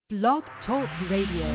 Blog Talk Radio.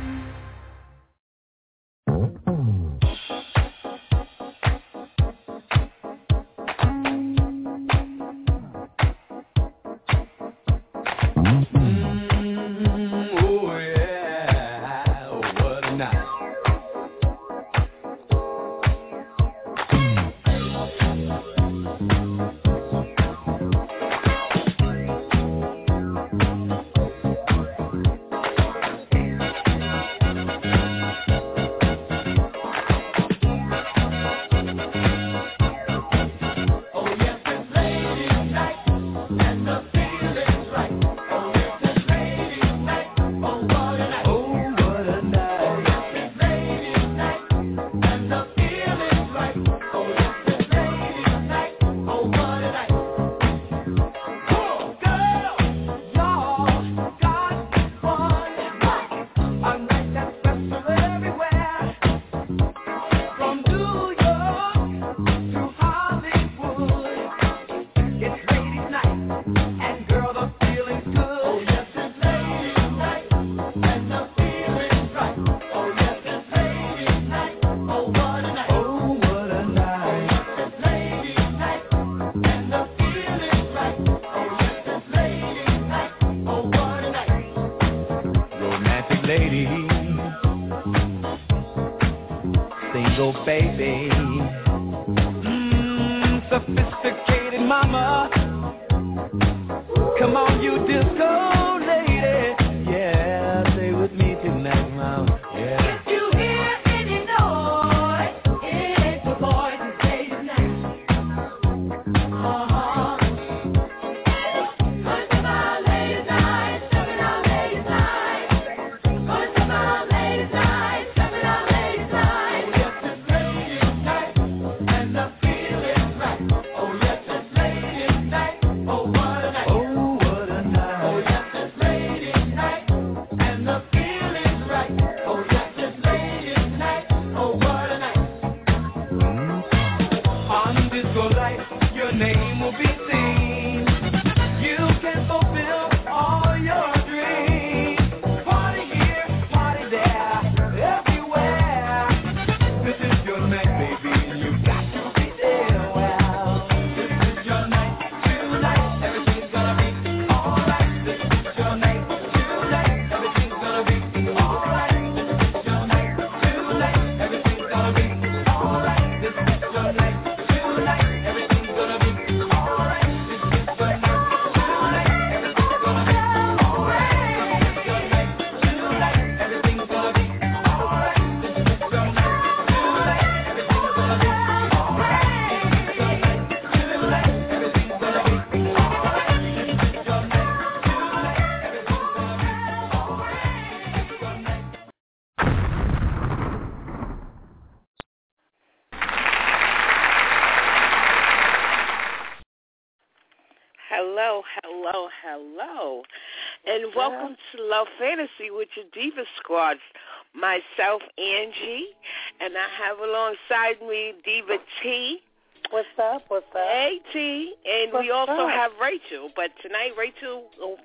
Hello, and welcome to Love Fantasy with your Diva Squad. Myself, Angie, and I have alongside me Diva T. What's up? Hey, T. And we also have Rachel, but tonight Rachel,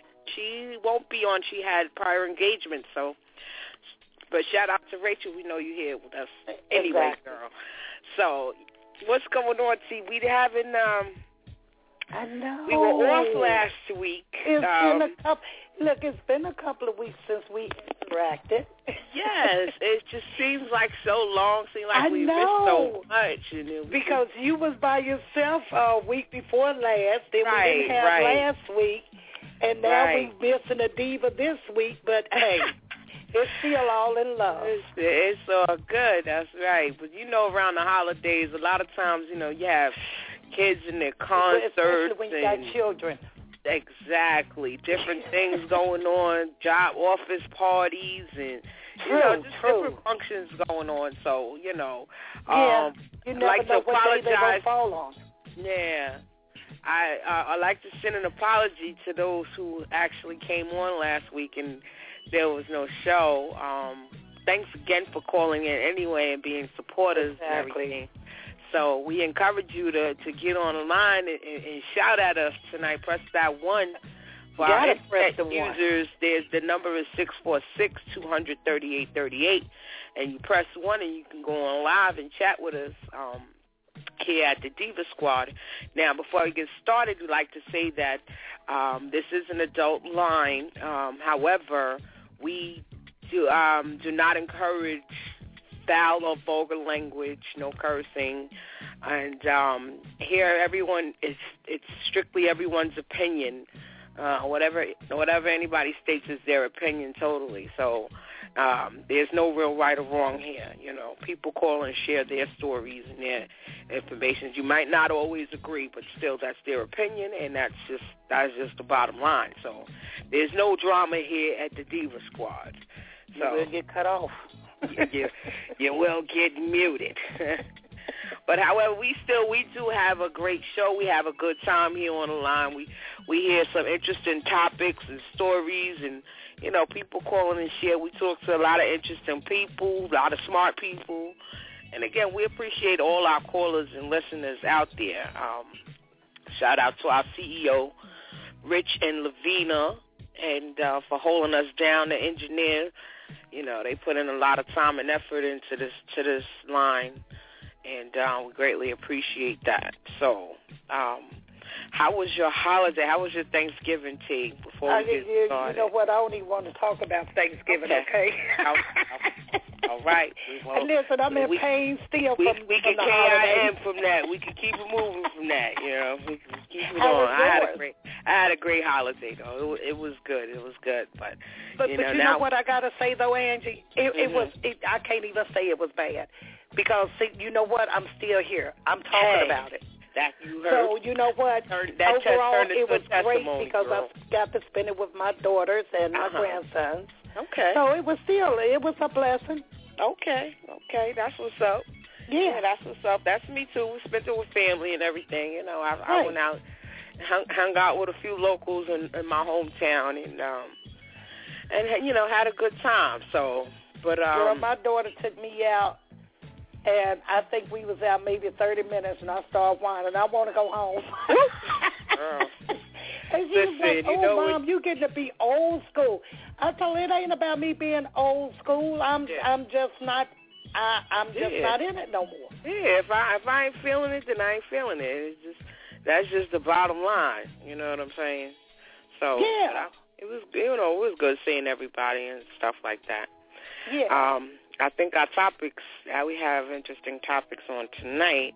she won't be on. She had prior engagement, so. But shout out to Rachel. We know you're here with us. Anyway, girl. So, what's going on, T? We haven't, I know. We were off last week. It's been a couple of weeks since we interacted. Yes, it just seems like so long. Seems like we missed so much. Because you was by yourself a week before last. Then we didn't have last week. And now we missing a diva this week. But, hey, it's still all in love. It's all good. That's right. But, around the holidays, a lot of times, you have kids in their concerts. Especially when you got children. Exactly. Different things going on, job office parties, and, different functions going on. So, you never like know to what apologize. day they're going to fall on. Yeah. I like to send an apology to those who actually came on last week and there was no show. Thanks again for calling in anyway and being supporters and everything. So we encourage you to get on the line and shout at us tonight. Press that 1 For our internet users, the number is 646-200-3838, and you press 1 and you can go on live and chat with us here at the Diva Squad. Now, before we get started, we'd like to say that this is an adult line. However, we do not encourage foul or vulgar language, no cursing, and here it's strictly everyone's opinion. Whatever anybody states is their opinion totally. So there's no real right or wrong here. You know, people call and share their stories and their information. You might not always agree, but still that's their opinion, and that's just the bottom line. So there's no drama here at the Diva Squad. So you will get cut off. you will get muted. But however, we do have a great show. We have a good time here on the line. We hear some interesting topics and stories, and you know, people calling and share. We talk to a lot of interesting people, a lot of smart people, and again, we appreciate all our callers and listeners out there. Shout out to our CEO, Rich and Lavina, and for holding us down, the engineer. You know, they put in a lot of time and effort into this line. And we greatly appreciate that. So, how was your holiday? How was your Thanksgiving, T? Before we get started, you know what? I don't even want to talk about Thanksgiving. Okay. All right. And listen, I'm in pain still. We can KIM from that. We can keep it moving from that. You know, we can keep it on. I had a great holiday though. It was good. It was good. But you know what I gotta say though, Angie? It was. I can't even say it was bad. Because, see, you know what? I'm still here. I'm talking about it. That you heard. So, you know what? Overall, it was great because I got to spend it with my daughters and my grandsons. Okay. So it was a blessing. Okay. That's what's up. Yeah, that's what's up. That's me, too. We spent it with family and everything. You know, I went out, hung out with a few locals in my hometown and you know, had a good time. So, but girl, my daughter took me out. And I think we was out maybe 30 minutes, and I started whining. I want to go home. And she was like, Mom, you getting to be old school. I told her it ain't about me being old school. I'm just not not in it no more. Yeah, if I ain't feeling it, then I ain't feeling it. That's just the bottom line. You know what I'm saying? So yeah, it was good seeing everybody and stuff like that. Yeah. I think our topics, we have interesting topics on tonight,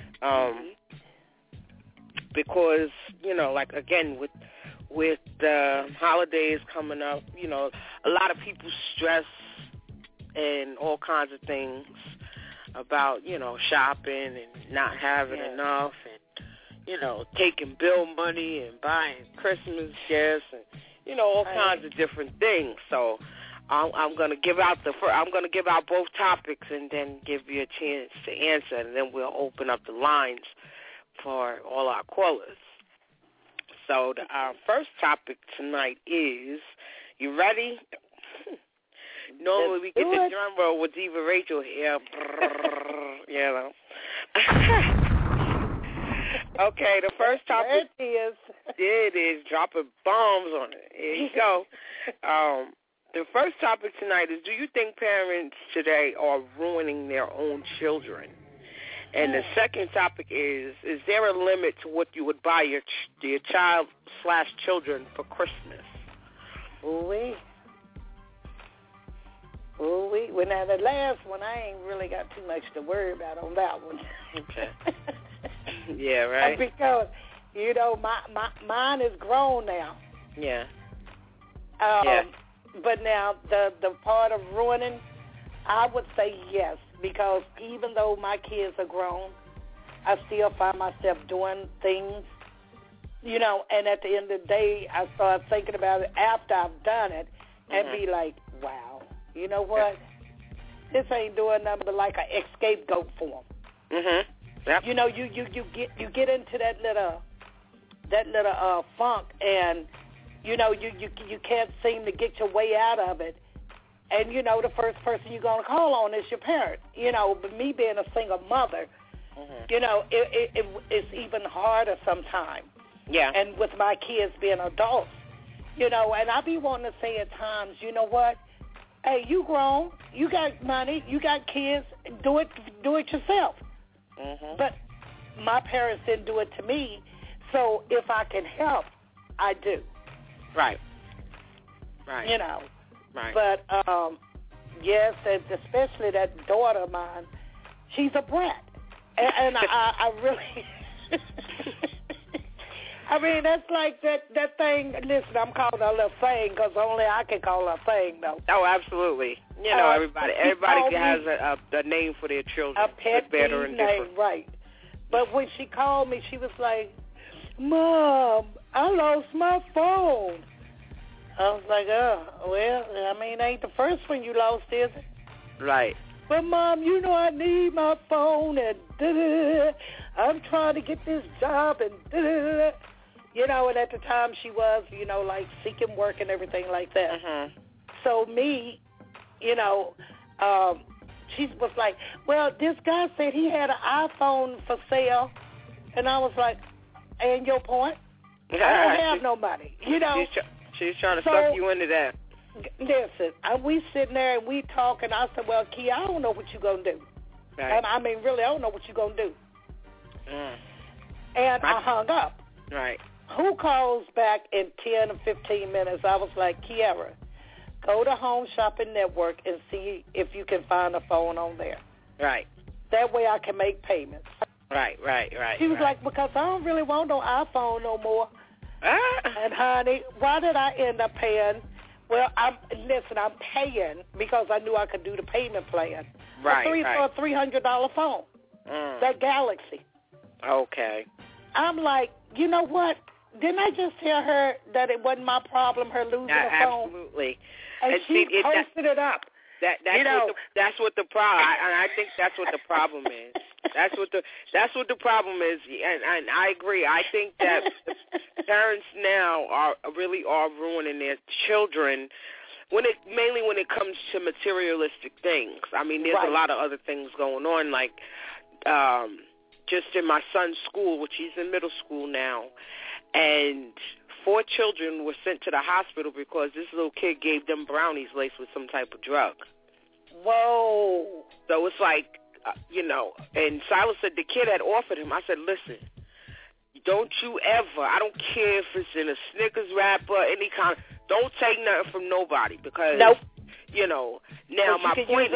because, you know, like, again, with the holidays coming up, you know, a lot of people stress and all kinds of things about, you know, shopping and not having enough and, you know, taking bill money and buying Christmas gifts and, you know, all kinds of different things. So I'm going to give out both topics and then give you a chance to answer, and then we'll open up the lines for all our callers. So our first topic tonight is, you ready? Normally we get the drum roll with Diva Rachel here. You know. Okay, the first topic is. It is dropping bombs on it. Here you go. The first topic tonight is, do you think parents today are ruining their own children? And the second topic is there a limit to what you would buy your child/children for Christmas? Ooh-wee. Well, now the last one, I ain't really got too much to worry about on that one. Okay. Yeah, right. Because, you know, mine is grown now. Yeah. But now the part of ruining, I would say yes, because even though my kids are grown, I still find myself doing things, you know, and at the end of the day, I start thinking about it after I've done it and be like, wow, you know what? This ain't doing nothing but like an scapegoat for them. Yep. You know, you get into that little funk, and you know you can't seem to get your way out of it. And you know the first person you're gonna call on is your parent. You know, but me being a single mother, you know, it's even harder sometimes. Yeah. And with my kids being adults, You know, and I be wanting to say at times, you know what? Hey, you grown, you got money, you got kids, do it yourself. Mm-hmm. But my parents didn't do it to me, so if I can help, I do. Right. You know. Right. But, yes, and especially that daughter of mine, she's a brat. And I really... I mean, that's like that thing. Listen, I'm calling her a little thing because only I can call her a thing, though. Oh, absolutely. You know, everybody has a name for their children. A pet name, right. But when she called me, she was like, Mom, I lost my phone. I was like, oh, well, I mean, ain't the first one you lost, is it? Right. But, Mom, you know I need my phone, and I'm trying to get this job, and you know, and at the time she was, you know, like seeking work and everything like that. Mm-hmm. So me, you know, she was like, well, this guy said he had an iPhone for sale, and I was like, and your point? I don't have no money, you know. She's trying to suck you into that. Listen, we sitting there and we talking. I said, well, Key, I don't know what you're going to do. Right. I mean, really, I don't know what you're going to do. Mm. And I hung up. Right. Who calls back in 10 or 15 minutes? I was like, Kiara, go to Home Shopping Network and see if you can find a phone on there. Right. That way I can make payments. Right. She was like, because I don't really want no iPhone no more. And, honey, why did I end up paying? Well, I'm paying because I knew I could do the payment plan. Right, for a $300 phone. That Galaxy. Okay. I'm like, you know what? Didn't I just tell her that it wasn't my problem, her losing a phone? Absolutely. And she posted it up. That's what the problem. I think that's what the problem is. That's what the problem is, and I agree. I think that parents now are ruining their children mainly when it comes to materialistic things. I mean, there's a lot of other things going on, like just in my son's school, which he's in middle school now, and 4 children were sent to the hospital because this little kid gave them brownies laced with some type of drug. Whoa. So it's like, you know, and Silas said the kid had offered him. I said, listen, don't you ever, I don't care if it's in a Snickers wrapper, any kind, don't take nothing from nobody because, you know, now my point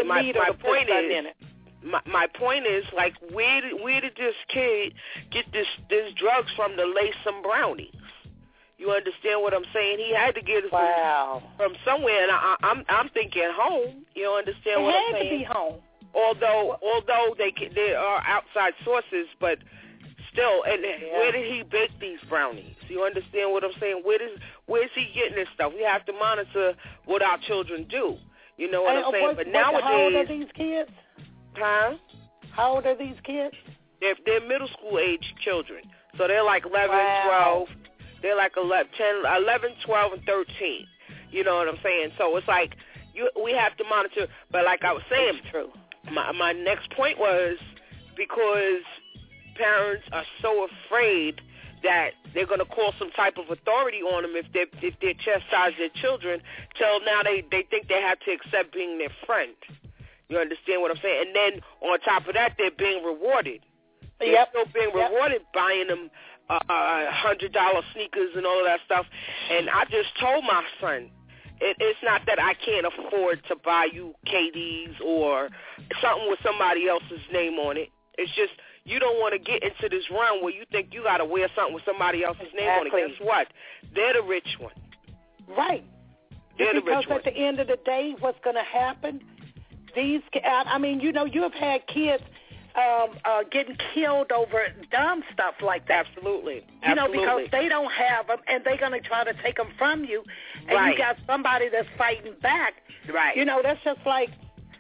is, like, where did this kid get this drugs from to lace some brownies? You understand what I'm saying? He had to get it from somewhere, and I'm thinking home. You understand what I'm saying? It had to be home. Although they are outside sources, but still, and where did he bake these brownies? You understand what I'm saying? Where's he getting this stuff? We have to monitor what our children do. You know what I'm saying? But nowadays, how old are these kids? Huh? How old are these kids? They're middle school age children, so they're like 11, 12. They're like 11, 12, and 13. You know what I'm saying? So it's like we have to monitor. But like I was saying, true. My next point was because parents are so afraid that they're going to call some type of authority on them if they chastise their children, till now they think they have to accept being their friend. You understand what I'm saying? And then on top of that, they're being rewarded. They're still being rewarded, buying them $100 sneakers and all of that stuff. And I just told my son, it's not that I can't afford to buy you KDs or something with somebody else's name on it. It's just you don't want to get into this realm where you think you got to wear something with somebody else's name on it. Guess what? They're the rich one. Right. They're the rich one. Because at the end of the day, what's going to happen, I mean, you know, you have had kids getting killed over dumb stuff like that. Absolutely. You know, because they don't have them, and they're going to try to take them from you, and you got somebody that's fighting back. Right. You know, that's just like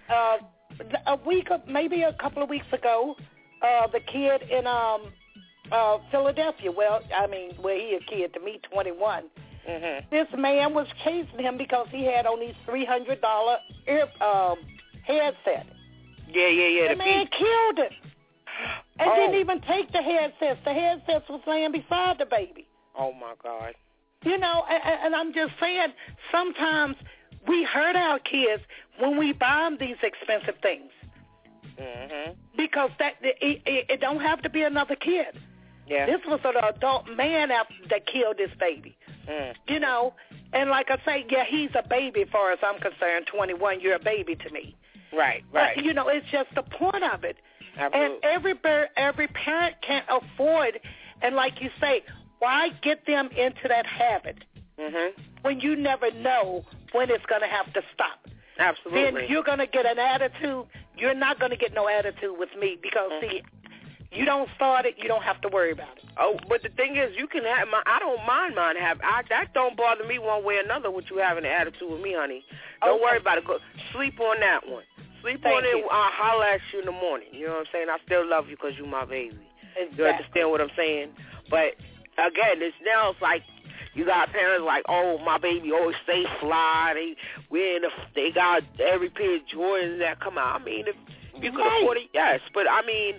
maybe a couple of weeks ago, the kid in Philadelphia, he a kid to me, 21. Mm-hmm. This man was chasing him because he had on these $300 headset. Yeah. The man killed him. And didn't even take the headsets. The headsets was laying beside the baby. Oh, my God. You know, and I'm just saying, sometimes we hurt our kids when we buy them these expensive things. Mm-hmm. Because it don't have to be another kid. Yeah. This was an adult man that killed this baby. You know, and like I say, yeah, he's a baby as far as I'm concerned. 21, you're a baby to me. Right. But, you know, it's just the point of it. Absolutely. And every parent can't afford, and like you say, why get them into that habit when you never know when it's going to have to stop? Absolutely. Then you're going to get an attitude. You're not going to get no attitude with me because, see, you don't start it, you don't have to worry about it. Oh, but the thing is, you can have I don't mind mine that don't bother me one way or another with you having an attitude with me, honey. Don't worry about it. Go, sleep on that one. Sleep on it. I'll holler at you in the morning. You know what I'm saying? I still love you because you're my baby. Exactly. You understand what I'm saying? But, again, it's like you got parents like, oh, my baby always stay fly. They got every pair of Jordans that come out. I mean, if you could afford it, yes. But, I mean,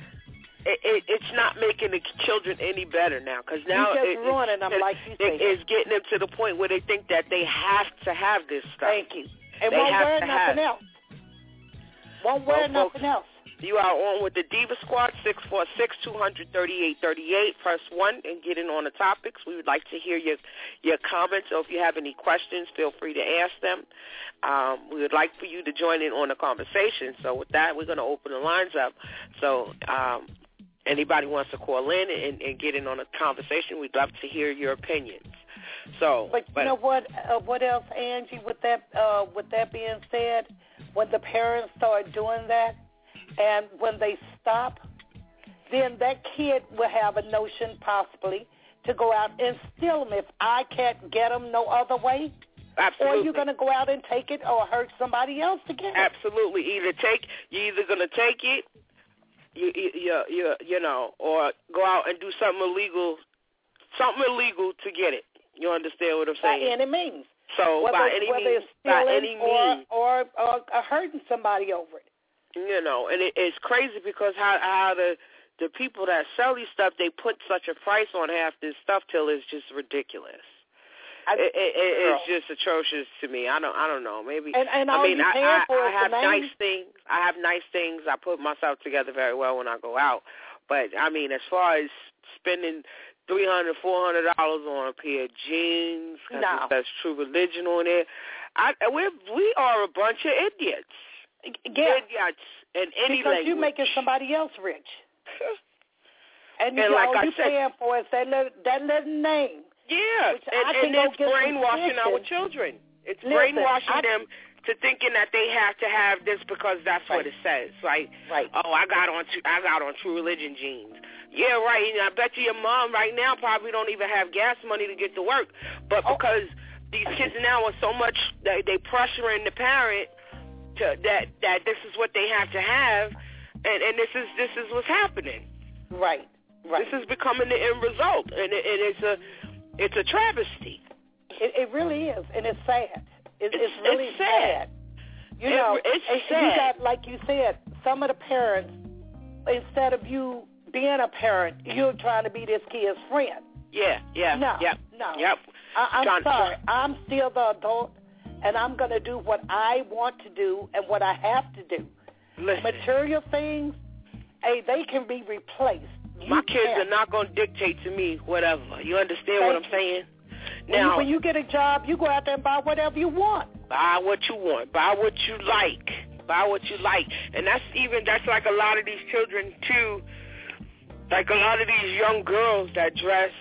it's not making the children any better now, because now ruining them, like you say. It's getting them to the point where they think that they have to have this stuff. Thank you. And won't wear nothing else. Won't wear nothing else. You are on with the Diva Squad, 646-200-3838. Press 1 and get in on the topics. We would like to hear your comments, or if you have any questions, feel free to ask them. We would like for you to join in on the conversation. So with that, we're going to open the lines up. So anybody wants to call in and get in on a conversation, we'd love to hear your opinions. So, but you know what? What else, Angie? With that being said, when the parents start doing that, and when they stop, then that kid will have a notion possibly to go out and steal them if I can't get them no other way. Absolutely. Or you're going to go out and take it or hurt somebody else to get it. Absolutely. You're either going to take it, you know, or go out and do something illegal to get it. You understand what I'm saying? By any means. So whether it's stealing or hurting somebody over it. You know, and it's crazy because how the people that sell these stuff, they put such a price on half this stuff till it's just ridiculous. It's just atrocious to me. I don't know. Maybe I have nice things. I have nice things. I put myself together very well when I go out. But I mean, as far as spending $300, $400 on a pair of jeans, that's True Religion on it, we are a bunch of idiots. Yeah. Idiots in any because language. You're making somebody else rich. and like all I you're said, paying for is that little name. Yeah, and it's brainwashing our children. It's brainwashing them to thinking that they have to have this because that's what it says. Right. Oh, I got on True Religion jeans. Yeah, right. And I bet you your mom right now probably don't even have gas money to get to work. But because these kids now are so much, they pressuring the parent that this is what they have to have, and this is what's happening. Right. This is becoming the end result, and it's a travesty. It really is, and it's sad. It's really sad. You know, it's sad. You got, like you said, some of the parents, instead of you being a parent, you're trying to be this kid's friend. Yeah. No. Yep. I'm sorry. I'm still the adult, and I'm going to do what I want to do and what I have to do. Listen. Material things, they can be replaced. My kids are not going to dictate to me whatever. You understand what I'm saying? Now, when you get a job, you go out there and buy whatever you want. Buy what you want. Buy what you like. Buy what you like. And that's like a lot of these children, too. Like a lot of these young girls that dress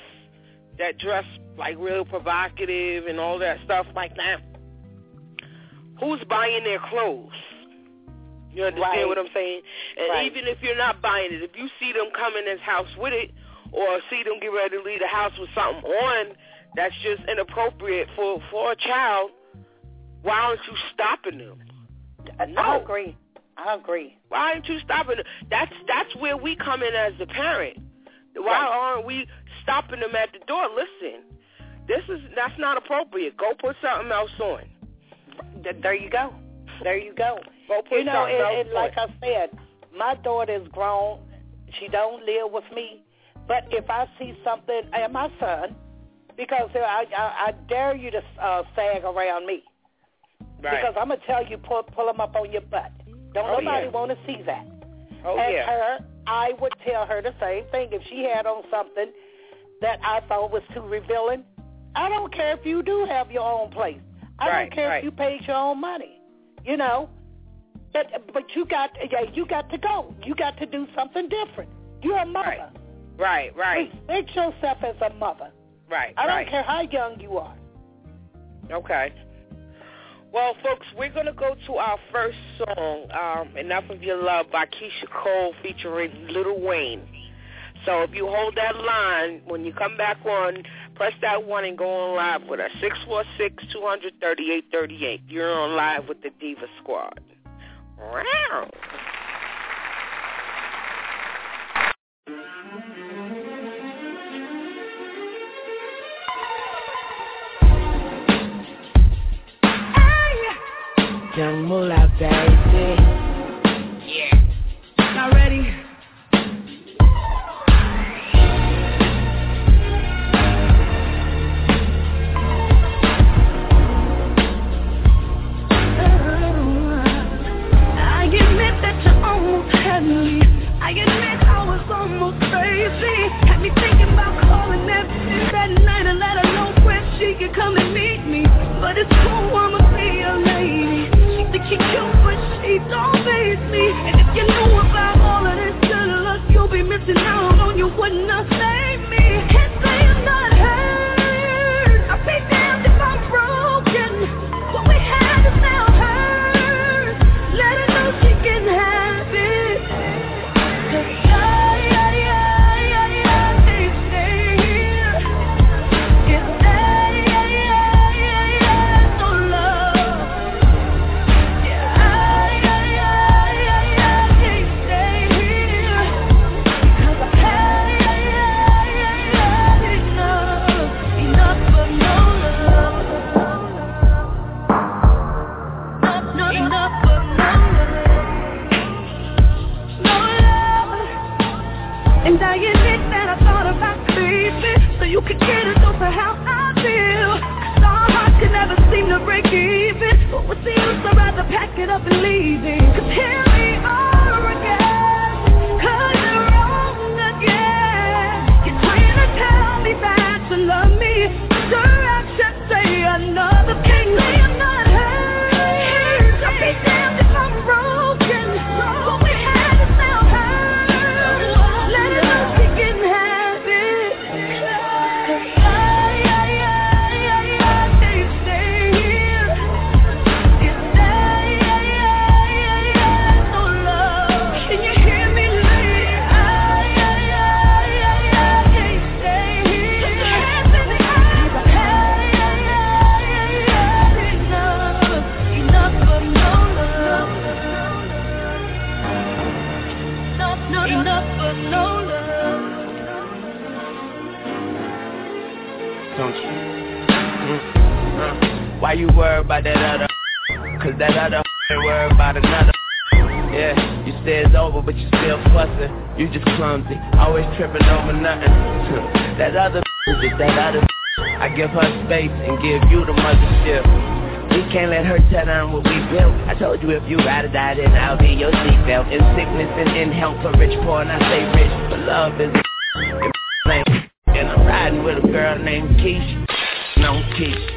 like real provocative and all that stuff like that. Who's buying their clothes? You understand what I'm saying? And even if you're not buying it, if you see them come in this house with it, or see them get ready to leave the house with something on that's just inappropriate for a child, why aren't you stopping them? No. I agree. Why aren't you stopping them? That's where we come in as the parent. Why aren't we stopping them at the door? Listen, that's not appropriate. Go put something else on. There you go. Go put something else and like I said, my daughter is grown. She don't live with me. But if I see something, and my son, because I dare you to sag around me. Right. Because I'm going to tell you, pull them up on your butt. Don't nobody want to see that. Her, I would tell her the same thing. If she had on something that I thought was too revealing, I don't care if you do have your own place. I don't care if you paid your own money. You know? But you got to go. You got to do something different. You're a mother. Right. Respect yourself as a mother. Right. I don't care how young you are. Okay. Well, folks, we're going to go to our first song, Enough of Your Love by Keisha Cole featuring Lil Wayne. So if you hold that line, when you come back on, press that 1 and go on live with us. 646-200-3838. You're on live with the Diva Squad. Wow. Young Moolah, baby. Yeah. Y'all ready? I admit that you're almost heavenly. I admit I was almost crazy. Had me thinking about calling that night and let her know when she could come and meet me. But it's cool, I'ma be a lady. Think she cute, but she don't faze me. And if you knew about all of this good luck, you'll be missing out on you wouldn't have saved me. Can't say I'm not hurt. I'll be damned if I'm broken. What we had is now hers. Let her know she can have it. 'Cause they stay here. If no love. And I admit that I thought about sleeping so you could get a dose of how I feel. 'Cause our hearts could never seem to break even. But what's the use? I'd rather pack it up and leave it. 'Cause here we are again. 'Cause you're wrong again. You're trying to tell me that you love me. Your actions say another thing. Say I'm not hurt. I'll be damned if I'm broken. What we had is now hers. Let her know she can have it. 'Cause they stay here. If no love. Can you hear me say they stay here. Put your hands in the air. Enough of no love. Enough of no love. Don't you? Why you worried about that other? 'Cause that other ain't worried about another. Yeah, you say it's over, but you still fussing. You just clumsy, always tripping over nothing. That other is just that other. I give her space and give you the mothership. We can't let her tear down what we built. I told you if you ride or die, then I'll be your seatbelt. In sickness and in health, for rich, poor, and I say rich. But love is and I'm riding with a girl named Keisha. No, Keisha.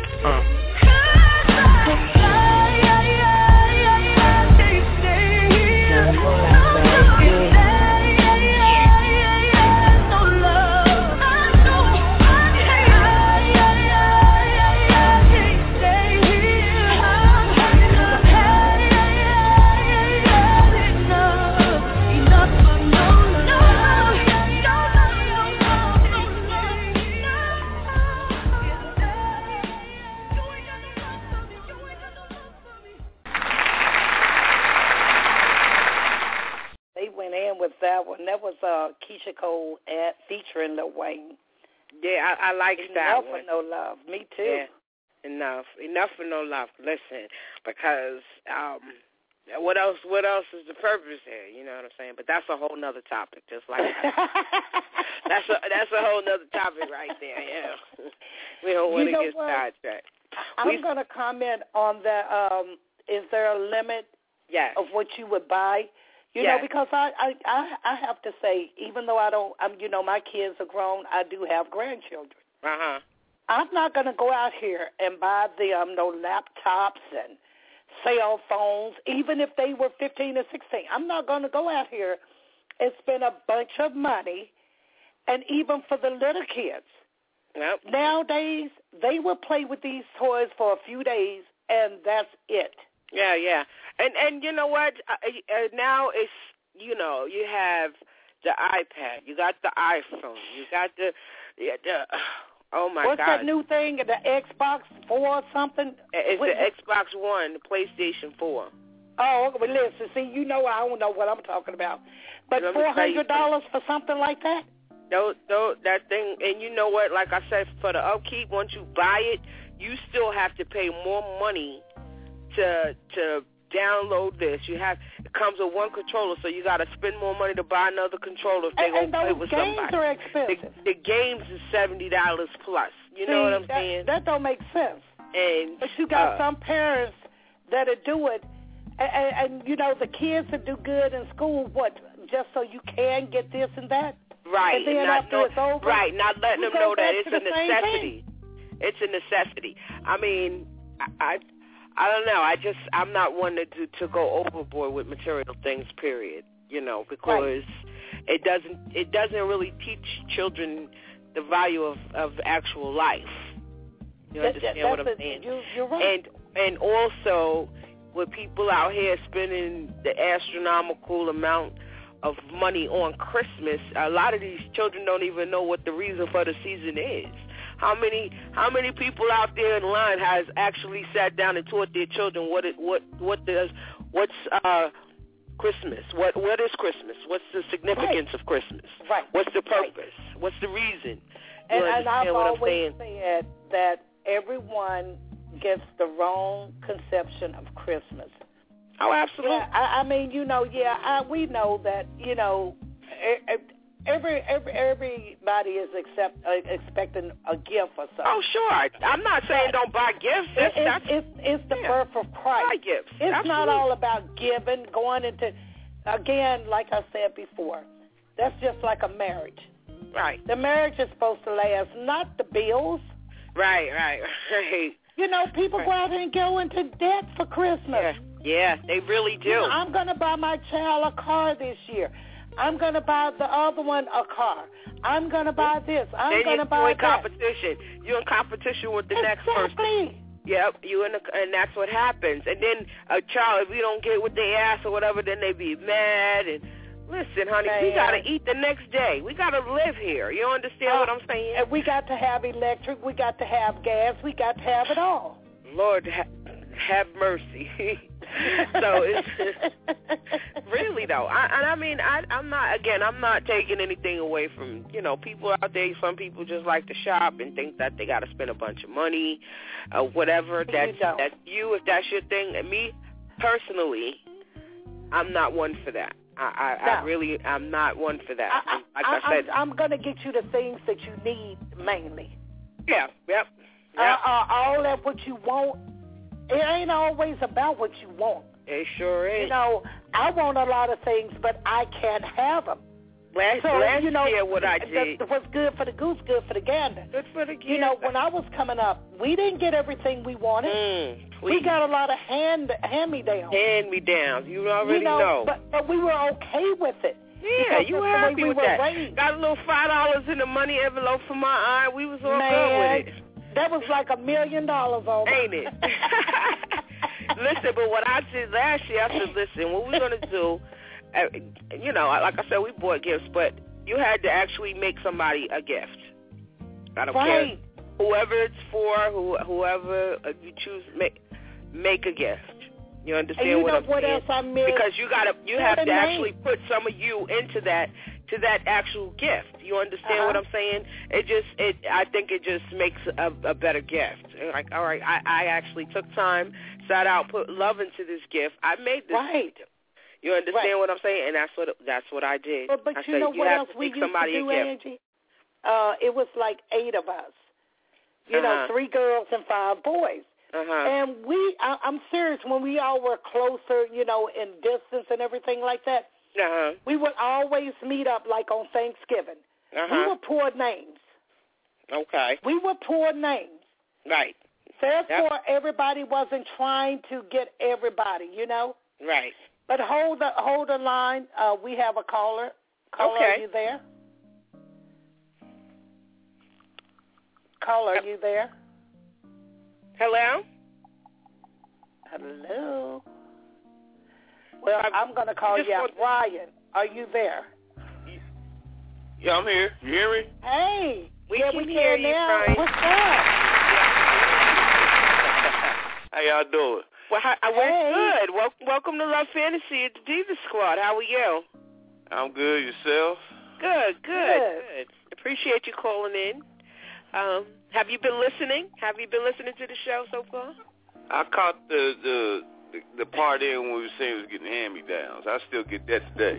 That one. That was Keisha Cole featuring Lil Wayne. Yeah, I like that one. Enough for no love. Me too. Yeah. Enough for no love. Listen, because What else is the purpose there? You know what I'm saying? But that's a whole nother topic. Just like that's a whole nother topic right there. Yeah, we don't want to get sidetracked. I'm going to comment on that. Is there a limit of what you would buy? You know, because I have to say, even though my kids are grown, I do have grandchildren. I'm not going to go out here and buy them no laptops and cell phones, even if they were 15 or 16. I'm not going to go out here and spend a bunch of money, and even for the little kids. Yep. Nowadays, they will play with these toys for a few days, and that's it. Yeah. And you know what? Now it's, you have the iPad. You got the iPhone. You got the oh, my God. What's that new thing, the Xbox 4 or something? It's the Xbox One, the PlayStation 4. Oh, but listen, see, I don't know what I'm talking about. But $400 for something like that? No, that thing, and you know what, like I said, for the upkeep, once you buy it, you still have to pay more money to download this. It comes with one controller, so you got to spend more money to buy another controller if they go play with somebody. And those games are expensive. The games is $70 plus. You know what I'm saying? That don't make sense. But you got some parents that'll do it, and the kids that do good in school, just so you can get this and that? Right. And then after it's over, not letting them know that it's a necessity. It's a necessity. I mean, I don't know. I'm not one to go overboard with material things, period. Because it doesn't really teach children the value of actual life. You understand what I'm saying? You're right. And also, with people out here spending the astronomical amount of money on Christmas, a lot of these children don't even know what the reason for the season is. How many people out there in line has actually sat down and taught their children what's Christmas? What is Christmas? What's the significance of Christmas? Right. What's the purpose? What's the reason? And I've always said that everyone gets the wrong conception of Christmas. Oh, absolutely. Yeah, I mean, we know that, everybody is expecting a gift or something. Oh, sure. I'm not saying don't buy gifts. It's the birth of Christ. Buy gifts. It's absolutely. not all about giving, going into, again, like I said before, that's just like a marriage. Right. The marriage is supposed to last, not the bills. Right. People go out and go into debt for Christmas. Yeah, they really do. I'm going to buy my child a car this year. I'm going to buy the other one a car. I'm going to buy this. I'm going to buy that. You're in competition with the next person. Yep, and that's what happens. And then a child, if you don't get what they ask or whatever, then they be mad. And listen, honey, we got to eat the next day. We got to live here. You understand what I'm saying? And we got to have electric. We got to have gas. We got to have it all. Lord, have mercy. So it's really though. I'm not taking anything away from people out there. Some people just like to shop and think that they got to spend a bunch of money, whatever. That's you. If that's your thing. And me personally, I'm not one for that. I'm not one for that. I said, I'm going to get you the things that you need mainly. Yeah. Yep. All that what you want. It ain't always about what you want. It sure is. I want a lot of things, but I can't have them. Last year what I did. What's good for the goose, good for the gander. Good for the gander. When I was coming up, we didn't get everything we wanted. We got a lot of hand-me-downs. Hand-me-downs. You already know. But we were okay with it. Yeah, you were happy with that. Raised. Got a little $5 in the money envelope for my aunt. We was all good with it. That was like $1 million almost. Ain't it? Listen, but what I did last year, I said, listen, what we're going to do, like I said, we bought gifts, but you had to actually make somebody a gift. I don't care. Whoever it's for, whoever you choose, make a gift. You understand and what I'm saying? Else I missed? Because you have to actually put some of you into that to that actual gift. You understand what I'm saying? I think it just makes a better gift. Like, all right, I actually took time, sat out, put love into this gift. I made this gift. You understand what I'm saying? And that's what I did. But you know what else we used to do, Angie? It was like 8 of us. You know, 3 girls and 5 boys. And I'm serious, when we all were closer, you know, in distance and everything like that, we would always meet up like on Thanksgiving. We would pour names. Okay. We would pour names. Right. Therefore, everybody wasn't trying to get everybody, you know? Right. But hold the line. We have a caller. Caller, are you there? Caller, are you there? Hello? Hello? Well, I'm going to call you out. Brian, are you there? Yeah, I'm here. You hear me? Hey. We can hear you, now. Brian. What's up? How y'all doing? Well, we're good. Welcome to Love Fantasy at the Diva Squad. How are you? I'm good. Yourself? Good. Appreciate you calling in. Have you been listening? Have you been listening to the show so far? I caught the part in when we were saying we was getting hand-me-downs. I still get that today.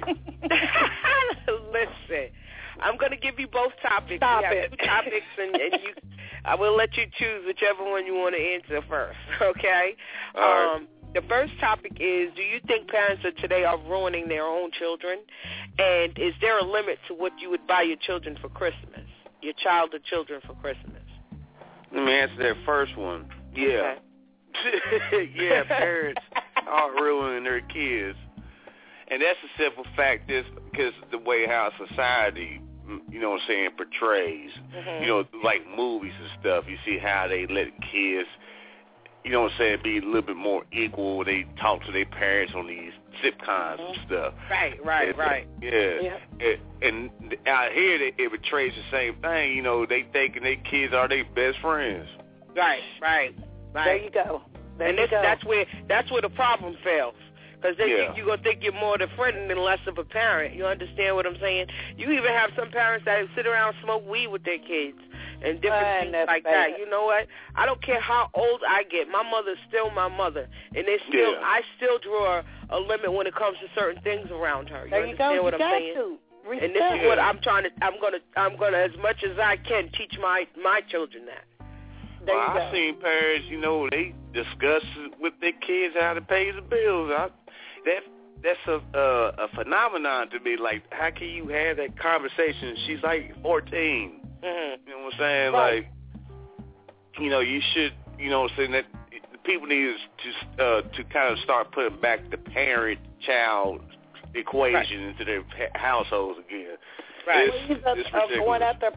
Listen, I'm going to give you both topics. Stop we have it. 2 topics, and I will let you choose whichever one you want to answer first, okay? All right. The first topic is, do you think parents of today are ruining their own children? And is there a limit to what you would buy your children for Christmas, your child or children for Christmas? Let me answer that first one. Yeah. Okay. Yeah, parents are ruining their kids. And that's a simple fact, just because the way how society, you know what I'm saying, portrays, you know, like movies and stuff. You see how they let kids, you know what I'm saying, be a little bit more equal. They talk to their parents on these sitcoms and stuff. Right. Yeah. And out here, it portrays the same thing. You know, they thinking their kids are their best friends. Right. There you go. That's where the problem fails. Because then you're going to think you're more the friend than less of a parent. You understand what I'm saying? You even have some parents that sit around and smoke weed with their kids and different things like that. You know what? I don't care how old I get. My mother's still my mother. And I still draw a limit when it comes to certain things around her. You understand what I'm saying? And this is what I'm gonna as much as I can teach my children that. I've seen parents, you know, they discuss with their kids how to pay the bills. That's a phenomenon to me. Like, how can you have that conversation? She's like 14. You know what I'm saying? Right. Like, you know, you should, you know what I'm saying, that people need to kind of start putting back the parent-child equation into their households again. Right. It's ridiculous.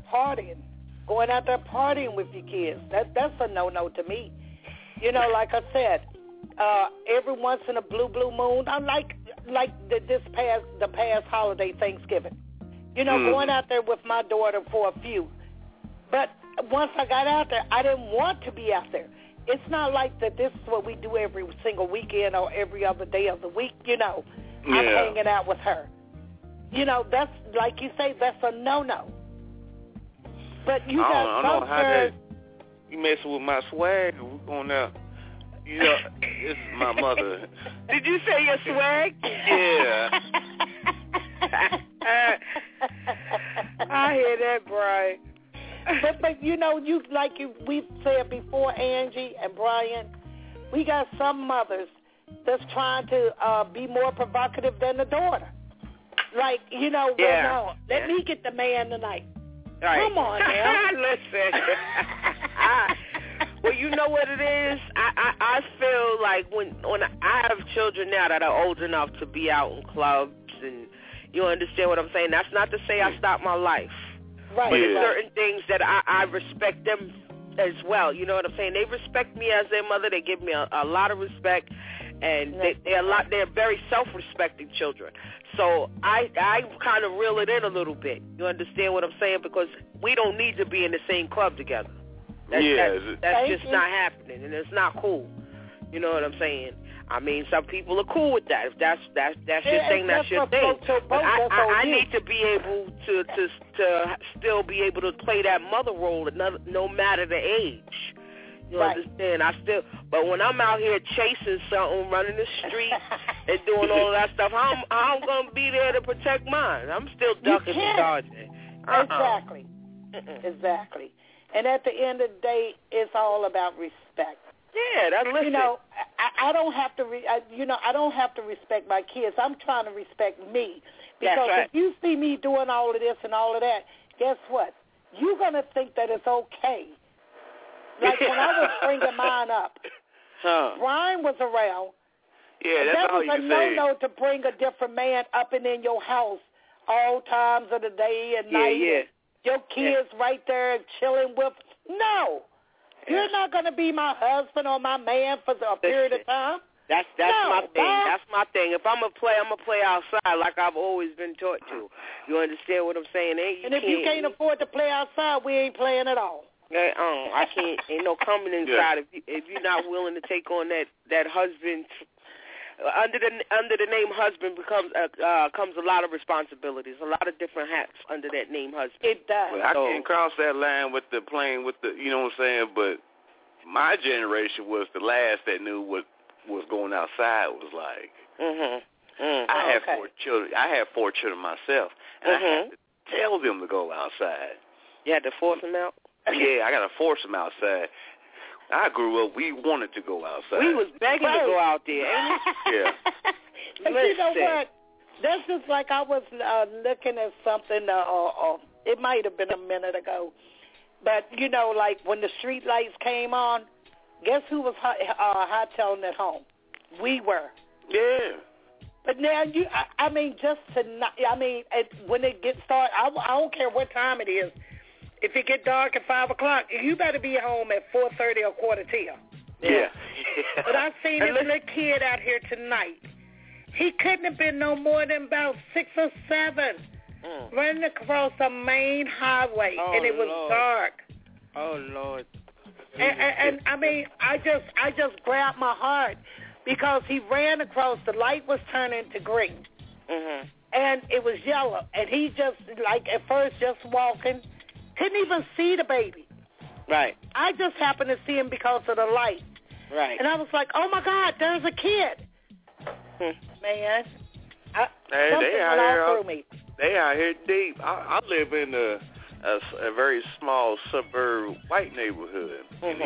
Going out there partying with your kids. That's a no-no to me. You know, like I said, every once in a blue moon, I like the past holiday, Thanksgiving. You know, going out there with my daughter for a few. But once I got out there, I didn't want to be out there. It's not like that this is what we do every single weekend or every other day of the week, you know. I'm hanging out with her. You know, that's, like you say, that's a no-no. But you got some girls. You messing with my swag? We're going out. You know, this is my mother. Did you say your swag? Yeah. I hear that, Brian. But you know, we've said before, Angie and Brian, we got some mothers that's trying to be more provocative than the daughter. Like, you know, let me get the man tonight. Right. Come on now. Listen. Well, you know what it is? I feel like when I have children now that are old enough to be out in clubs, and you understand what I'm saying? That's not to say I stopped my life. Right. But there's certain things that I respect them as well. You know what I'm saying? They respect me as their mother. They give me a lot of respect, and they're very self-respecting children. So I kind of reel it in a little bit. You understand what I'm saying? Because we don't need to be in the same club together. That's just not happening, and it's not cool. You know what I'm saying? I mean, some people are cool with that. If that's your thing, that's your thing. But I need to be able to still be able to play that mother role, no matter the age. You understand? But when I'm out here chasing something, running the street, and doing all of that stuff, how I'm gonna be there to protect mine? I'm still ducking and dodging. Exactly. And at the end of the day, it's all about respect. Yeah, listen. You know, I don't have to. I don't have to respect my kids. I'm trying to respect me, because if you see me doing all of this and all of that, guess what? You're gonna think that it's okay. Like when I was bringing mine up, Brian was around. Yeah, that's all you can say. That was a no to bring a different man up and in your house all times of the day and night. Yeah. Your kids right there chilling with. No. You're not going to be my husband or my man for a period of time. That's my thing. That's my thing. If I'm going to play, I'm going to play outside like I've always been taught to. You understand what I'm saying? And if you can't afford to play outside, we ain't playing at all. I can't. Ain't no coming inside if you're not willing to take on that husband. Under the name husband comes a lot of responsibilities, a lot of different hats under that name husband. It does. Well, I can't cross that line with the playing with the, you know what I'm saying. But my generation was the last that knew what was going outside was like. I had 4 children. I had 4 children myself, and I had to tell them to go outside. You had to force them out. Yeah, I got to force them outside. I grew up, we wanted to go outside. We was begging to go out there, ain't we? Yeah. But you know what? That's just like I was looking at something, it might have been a minute ago. But, you know, like when the street lights came on, guess who was hightailing at home? We were. Yeah. But now, I mean, just tonight, when it gets started, I don't care what time it is. If it get dark at 5 o'clock, you better be home at 4:30 or 4:45. Yeah. But I seen this little kid out here tonight. He couldn't have been no more than about 6 or 7, running across the main highway, and it was dark. Oh Lord. And I mean, I just grabbed my heart because he ran across. The light was turning to green, and it was yellow, and he just like at first just walking. Couldn't even see the baby. Right. I just happened to see him because of the light. Right. And I was like, oh, my God, there's a kid. Man. Something went all through me. They out here deep. I live in a very small suburb white neighborhood.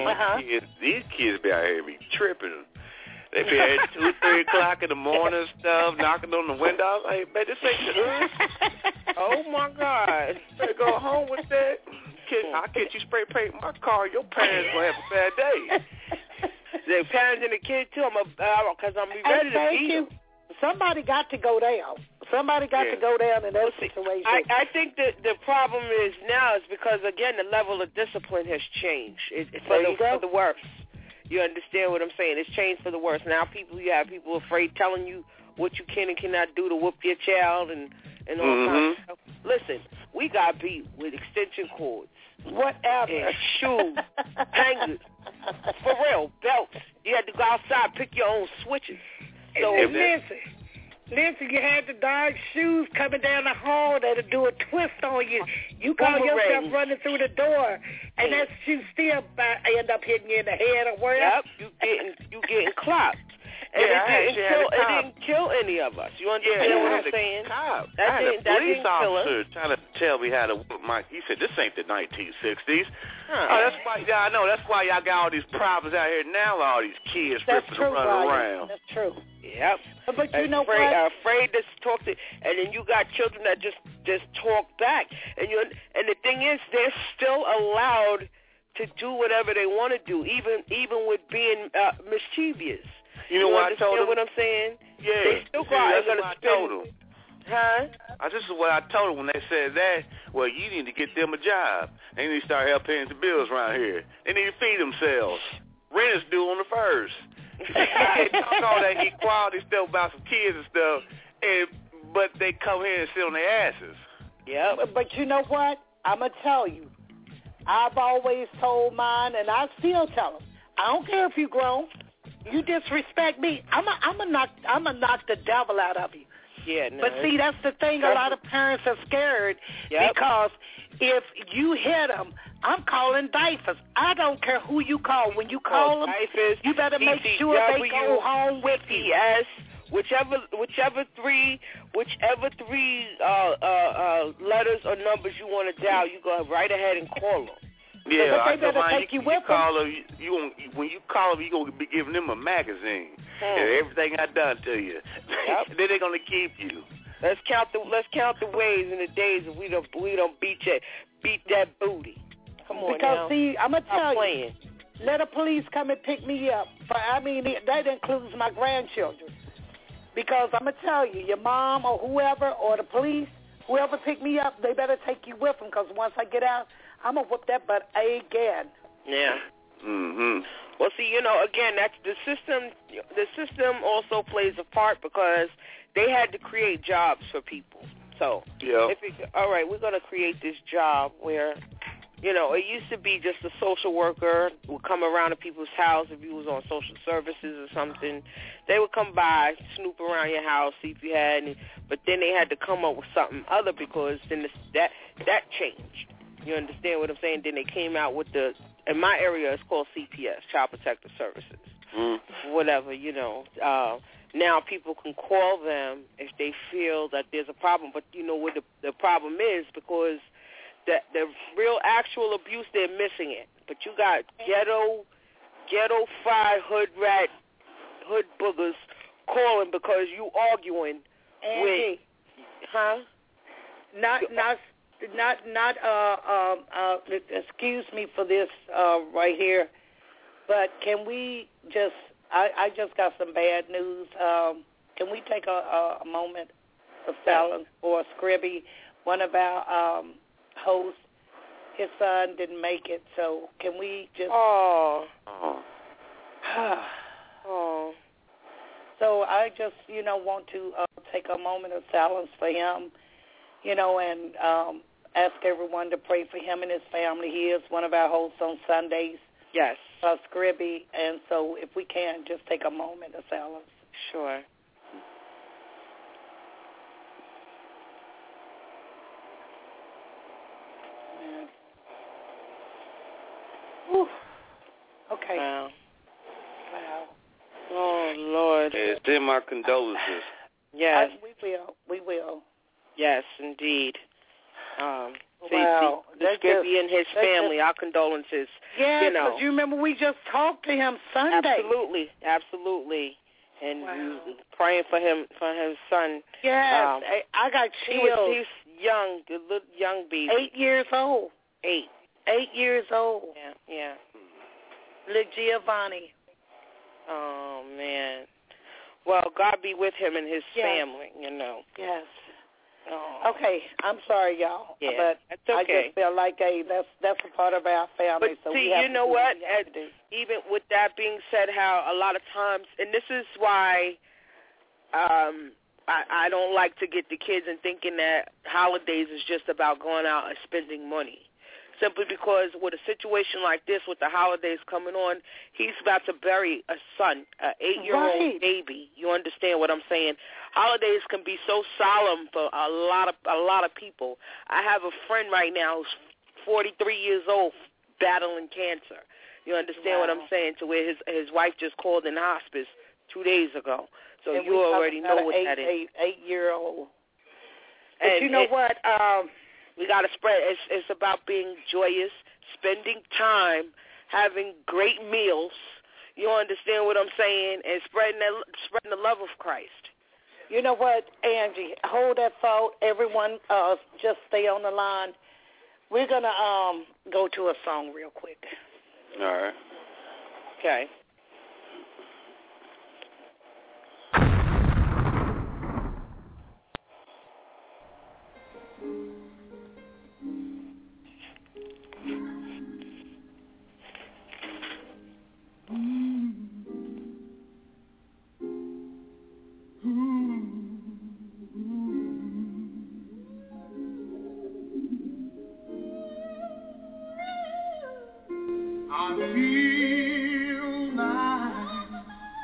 These kids be out here be tripping. They be at 2, 3 o'clock in the morning stuff, knocking on the window. I was like, man, this ain't the hood. Oh, my God. Better go home with that. I'll get you spray paint my car. Your parents going to have a bad day. The parents and the kids, too, because I'm ready to beat them. Somebody got to go down. Somebody got to go down in that situation. I think that the problem is now is because, again, the level of discipline has changed. It's for the worse. You understand what I'm saying? It's changed for the worse. Now you have people afraid telling you what you can and cannot do to whoop your child and all kinds of stuff. Listen, we got beat with extension cords. Whatever. And shoes, hangers, for real, belts. You had to go outside, pick your own switches. So Listen, you had the dark shoes coming down the hall that'll do a twist on you. You call yourself running through the door, and that shoe still end up hitting you in the head or wherever. Yep, you getting clocked. And it didn't kill any of us. You understand what I'm saying? I had a police officer trying to tell me how to whoop my. He said, "This ain't the 1960s." Oh, that's why. Yeah, I know. That's why y'all got all these problems out here now. All these kids ripping and running around. That's true. Yep. But you know what? Afraid to talk to, and then you got children that just talk back, and the thing is, they're still allowed to do whatever they want to do, even with being mischievous. You know what I told them? What I'm saying? Yeah. They still that's what I told them. Huh? This is what I told them when they said that. Well, you need to get them a job. They need to start helping paying the bills around here. They need to feed themselves. Rent is due on the 1st. You can't talk all that equality stuff about some kids and stuff, but they come here and sit on their asses. Yeah. But you know what? I'm going to tell you. I've always told mine, and I still tell them, I don't care if you're grown. You disrespect me, I'm a knock the devil out of you. Yeah, no. But see, that's the thing. A lot of parents are scared because if you hit them, I'm calling DIFAS. I don't care who you call. When you call them, DIFAS, you better make sure they go home with you. Whichever three letters or numbers you want to dial, you go right ahead and call them. Yeah, but they better take you with them. When you call them, you're going to be giving them a magazine and everything I done to you. Yep. Then they're going to keep you. Let's count the ways and the days that we don't beat that booty. Come on because now. See, I'm gonna tell you, let the police come and pick me up. That includes my grandchildren. Because I'm gonna tell you, your mom or whoever or the police, whoever pick me up, they better take you with them. Because once I get out, I'm gonna whoop that butt again. Yeah. Mhm. Well, see, again, that's the system. The system also plays a part because they had to create jobs for people. So, all right, we're going to create this job where, it used to be just a social worker would come around to people's house if you was on social services or something. They would come by, snoop around your house, see if you had any. But then they had to come up with something other because then that changed. You understand what I'm saying? Then they came out with in my area, it's called CPS, Child Protective Services. Whatever, now people can call them if they feel that there's a problem. But what the problem is, because the real actual abuse, they're missing it. But you got ghetto fried hood boogers calling because you arguing with, excuse me for this right here, but can we just, I just got some bad news. Can we take a moment of silence for Scribby, one of our hosts? His son didn't make it, so can we just... Oh. So I just, want to take a moment of silence for him, and ask everyone to pray for him and his family. He is one of our hosts on Sundays. Yes. Scribby, and so if we can, just take a moment of silence. Sure. Whew. Okay. Wow. Wow. Oh, Lord. Send my condolences. Yes. We will. Yes, indeed. Wow. Scribby and his family, our condolences. Yeah, because you remember we just talked to him Sunday. Absolutely. And praying for him, for his son. Yes, I got chills. He's young, a little young baby. 8 years old. 8 years old. Yeah. Little Giovanni. Oh, man. Well, God be with him and his family, Yes. Oh. Okay, I'm sorry, y'all. Yeah, but that's okay. I just feel like, that's a part of our family. But so see, we have you know what? Even with that being said, how a lot of times, and this is why I don't like to get the kids and thinking that holidays is just about going out and spending money. Simply because with a situation like this, with the holidays coming on, he's about to bury a son, an 8-year-old baby. You understand what I'm saying? Holidays can be so solemn for a lot of people. I have a friend right now who's 43 years old, battling cancer. You understand what I'm saying? To where his wife just called in hospice 2 days ago. So and you already know what that is. 8-year-old. But you know what? We got to spread. It's about being joyous, spending time, having great meals. You understand what I'm saying? And spreading the love of Christ. You know what, Angie? Hold that thought. Everyone, just stay on the line. We're gonna go to a song real quick. All right. Okay. I feel nice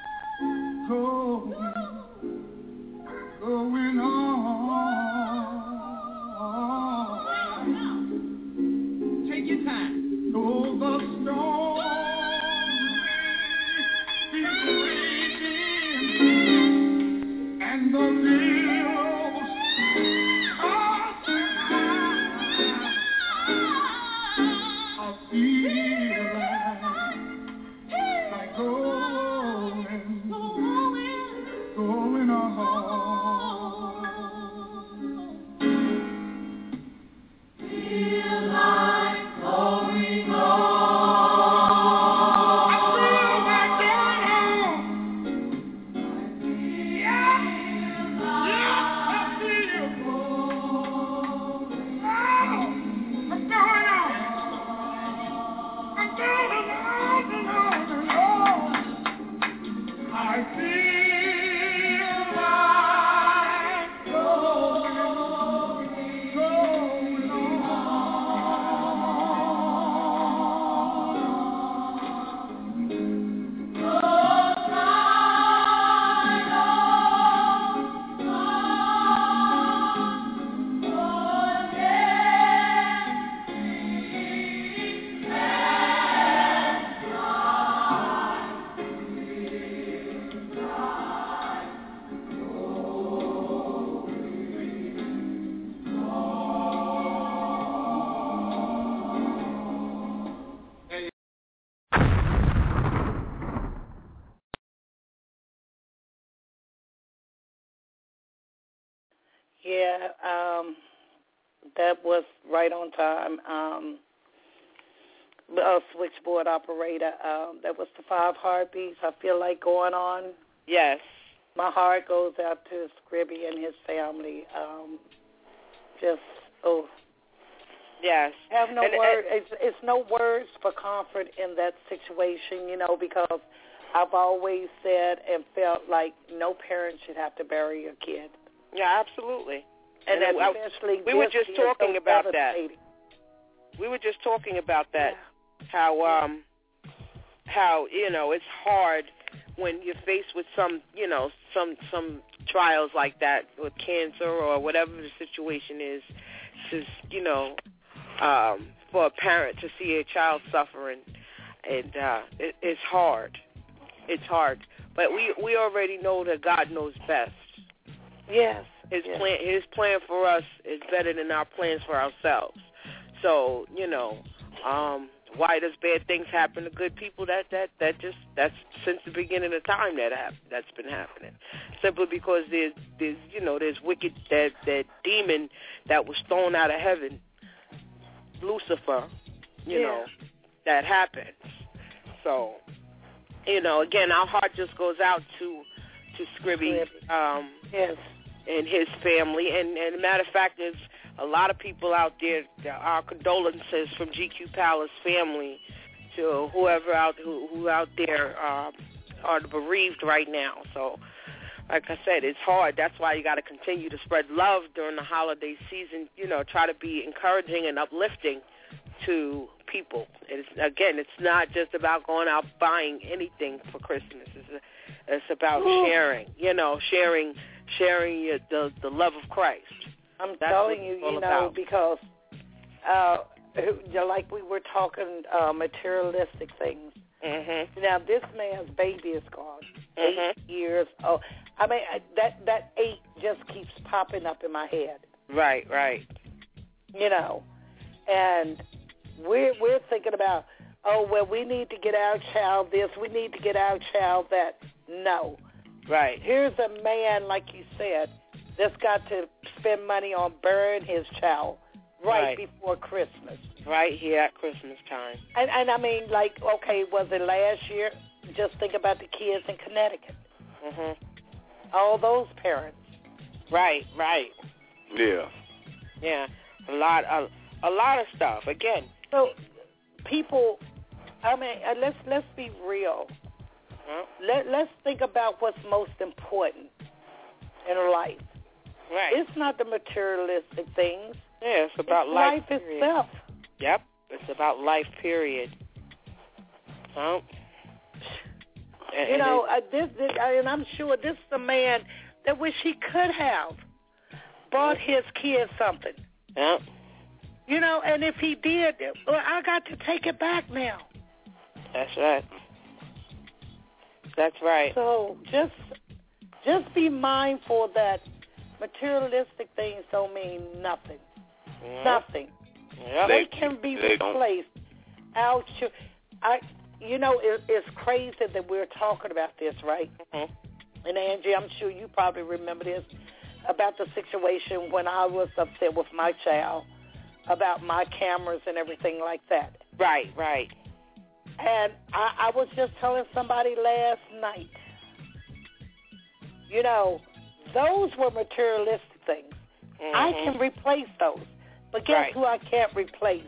Yeah, that was right on time. Switchboard operator, that was the 5 heartbeats. I feel like going on. Yes. My heart goes out to Scribby and his family. Yes. Have no words. It's no words for comfort in that situation, because I've always said and felt like no parent should have to bury a kid. Yeah, absolutely. And especially we were just talking about that. We were just talking about that. Yeah. How it's hard when you're faced with some trials like that with cancer or whatever the situation is, for a parent to see a child suffering, and it's hard. It's hard, but we already know that God knows best. Yes. His plan for us is better than our plans for ourselves. So, why does bad things happen to good people? That's since the beginning of time that's been happening. Simply because there's wicked, that demon that was thrown out of heaven, Lucifer, that happens. So, again, our heart just goes out to Scribby, yes, and his family. And a matter of fact, there's a lot of people out there. Our condolences from GQ Palace family to whoever who out there are bereaved right now. So, like I said, it's hard. That's why you got to continue to spread love during the holiday season. Try to be encouraging and uplifting to people. It's not just about going out buying anything for Christmas. It's about sharing. Sharing the love of Christ. I'm telling you, because like we were talking materialistic things. Mm-hmm. Now this man's baby is gone. 8 years old. I mean, that 8 just keeps popping up in my head. Right. And we're thinking about, we need to get our child this, we need to get our child that. No. Right. Here's a man, like you said, that's got to spend money on burying his child right before Christmas. Right here at Christmas time. And I mean, was it last year? Just think about the kids in Connecticut. Mhm. All those parents. Right. Yeah. Yeah. A lot of stuff. Again. So people, let's be real. Let's think about what's most important in life. Right. It's not the materialistic things. Yeah, it's about life itself. Yep, it's about life, period. Oh. And I'm sure this is a man that wish he could have bought his kids something. Yep. And if he did, I got to take it back now. That's right. That's right. So just be mindful that materialistic things don't mean nothing. Yep. Nothing. Yep. They can be replaced. It's crazy that we're talking about this, right? Mm-hmm. And Angie, I'm sure you probably remember this, about the situation when I was upset with my child about my cameras and everything like that. Right. And I was just telling somebody last night, you know, those were materialistic things. Mm-hmm. I can replace those. But guess who I can't replace?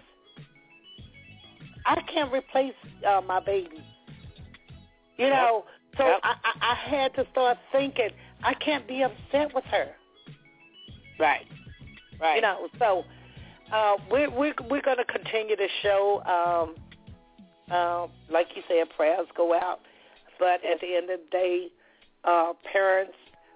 I can't replace my baby. You know, so I had to start thinking, I can't be upset with her. Right. You know, so we're going to continue the show. Like you said, prayers go out. But at the end of the day, parents,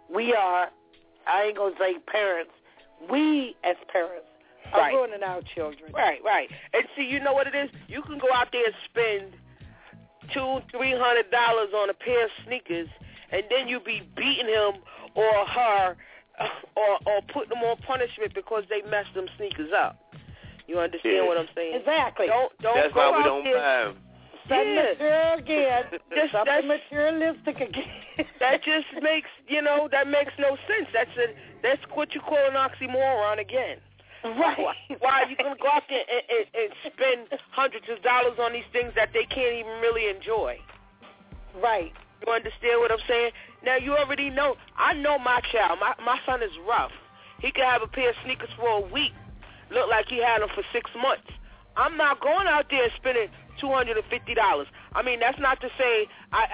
I ain't going to say parents, we as parents are ruining our children. Right. And see, you know what it is? You can go out there and spend $200-$300 on a pair of sneakers, and then you be beating him or her or putting them on punishment because they messed them sneakers up. You understand what I'm saying? Exactly. Don't That's go why we out don't there. buy them. Something material again. Something materialistic again. That just makes, that makes no sense. That's what you call an oxymoron again. Right. Why are you going to go out there and spend hundreds of dollars on these things that they can't even really enjoy? Right. You understand what I'm saying? Now, you already know. I know my child. My son is rough. He could have a pair of sneakers for a week. Look like he had them for 6 months. I'm not going out there and spending $250. I mean, that's not to say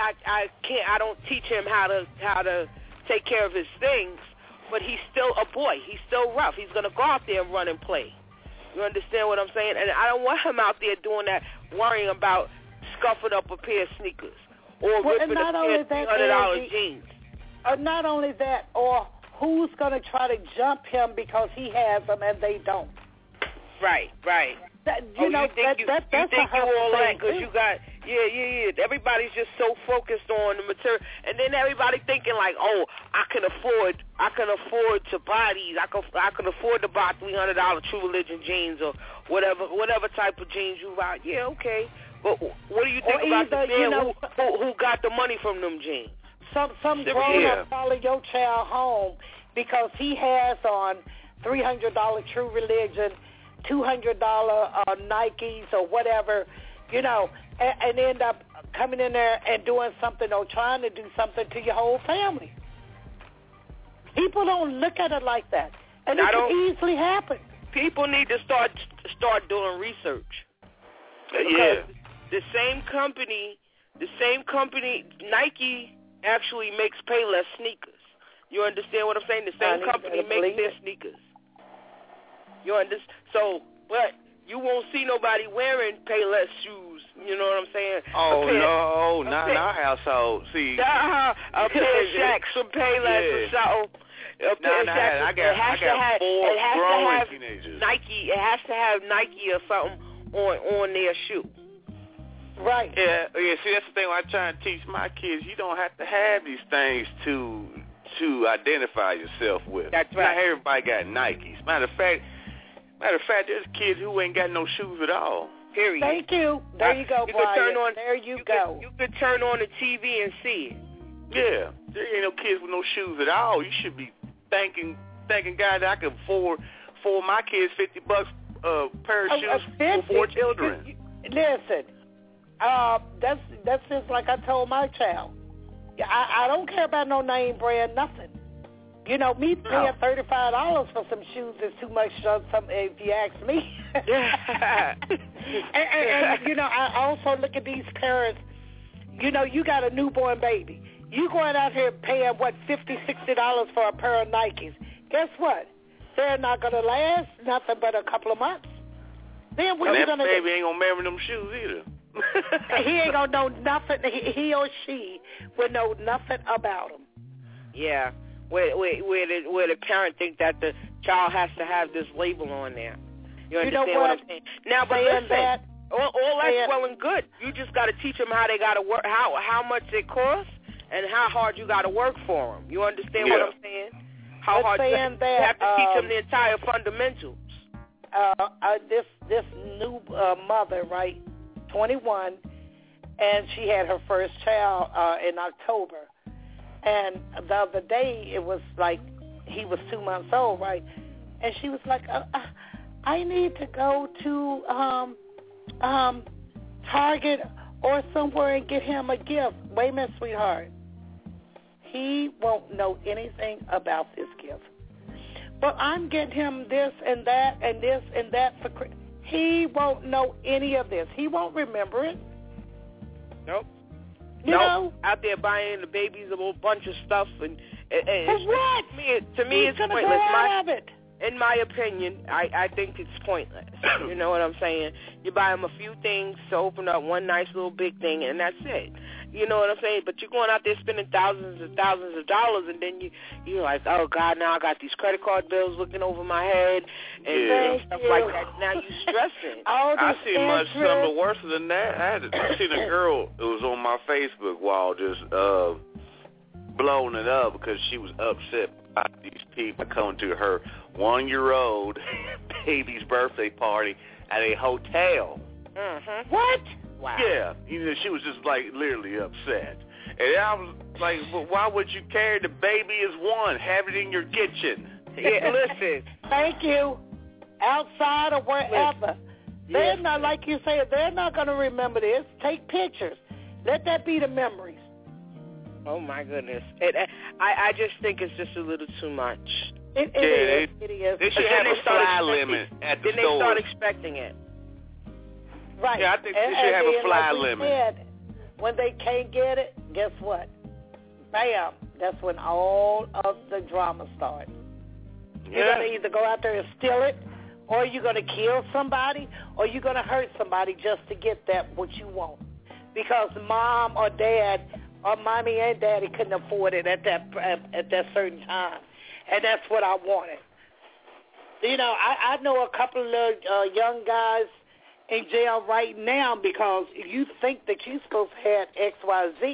I don't teach him how to take care of his things, but he's still a boy. He's still rough. He's going to go out there and run and play. You understand what I'm saying? And I don't want him out there doing that, worrying about scuffing up a pair of sneakers or ripping a pair of $300 jeans. Not only that, or who's going to try to jump him because he has them and they don't. Right. That's you think you all that because you got everybody's just so focused on the material, and then everybody thinking like, oh, I can afford to buy these. I can afford to buy $300 True Religion jeans or whatever type of jeans you buy. Yeah, okay, but what do you think about the man who got the money from them jeans? Some grown up follow your child home because he has on $300 True Religion, $200 Nikes or whatever, and end up coming in there and doing something or trying to do something to your whole family. People don't look at it like that, and it can easily happen. People need to start doing research. Yeah. The same company, Nike actually makes Payless sneakers. You understand what I'm saying? The same company makes their sneakers. You understand? So, but you won't see nobody wearing Payless shoes. You know what I'm saying? Oh, no, not in our household. See, a pair of Shaqs from Payless or something. I got 4 growing teenagers. Nike. It has to have Nike or something on their shoe. Right. Yeah. See, that's the thing I try to teach my kids. You don't have to have these things to identify yourself with. That's right. Not everybody got Nikes. Matter of fact, there's kids who ain't got no shoes at all. Period. Thank you. There you go, Brian. There you go. You could turn on the TV and see it. Yeah. There ain't no kids with no shoes at all. You should be thanking God that I can afford for my kids $50 pair of shoes for 4 children. Listen, that's just like I told my child. I don't care about no name brand, nothing. Me paying $35 for some shoes is too much, if you ask me. and I also look at these parents. You got a newborn baby. You going out here paying, $50, $60 for a pair of Nikes. Guess what? They're not going to last nothing but a couple of months. Then what you going to do? That baby ain't going to remember them shoes either. He ain't going to know nothing. He or she will know nothing about them. Yeah. Where the parent think that the child has to have this label on there. You understand what I'm saying? Now, but listen, all that's well and good. You just got to teach them how they got to work, how much it costs, and how hard you got to work for them. You understand what I'm saying? How hard you have to teach them the entire fundamentals. This new mother, right, 21, and she had her first child in October. And the other day, it was like he was 2 months old, right? And she was like, I need to go to Target or somewhere and get him a gift. Wait a minute, sweetheart. He won't know anything about this gift. But I'm getting him this and that and this and that for Christmas. He won't know any of this. He won't remember it. Nope. You know? Out there buying the babies a whole bunch of stuff. And for what? To me, He's it's gonna pointless. Go out of it. In my opinion, I think it's pointless. You know what I'm saying? You buy them a few things to open up one nice little big thing, and that's it. You know what I'm saying? But you're going out there spending thousands and thousands of dollars, and then you're like, oh, God, now I got these credit card bills looking over my head and stuff like that. Now you're stressing. I see much something worse than that. I seen a girl who was on my Facebook wall just blowing it up because she was upset by these people coming to her 1-year-old baby's birthday party at a hotel. Mm-hmm. What? Wow. Yeah, she was just like literally upset. And I was like, well, why would you care? The baby is one. Have it in your kitchen. Yeah, listen. Thank you. Outside or wherever. They're not, like you said, they're not going to remember this. Take pictures. Let that be the memories. Oh, my goodness. I just think it's just a little too much. It is. They should have a fly limit at the stores. Then they start expecting it. Right. Yeah, I think they should have a fly limit. Said, when they can't get it, guess what? Bam. That's when all of the drama starts. You're going to either go out there and steal it, or you're going to kill somebody, or you're going to hurt somebody just to get that what you want. Because mom or dad or mommy and daddy couldn't afford it at that certain time. And that's what I wanted. You know, I know a couple of young guys in jail right now because you think that you're supposed to have X, Y, Z.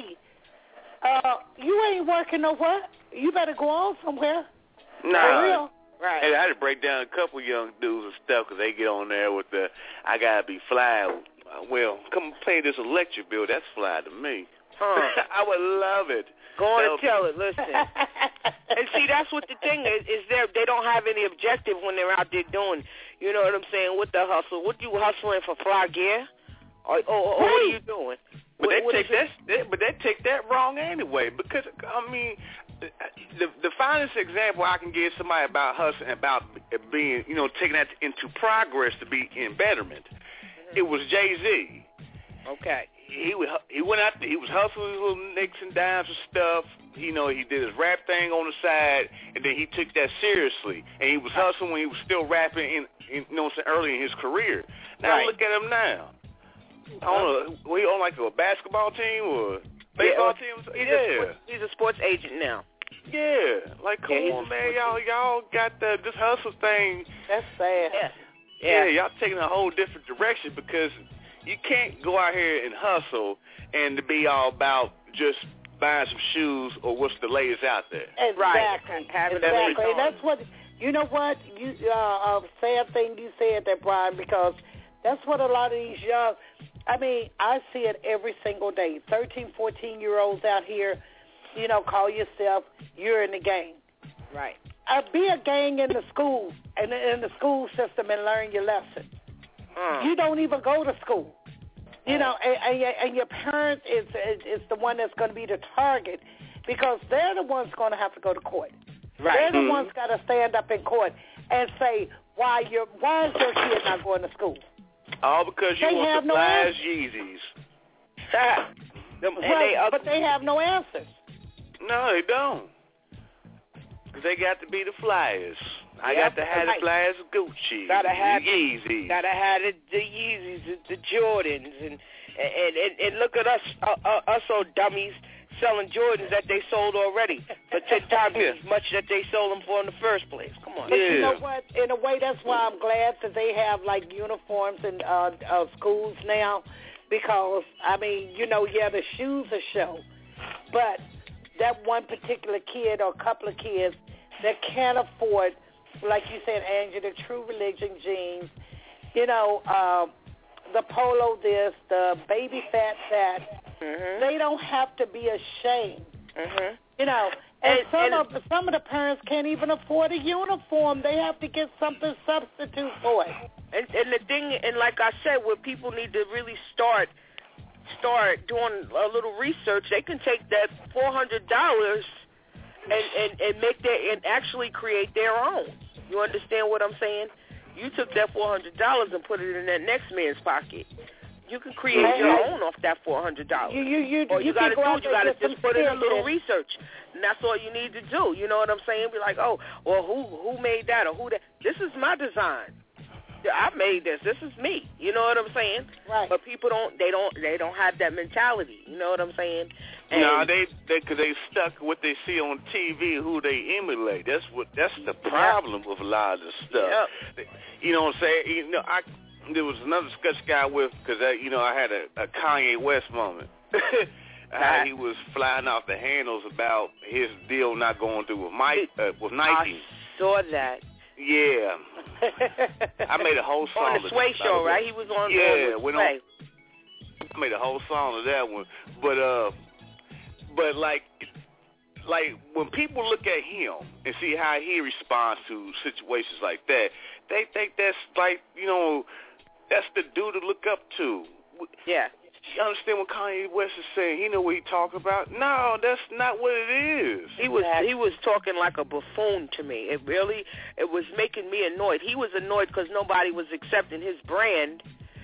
You ain't working nowhere. You better go on somewhere. Nah. For real. Right. Hey, I had to break down a couple young dudes and stuff because they get on there with the, I got to be fly. Well, come play this electric bill. That's fly to me. Huh. I would love it. Go on and tell it. Listen. And see, that's what the thing is they don't have any objective when they're out there doing, you know what I'm saying, with the hustle. What you hustling for, fly gear? Or what are you doing? But they take that wrong anyway. Because I mean, the finest example I can give somebody about hustling, about being, you know, taking that into progress to be in betterment, it was Jay-Z. Okay. He went out there, he was hustling his little nicks and dimes and stuff. You know, he did his rap thing on the side, and then he took that seriously. And he was hustling when he was still rapping in you know, early in his career. Now look at him now. I don't know, we on like a basketball team or baseball team? He's a sports agent now. Yeah, like come on, man, y'all got this hustle thing. That's sad. Yeah, y'all taking a whole different direction because you can't go out here and hustle and to be all about just buying some shoes or what's the latest out there. Exactly. Right. Exactly. And that's what, you know what, you sad thing you said that, Brian, because that's what a lot of these young, I mean, I see it every single day. 13, 14-year-olds out here, you know, call yourself, you're in the gang. Right. Be a gang in the school, in the school system and learn your lesson. You don't even go to school. You know, and your parents is the one that's going to be the target because they're the ones going to have to go to court. Right. They're the ones got to stand up in court and say, why is your kid not going to school? All because you want to fly Yeezys. But they have no answers. No, they don't. Because they got to be the flyers. I got to have the flyers Gucci, Yeezys. Gotta have the Yeezys, the Jordans, and look at us old dummies selling Jordans that they sold already for 10 times as much that they sold them for in the first place. Come on. But you know what? In a way, that's why I'm glad that they have like uniforms in schools now, because I mean, you know, the shoes are show, but that one particular kid or couple of kids that can't afford, like you said, Angie, the True Religion jeans, you know, the polo this, the baby fat. They don't have to be ashamed You know, and some of the parents can't even afford a uniform. They have to get something substitute for it. And the thing, and like I said, where people need to really start doing a little research, they can take that $400 and make and actually create their own. You understand what I'm saying? You took that $400 and put it in that next man's pocket. You can create your own off that $400. All you got to do is you got to just put in a little research, and that's all you need to do. You know what I'm saying? Be like, oh, well, who made that or who that? This is my design. I made this. This is me. You know what I'm saying? Right. But people don't have that mentality. You know what I'm saying? And no, they stuck what they see on TV, who they emulate. That's the problem with a lot of the stuff. Yep. You know what I'm saying? You know, there was another discussion guy with, because I had a Kanye West moment. How he was flying off the handles about his deal not going through with Nike. I saw that. Yeah. I made a whole song on the Sway show, right? He was on. I made a whole song of that one, but like when people look at him and see how he responds to situations like that, they think that's like, that's the dude to look up to. Yeah. You understand what Kanye West is saying? He know what he talking about. No, that's not what it is. He was talking like a buffoon to me. It was making me annoyed. He was annoyed because nobody was accepting his brand.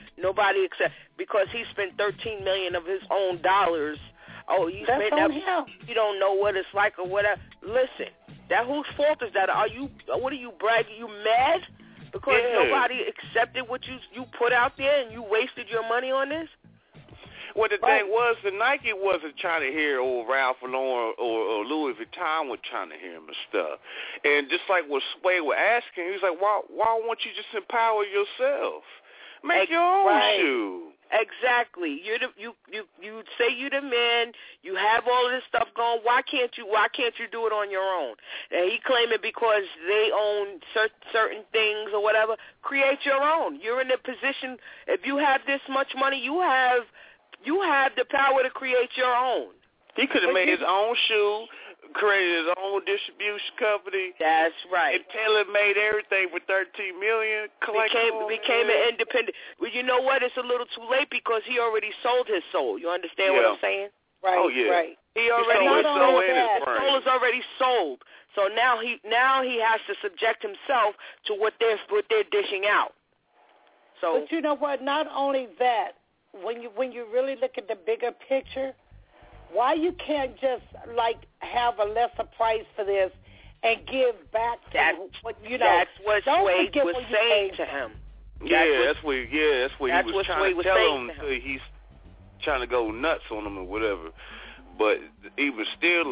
Because he spent $13 million of his own dollars. Oh, you spent that? You don't know what it's like or whatever. Listen, whose fault is that? What are you bragging? You mad because nobody accepted what you put out there and you wasted your money on this? Well, the thing was, the Nike wasn't trying to hear old Ralph Lauren or Louis Vuitton was trying to hear him and stuff. And just like what Sway was asking, he was like, why won't you just empower yourself? Make your own shoe. Exactly. You say you the man. You have all of this stuff going. Why can't you do it on your own? And he claiming because they own certain things or whatever. Create your own. You're in a position. If you have this much money, you have the power to create your own. He could have made his own shoe, created his own distribution company. That's right. And tailor-made everything for $13 million. Became an independent. Well, you know what? It's a little too late because he already sold his soul. You understand what I'm saying? Right. Oh yeah. Right. He already his soul his soul is already sold. So now he has to subject himself to what they're dishing out. So. But you know what? Not only that. When you really look at the bigger picture, why you can't just have a lesser price for this and give back to what That's what Sway was saying to him. That's what he was trying to tell him. He's trying to go nuts on him or whatever. But even still,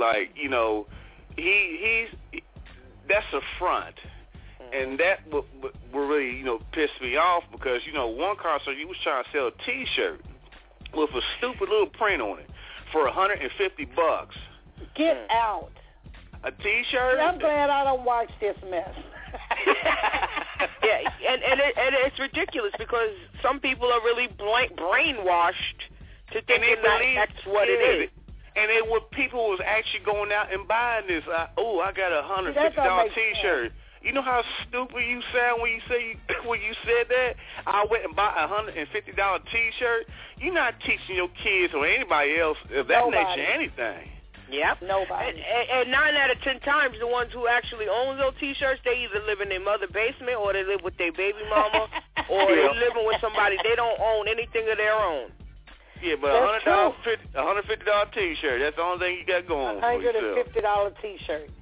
he's that's a front. And that would really, piss me off because, one concert he was trying to sell a T-shirt with a stupid little print on it for $150. Get out. A T-shirt? I'm glad I don't watch this mess. Yeah, and it's ridiculous because some people are really brainwashed to think that's what it is. And people was actually going out and buying this. I got a $150 T-shirt. You know how stupid you sound when you said that? I went and bought a $150 T-shirt. You're not teaching your kids or anybody else of that nature anything. Yep. Nobody. And 9 out of 10 times, the ones who actually own those T-shirts, they either live in their mother's basement or they live with their baby mama or they're living with somebody. They don't own anything of their own. Yeah, but $150 T-shirt, that's the only thing you got going for yourself. $150 T-shirt.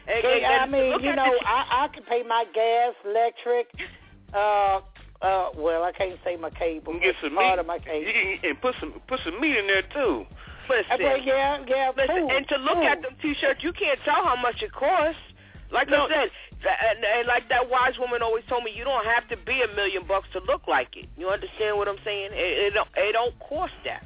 I can pay my gas, electric, well, I can't say my cable. You can get some part meat. Of my cable. You can put some meat in there too. Listen, and to look at them T-shirts, you can't tell how much it costs. I said, and like that wise woman always told me, you don't have to be $1 million to look like it. You understand what I'm saying? It don't cost that.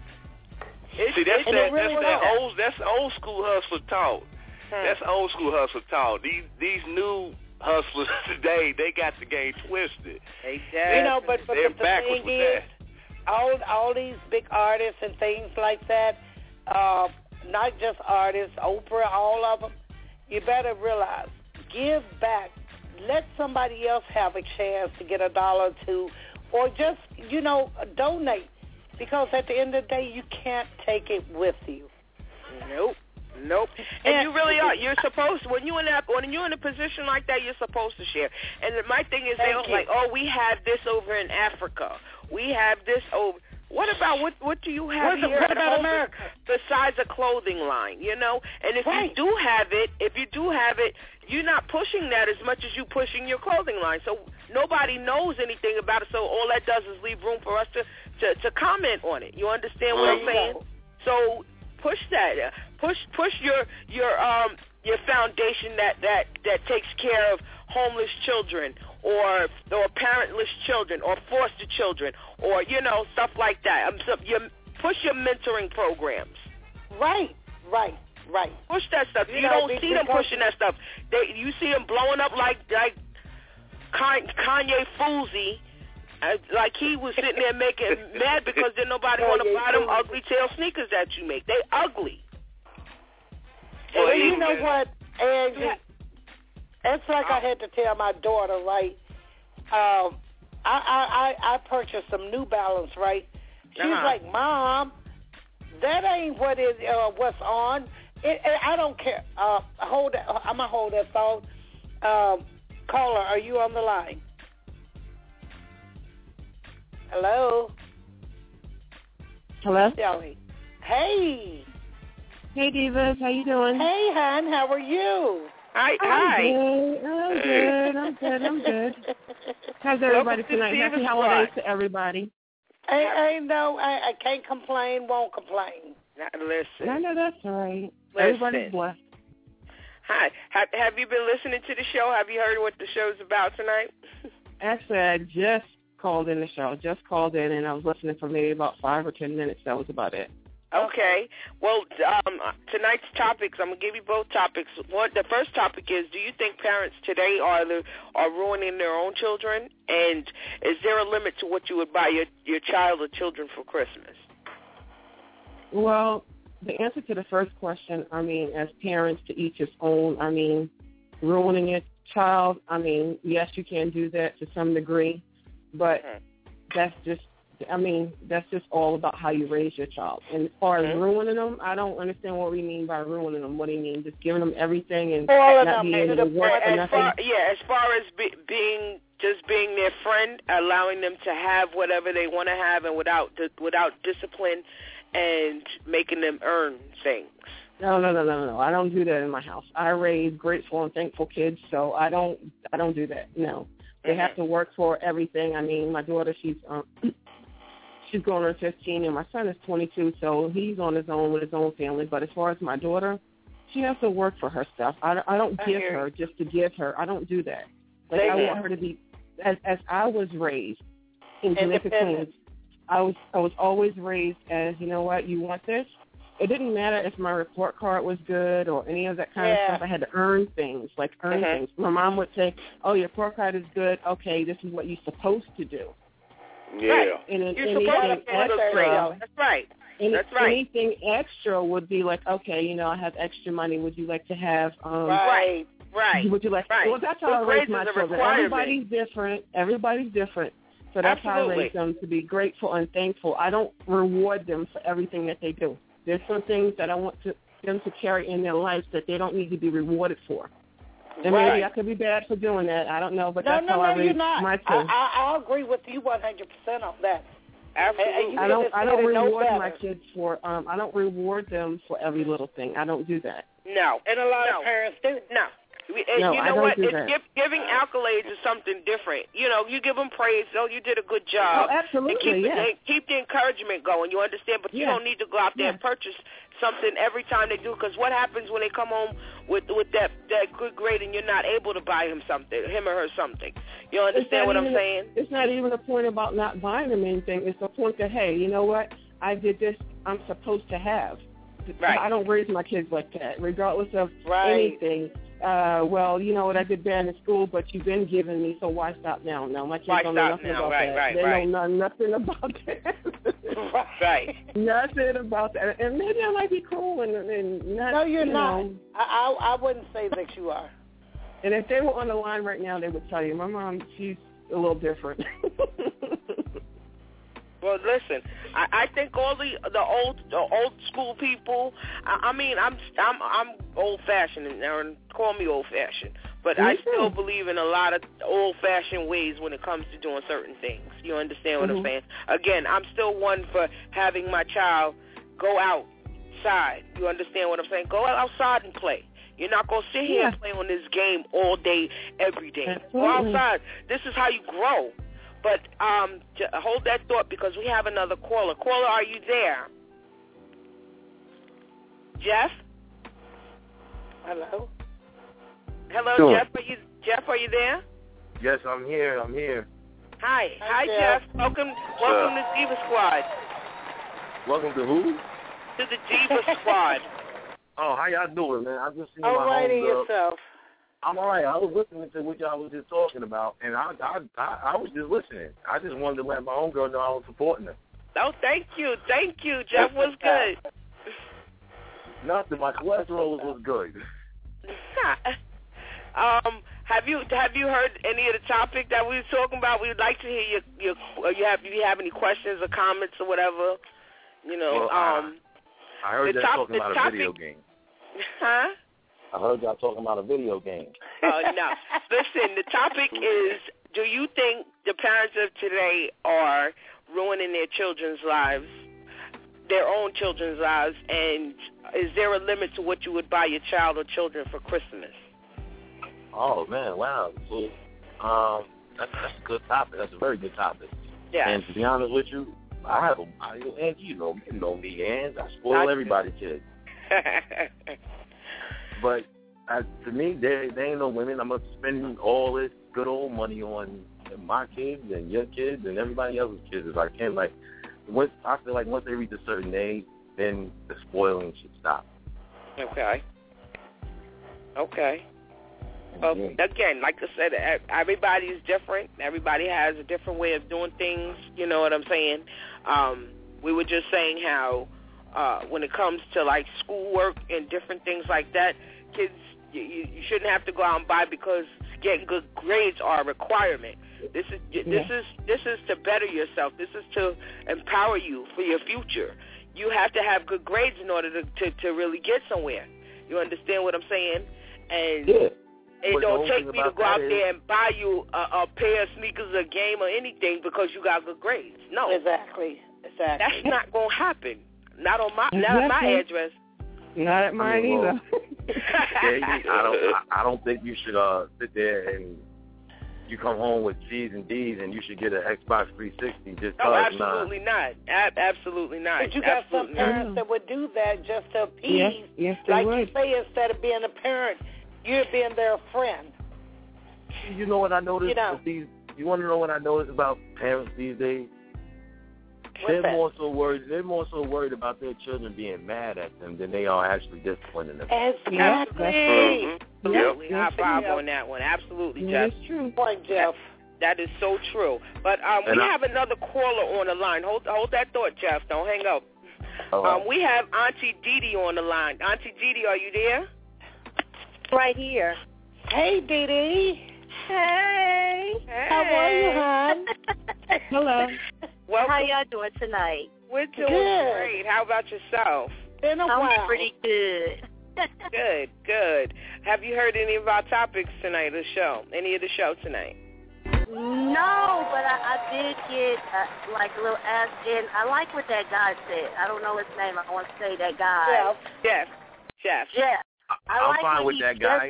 That's old school hustler talk. That's old school hustler talk. These new hustlers today, they got the game twisted. Exactly. But they're the backwards thing with is, that. all these big artists and things like that, not just artists, Oprah, all of them, you better realize, give back. Let somebody else have a chance to get $1 or $2, or just, donate. Because at the end of the day, you can't take it with you. Nope. And you really are. You're supposed to, when you're in a position like that, you're supposed to share. And my thing is, they're like, oh, we have this over in Africa. We have this over. What about what do you have here? What about America? Besides a clothing line, And if you do have it, you're not pushing that as much as you pushing your clothing line. So nobody knows anything about it. So all that does is leave room for us to comment on it. You understand what I'm saying? So push that. Push your foundation that takes care of homeless children or parentless children or foster children or stuff like that. Push your mentoring programs. Right. Push that stuff. You don't see them pushing that stuff. You see them blowing up like Kanye Foolsy. Like he was sitting there making mad because then nobody want to buy them ugly tail sneakers that you make. They ugly. Well, you know what, Angie? It's like I had to tell my daughter, right? I purchased some New Balance, right? She's like, Mom, that ain't what's on. I don't care. I'm gonna hold that phone. Caller, are you on the line? Hello. Shelly. Hey. Hey, Divas. How you doing? Hey, hon. How are you? Hi. I'm good. How's everybody tonight? Happy holidays to everybody. I can't complain, won't complain. Listen. I know that's right. Everybody's blessed. Hi. Have you been listening to the show? Have you heard what the show's about tonight? Actually, I just called in the show. And I was listening for maybe about 5 or 10 minutes. That was about it. Okay. Well, tonight's topics, I'm going to give you both topics. The first topic is, do you think parents today are ruining their own children? And is there a limit to what you would buy your child or children for Christmas? Well, the answer to the first question, as parents, to each his own. Ruining your child, yes, you can do that to some degree, but that's just all about how you raise your child. And as far as ruining them, I don't understand what we mean by ruining them. What do you mean? Just giving them everything and not being able to work for nothing? As far as being their friend, allowing them to have whatever they want to have and without discipline and making them earn things. No. I don't do that in my house. I raise grateful and thankful kids, so I don't do that. No. They have to work for everything. My daughter, she's going on 15, and my son is 22, so he's on his own with his own family. But as far as my daughter, she has to work for her stuff. I don't give her just to give her. I don't do that. I want her to be, as I was raised in Jamaica, Queens, I was always raised as, you know what, you want this? It didn't matter if my report card was good or any of that kind of stuff. I had to earn things, things. My mom would say, oh, your report card is good. Okay, this is what you're supposed to do. Yeah. Right. You're supposed to do extra. That's right. Anything extra would be like, okay, I have extra money. Would you like to have? Right. Would you like? Right. Well, that's how I raise my children. Everybody's different. So that's how I raise them, to be grateful and thankful. I don't reward them for everything that they do. There's some things that I want them to carry in their lives that they don't need to be rewarded for. And maybe I could be bad for doing that. I don't know, but that's how I raise my children. I agree with you 100% on that. Absolutely. I don't reward my kids for. I don't reward them for every little thing. I don't do that. No, and a lot of parents do. No. No, you know what? Giving accolades is something different. You give them praise. Oh, you did a good job. Oh, absolutely, and keep the encouragement going. You understand? But you don't need to go out there and purchase something every time they do. Because what happens when they come home with that good grade and you're not able to buy him or her something? You understand what I'm saying? It's not even a point about not buying them anything. It's a point that, hey, you know what? I did this. I'm supposed to have. Right. I don't raise my kids like that, regardless of anything. well, you know what, I did bad in school, but you've been giving me, so why stop now? No, my kids don't know nothing about that. They know nothing about that. Right. Nothing about that. And maybe I might be cruel and not. No, you're not. Know. I wouldn't say that you are. And if they were on the line right now, they would tell you, my mom, she's a little different. Well, listen, I think all the old school people. I mean, I'm old fashioned, and call me old fashioned, but I still believe in a lot of old fashioned ways when it comes to doing certain things. You understand what I'm saying? Again, I'm still one for having my child go outside. You understand what I'm saying? Go outside and play. You're not going to sit here and play on this game all day, every day. Absolutely. Go outside. This is how you grow. But hold that thought because we have another caller. Caller, are you there? Jeff? Hello? Hello, sure. Jeff, are you there? Yes, I'm here. Hi, Jeff. Welcome to Diva Squad. Welcome to who? To the Diva Squad. Oh, how y'all doing, man? I'm just seeing All my right, homegirl. yourself. I'm all right. I was listening to what y'all was just talking about, and I was just listening. I just wanted to let my homegirl know I was supporting her. Oh, thank you, Jeff. Was good. Nothing. My cholesterol was good. Have you heard any of the topic that we were talking about? We'd like to hear you have any questions or comments or whatever. You know, well, I heard y'all talking about a video game. Huh? I heard y'all talking about a video game. Oh, no. Listen, the topic is, do you think the parents of today are ruining their children's lives, their own children's lives, and is there a limit to what you would buy your child or children for Christmas? Oh, man, wow. So, that's a good topic. That's a very good topic. Yeah. And to be honest with you, and you know me, and I spoil everybody's kids. But to me, there ain't no limit. I'm going to spend all this good old money on my kids and your kids and everybody else's kids if I can. I feel like once they reach a certain age, then the spoiling should stop. Okay. Well, again, like I said, everybody is different. Everybody has a different way of doing things. You know what I'm saying? We were just saying how when it comes to like schoolwork and different things like that, kids, you shouldn't have to go out and buy because getting good grades are a requirement. This is to better yourself. This is to empower you for your future. You have to have good grades in order to really get somewhere. You understand what I'm saying? And it don't take me to go out there and buy you a pair of sneakers, a game, or anything because you got good grades. No, exactly. That's not gonna happen. Not on my address. Not at mine either. I don't think you should sit there and you come home with C's and D's and you should get an Xbox 360 just because. Oh, absolutely not. Absolutely not. But you got some parents that would do that just to appease. Yes, they would. You say, instead of being a parent, you're being their friend. You know what I noticed? You want to know what I noticed about parents these days? They're more so worried about their children being mad at them than they are actually disciplining them. Exactly. Absolutely. High five on that one. Absolutely, Jeff. That's true. Point, Jeff. That is so true. But we have another caller on the line. Hold that thought, Jeff. Don't hang up. Right. We have Auntie Didi on the line. Auntie Didi, are you there? Right here. Hey, Didi. Hey. How are you, hon? Hello. Welcome. How y'all doing tonight? We're doing good. Great. How about yourself? Been a while. I'm pretty good. Good. Have you heard any of our topics tonight, any of the show tonight? No, but I did get a little ask in. I like what that guy said. I don't know his name. I want to say that guy. Jeff. I'm fine with that guy.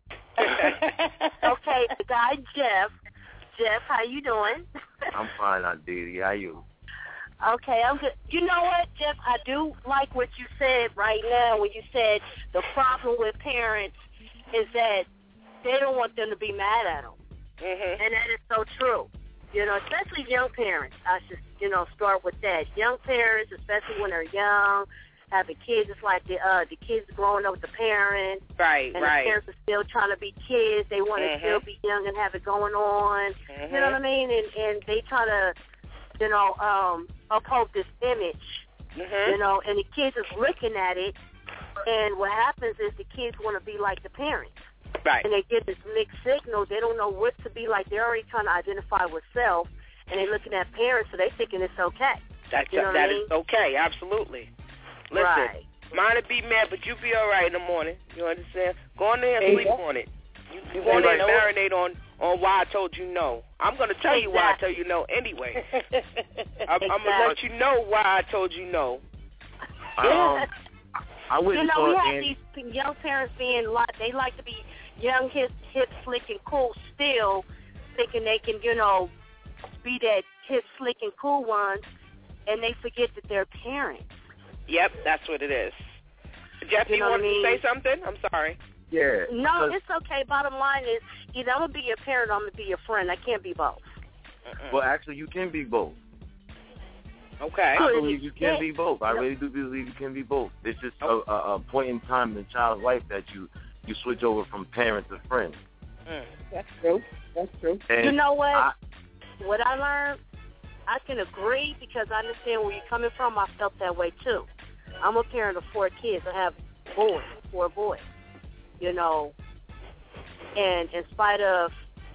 Okay, the guy Jeff. Jeff, how you doing? I'm fine, Aunt Didi. How you? Okay, I'm good. You know what, Jeff? I do like what you said right now when you said the problem with parents is that they don't want them to be mad at them. Mm-hmm. And that is so true. You know, especially young parents. I should, start with that. Young parents, especially when they're young, have the kids. It's like the kids growing up with the parents. Right, and right. the parents are still trying to be kids. They want to still be young and have it going on. You know what I mean? And they try to, uphold this image. And the kids is looking at it. And what happens is the kids want to be like the parents. Right. And they get this mixed signal. They don't know what to be like. They're already trying to identify with self. And they're looking at parents, so they're thinking it's okay. That is okay, absolutely. Listen, right. Mine would be mad, but you be all right in the morning. You understand? Go in there and sleep on it. You go in there and marinate on why I told you no. I'm going to tell you why I tell you no anyway. I'm going to let you know why I told you no. I wouldn't we have these young parents being they like to be young, hip, slick, and cool still, thinking they can, be that hip, slick, and cool ones, and they forget that they're parents. Yep, that's what it is. Jeff, you want to say something? I'm sorry. Yeah. No, it's okay. Bottom line is, either I'm going to be your parent or I'm going to be your friend. I can't be both. Well, actually, you can be both. Okay. I believe you can be both. I really do believe you can be both. It's just a point in time in the child's life that you switch over from parent to friend. That's true. And you know what? What I learned, I can agree because I understand where you're coming from. I felt that way, too. I'm a parent of 4 kids. I have 4 boys, And in spite of,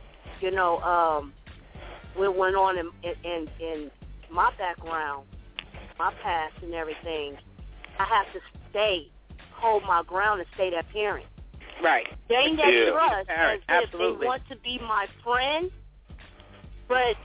what went on in my background, my past and everything, I have to hold my ground and stay that parent. Right. Gain that trust as if Absolutely. they want to be my friend, but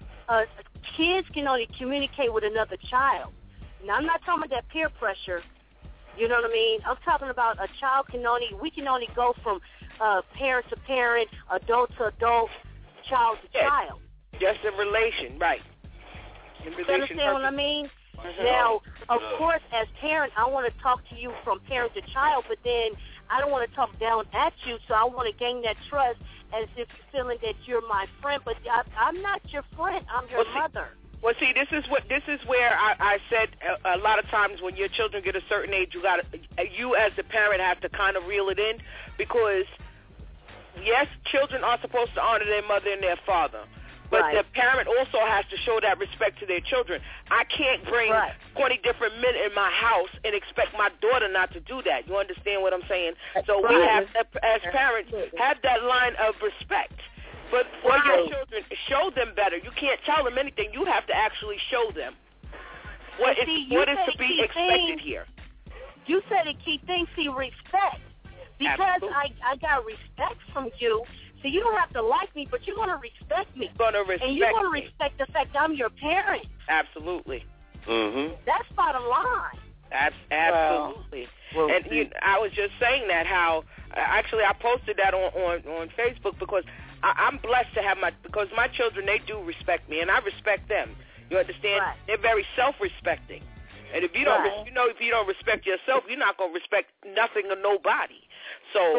kids can only communicate with another child. Now, I'm not talking about that peer pressure, you know what I mean? I'm talking about we can only go from parent to parent, adult to adult, child to child. Just a relation, right. You understand what I mean? Now, of course, as parent, I want to talk to you from parent to child, but then I don't want to talk down at you, so I want to gain that trust as if you're feeling that you're my friend, but I'm not your friend. I'm your mother. Well, see, this is where I said a lot of times when your children get a certain age, you as the parent have to kind of reel it in because, yes, children are supposed to honor their mother and their father. But the parent also has to show that respect to their children. I can't bring 20 different men in my house and expect my daughter not to do that. You understand what I'm saying? So we have to, as parents, have that line of respect. But for your children, show them better. You can't tell them anything. You have to actually show them what is to be expected here. You said a key thing, respect. Because I got respect from you. So you don't have to like me, but you're going to respect me. And you're going to respect the fact I'm your parent. Absolutely. That's bottom line. Absolutely. Well, and I was just saying that how actually I posted that on Facebook because I'm blessed to have because my children, they do respect me and I respect them. You understand? Right. They're very self-respecting. And if you don't, if you don't respect yourself, you're not going to respect nothing or nobody. So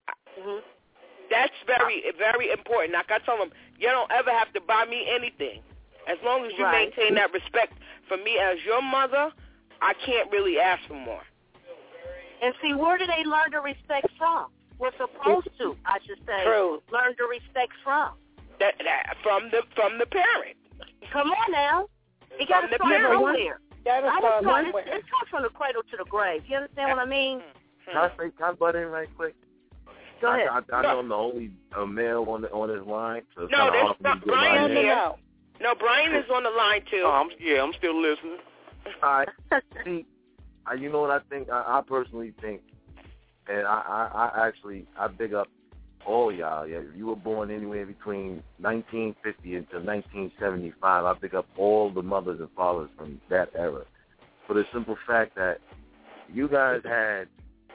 that's very, very important. Like I told them, you don't ever have to buy me anything. As long as you maintain that respect for me as your mother, I can't really ask for more. And see, where do they learn to respect from? We're supposed to, I should say, learn to respect from. From the parent. Come on now. It got to start somewhere. It comes from the cradle to the grave. You understand what I mean? Can I butt in right quick? Go ahead. I know I'm the only male on his line. So no, there's Brian here. No, Brian is on the line too. I'm still listening. All right. See, you know what I think? I personally think, and I big up all y'all. Yeah, if you were born anywhere between 1950 until 1975, I big up all the mothers and fathers from that era. For the simple fact that you guys had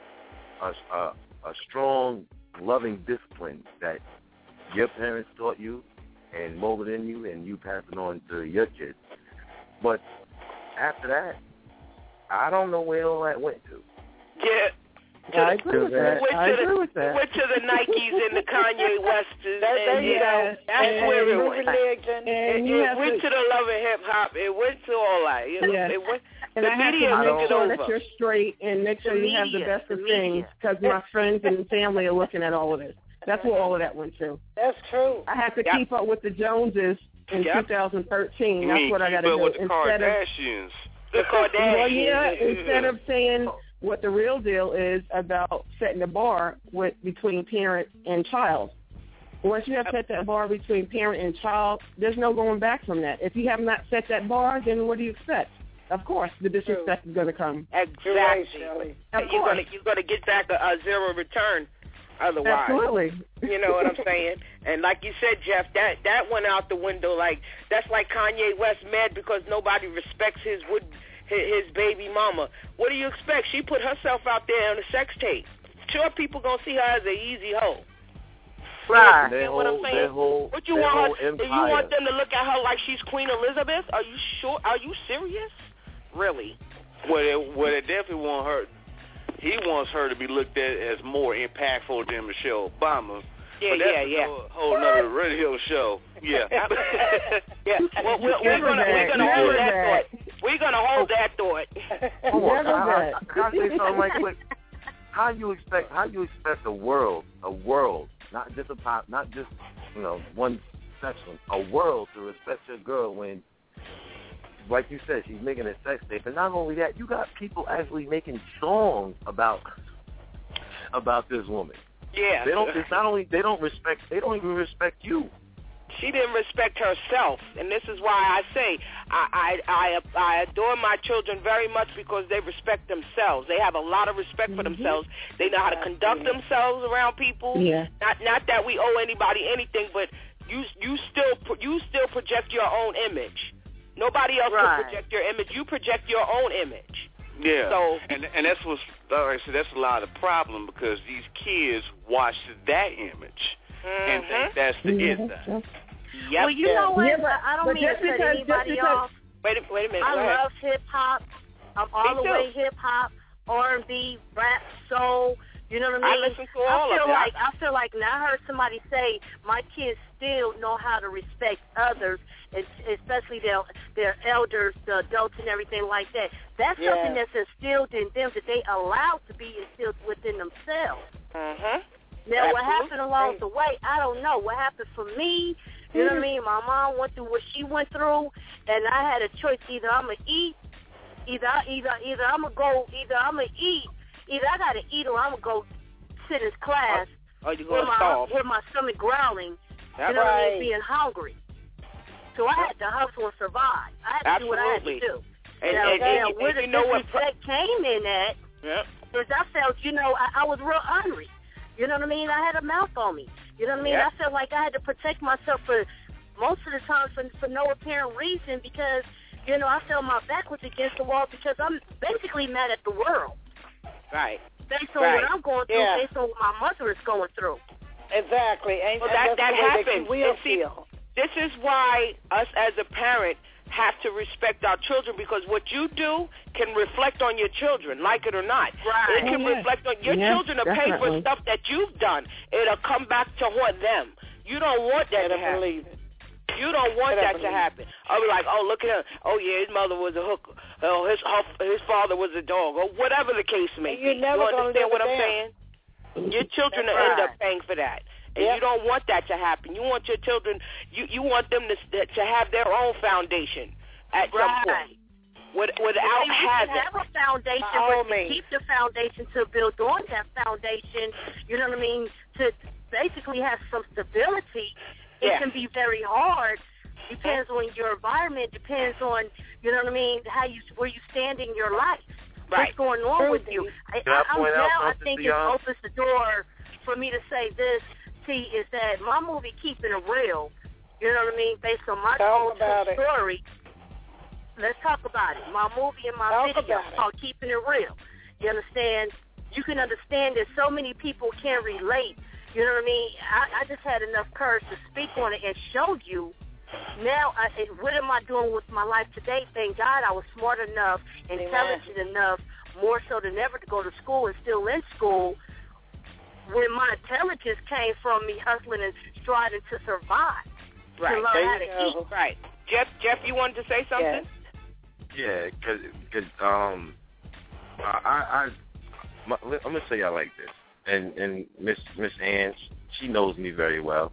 a strong, loving discipline that your parents taught you and molded in you, and you passed it on to your kids. But after that, I don't know where all that went to. Yeah. I agree with that. Went to the Nikes and the Kanye Wests. That's where it went. It went to the Love and Hip Hop. It went to all that. It went. And I have to make sure that you're straight and make sure you have the best of things because my friends and family are looking at all of this. That's where all of that went to. That's true. I have to keep up with the Joneses in 2013. That's what I got to do. With the Kardashians. Well, instead of saying what the real deal is about setting the bar between parent and child. Once you have set that bar between parent and child, there's no going back from that. If you have not set that bar, then what do you expect? Of course, the disrespect is going to come. Exactly. You're going to get back a zero return otherwise. Absolutely. You know what I'm saying? And like you said, Jeff, that went out the window. That's like Kanye West mad because nobody respects his baby mama. What do you expect? She put herself out there on a sex tape. Sure, people going to see her as an easy hoe. Right. You know what I'm saying? What you want her? You want them to look at her like she's Queen Elizabeth? Are you sure? Are you serious? Really? Well, they definitely want her. He wants her to be looked at as more impactful than Michelle Obama. Yeah. A whole nother radio show. Yeah. Yeah. Well, we're gonna hold that thought. We're gonna hold that thought. Can I say something right quick? How you expect a world, not just one section, a world to respect your girl when, like you said, she's making a sex tape, and not only that, you got people actually making songs about this woman. Yeah. They don't even respect you. She didn't respect herself, and this is why I say I adore my children very much because they respect themselves. They have a lot of respect for themselves. They know how to conduct themselves around people. Yeah. Not that we owe anybody anything, but you still project your own image. Nobody else can project your image. You project your own image. Yeah. So, and that's what's like I said, that's a lot of the problem because these kids watch that image and think that's the it thing. Yep. Well, you know what? I don't mean to cut anybody off. Wait a minute. I love hip-hop. I'm all the way hip-hop, R&B, rap, soul. You know what I mean? I listen to all of that. I feel like now I heard somebody say my kids still know how to respect others, especially their elders, the adults, and everything like that. That's something that's instilled in them that they allow to be instilled within themselves. Now, what happened along the way, I don't know. What happened for me, you know what I mean? My mom went through what she went through, and I had a choice. Either I'm going to eat, either I'm going to eat, either I got to eat or I'm going to go sit in class with my stomach growling, you know what I mean, being hungry. So I had to hustle and survive. I had to do what I had to do. And where the disrespect came in at is I felt, I was real hungry. You know what I mean? I had a mouth on me. You know what I mean? I felt like I had to protect myself for most of the time for no apparent reason because, I felt my back was against the wall because I'm basically mad at the world. Right. Based on what I'm going through, based on what my mother is going through. Exactly. And that happens. And see, this is why us as a parent have to respect our children because what you do can reflect on your children, like it or not. Right. It can reflect on your children to pay for stuff that you've done. It'll come back to haunt them. You don't want that to happen. You don't want that to happen. I'll be like, oh, look at him. Oh, yeah, his mother was a hooker. Oh, his father was a dog, or whatever the case may be. You understand what I'm saying? Your children will end up paying for that. And you don't want that to happen. You want your children, you want them to have their own foundation at some point. Without having have a foundation, but to keep the foundation, to build on that foundation, you know what I mean, to basically have some stability, it can be very hard. Depends on your environment, depends on, you know what I mean, where you stand in your life. What's going on with you. I think it opens the door for me to say this, is that my movie Keeping It Real, you know what I mean, based on my own story. Let's talk about it. My movie and my video called Keeping It Real. You understand? You can understand that so many people can relate. You know what I mean? I just had enough courage to speak on it and show you. Now, what am I doing with my life today? Thank God I was smart enough, intelligent enough, more so than ever to go to school and still in school, when my intelligence came from me hustling and striving to survive, to learn how to eat. Right. Jeff, you wanted to say something? Yeah, because I'm gonna say y'all like this, and Miss Ann, she knows me very well.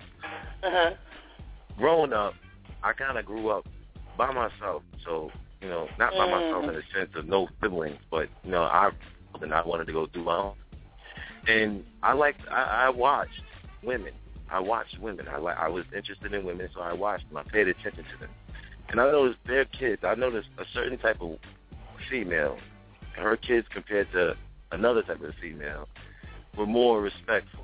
Growing up, I kind of grew up by myself, so not by myself in the sense of no siblings, but I wanted to go do my own. And I watched women. I was interested in women, so I watched them. I paid attention to them. And I noticed their kids. I noticed a certain type of female, her kids compared to another type of female, were more respectful.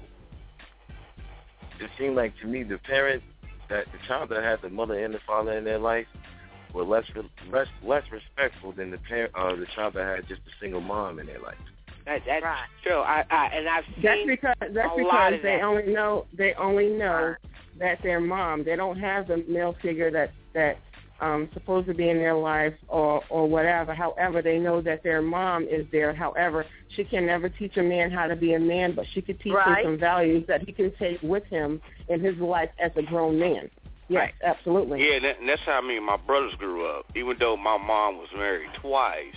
It seemed like to me the child that had the mother and the father in their life were less respectful than the child that had just a single mom in their life. That's true. And I've seen that's because they only know that their mom. They don't have the male figure that's supposed to be in their life or whatever. However, they know that their mom is there. However, she can never teach a man how to be a man, but she could teach him some values that he can take with him in his life as a grown man. Yes, absolutely. Yeah, and that's how me and my brothers grew up. Even though my mom was married twice,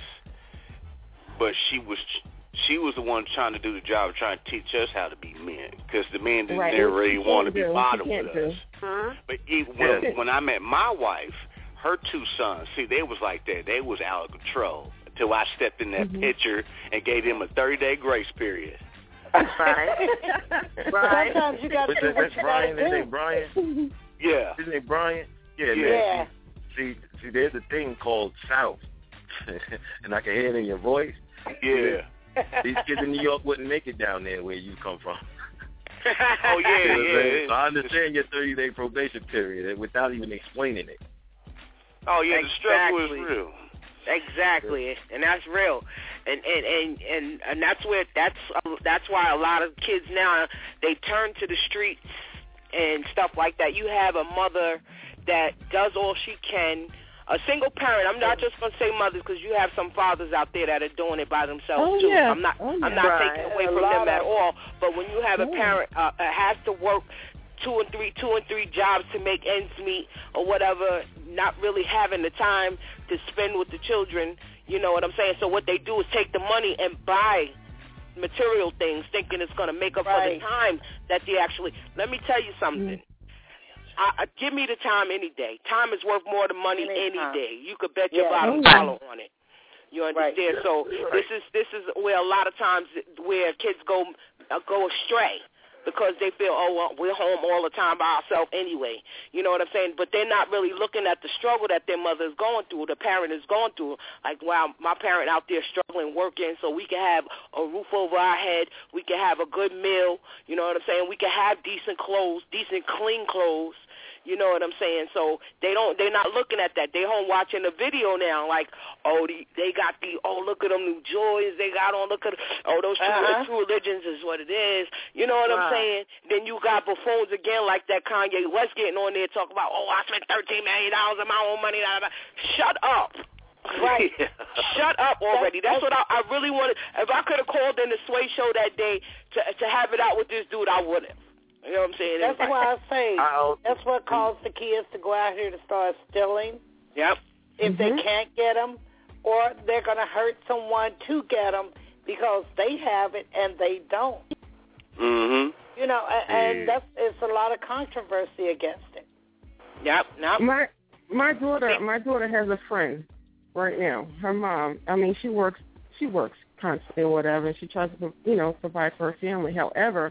but she was the one trying to do the job of trying to teach us how to be men, because the men didn't really want to be bothered with us. But even when I met my wife, her two sons, see, they was like that. They was out of control until I stepped in that picture and gave them a 30-day grace period. Right. Sometimes you got to do what you got to do. Isn't it Brian? Yeah. Isn't it Brian? Yeah. Yeah. See, there's a thing called South, and I can hear it in your voice. Yeah. These kids in New York wouldn't make it down there where you come from. Oh, yeah. So I understand your 30-day probation period without even explaining it. Oh, yeah, the struggle is real. Exactly, and that's real, and that's why a lot of kids now, they turn to the streets and stuff like that. You have a mother that does all she can. A single parent. I'm not just going to say mothers, because you have some fathers out there that are doing it by themselves too. Yeah. I'm not taking away from them at all. But when you have a parent has to work two and three jobs to make ends meet or whatever, not really having the time to spend with the children, you know what I'm saying? So what they do is take the money and buy material things, thinking it's going to make up for the time that they actually. Let me tell you something. Give me the time any day. Time is worth more than money any day. You could bet your bottom dollar on it. You understand? So this is where a lot of times where kids go astray, because they feel, we're home all the time by ourselves anyway. You know what I'm saying? But they're not really looking at the struggle that their mother is going through, the parent is going through. Like, wow, my parent out there struggling, working, so we can have a roof over our head. We can have a good meal. You know what I'm saying? We can have decent clothes, decent clean clothes. You know what I'm saying? So they're not looking at that. They're home watching the video now, like, they got look at them new joys they got on. Look at those true religions is what it is. You know what I'm saying? Then you got buffoons again, like that Kanye West getting on there talking about, I spent $13 million of my own money. Shut up. Right. Shut up already. That's what I really wanted. If I could have called in the Sway Show that day to have it out with this dude, I would have. You know what I'm saying? That's why I say that's what caused the kids to go out here to start stealing. Yep. If they can't get them, or they're going to hurt someone to get them because they have it and they don't. Mm-hmm. You know, and it's a lot of controversy against it. Yep. My daughter has a friend right now. Her mom. I mean, she works constantly or whatever. And she tries to provide for her family. However,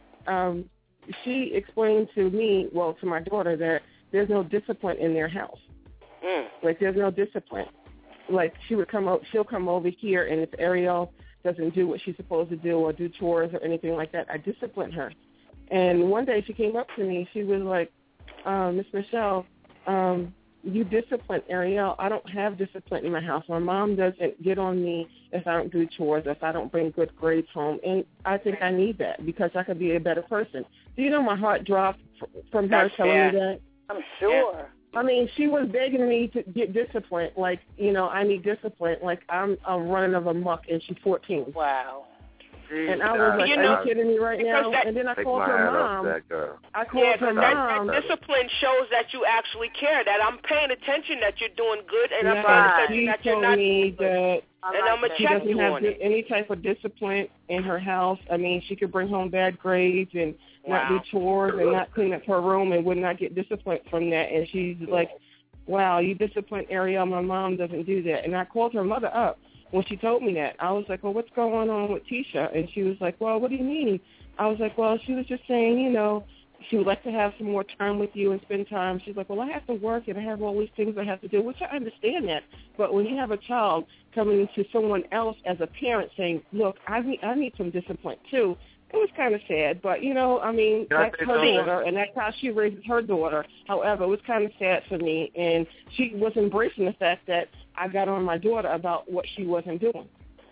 she explained to me, to my daughter, that there's no discipline in their house. Like, there's no discipline. Like, she'll come over here, and if Ariel doesn't do what she's supposed to do or do chores or anything like that, I discipline her. And one day she came up to me. She was like, Miss Michelle, you discipline Ariel. I don't have discipline in my house. My mom doesn't get on me if I don't do chores, if I don't bring good grades home. And I think I need that because I could be a better person. Do you know my heart dropped from her telling me that? I'm sure. I mean, she was begging me to get disciplined. Like, you know, I need discipline. Like, I'm a running of a muck, and she's 14. Wow. And I was like, are you kidding me right now? And then I called her mom. I called her mom. That discipline shows that you actually care, that I'm paying attention that you're doing good, and I'm paying attention that you're not doing good. And I'm going to check you on it. She doesn't have any type of discipline in her house. I mean, she could bring home bad grades and not do chores and not clean up her room and would not get disciplined from that. And she's like, wow, you discipline Ariel. My mom doesn't do that. And I called her mother up. When she told me that, I was like, well, what's going on with Tisha? And she was like, well, what do you mean? I was like, well, she was just saying, you know, she would like to have some more time with you and spend time. She's like, well, I have to work and I have all these things I have to do, which I understand that. But when you have a child coming to someone else as a parent saying, look, I need some discipline too, it was kind of sad. But, you know, I mean, that's her daughter, and that's how she raises her daughter. However, it was kind of sad for me, and she was embracing the fact that I got on my daughter about what she wasn't doing.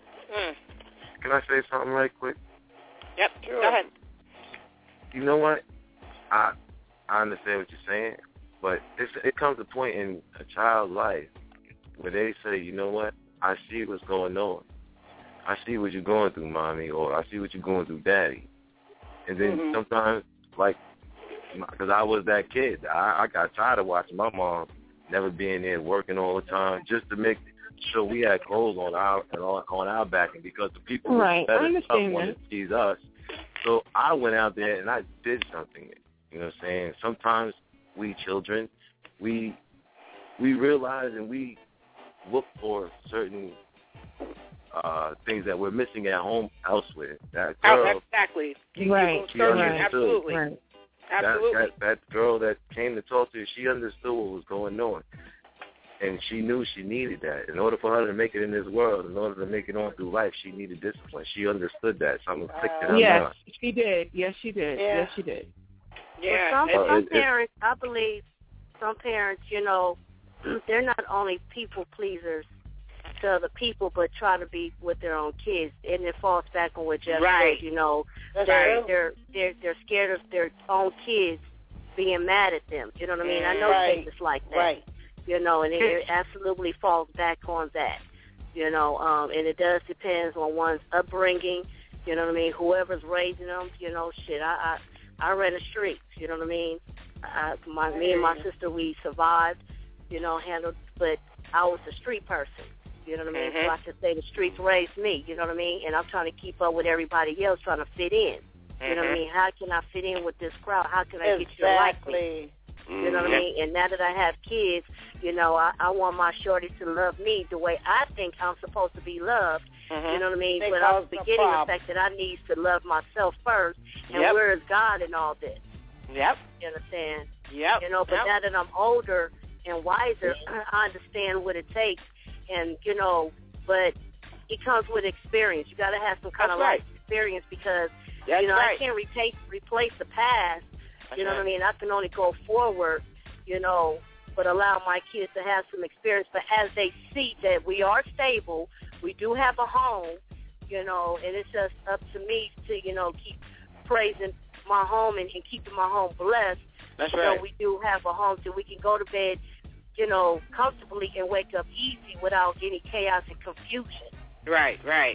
Can I say something right quick? Yep, sure. Go ahead. You know what? I understand what you're saying, but it comes a point in a child's life where they say, you know what? I see what's going on. I see what you're going through, Mommy, or I see what you're going through, Daddy. And then sometimes, like, because I was that kid, I got tired of watching my mom never being there working all the time just to make sure we had clothes on our back, and because the people right. who wanted to tease us. So I went out there and I did something. You know what I'm saying? Sometimes we children, we realize and we look for certain things that we're missing at home elsewhere. That girl, exactly. Right. She understood. Absolutely. Right. Absolutely. That girl that came to talk to her, she understood what was going on. And she knew she needed that. In order for her to make it in this world, in order to make it on through life, she needed discipline. She understood that. Something clicked in her Yes, mind. she did. Yes, she did. Yeah. Yes, she did. Yeah. Well, some parents, I believe, some parents, you know, they're not only people pleasers to other people, but try to be with their own kids, and it falls back on what Jeff said. You know, they're scared of their own kids being mad at them. You know what I mean? I know cases like that. Right. You know, and it absolutely falls back on that. You know, and it does depend on one's upbringing. You know what I mean? Whoever's raising them. You know, shit. I ran the streets. You know what I mean? Me and my sister, we survived. You know, handled, but I was a street person. You know what I mean? So I could say the streets raised me, you know what I mean? And I'm trying to keep up with everybody else, trying to fit in. You know what I mean? How can I fit in with this crowd? How can I get you to like me? You know what I mean? And now that I have kids, you know, I want my shorty to love me the way I think I'm supposed to be loved. You know what I mean? But I'm forgetting the fact that I need to love myself first. And where is God in all this? Yep. You understand? Yep. You know, but now that I'm older and wiser, I understand what it takes. And, you know, but it comes with experience. You got to have some kind of life experience because, you know, I can't replace the past. You know what I mean? I can only go forward, you know, but allow my kids to have some experience. But as they see that we are stable, we do have a home, you know, and it's just up to me to, you know, keep praising my home and keeping my home blessed. That's right. So we do have a home so we can go to bed, you know, comfortably and wake up easy without any chaos and confusion. Right.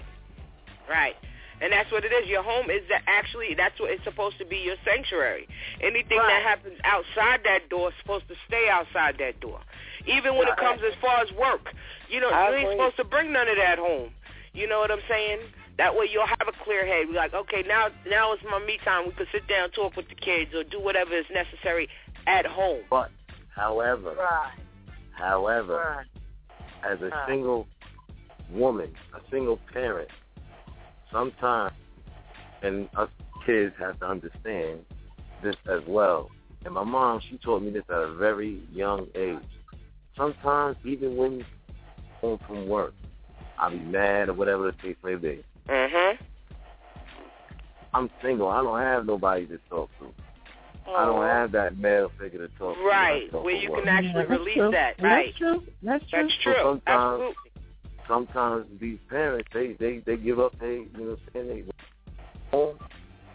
And that's what it is. Your home is that's what it's supposed to be, your sanctuary. Anything that happens outside that door is supposed to stay outside that door. Even when it comes as far as work. You know, you ain't supposed to bring none of that home. You know what I'm saying? That way you'll have a clear head. We're like, okay, now it's my me time. We can sit down, talk with the kids, or do whatever is necessary at home. But, however, as a single woman, a single parent, sometimes, and us kids have to understand this as well. And my mom, she taught me this at a very young age. Sometimes, even when you home from work, I'll be mad or whatever the case may be. I'm single. I don't have nobody to talk to. I don't have that male figure to talk to. Right, where you can actually release that. Right. That's true. So Absolutely. Sometimes these parents, they give up. You know what I'm saying?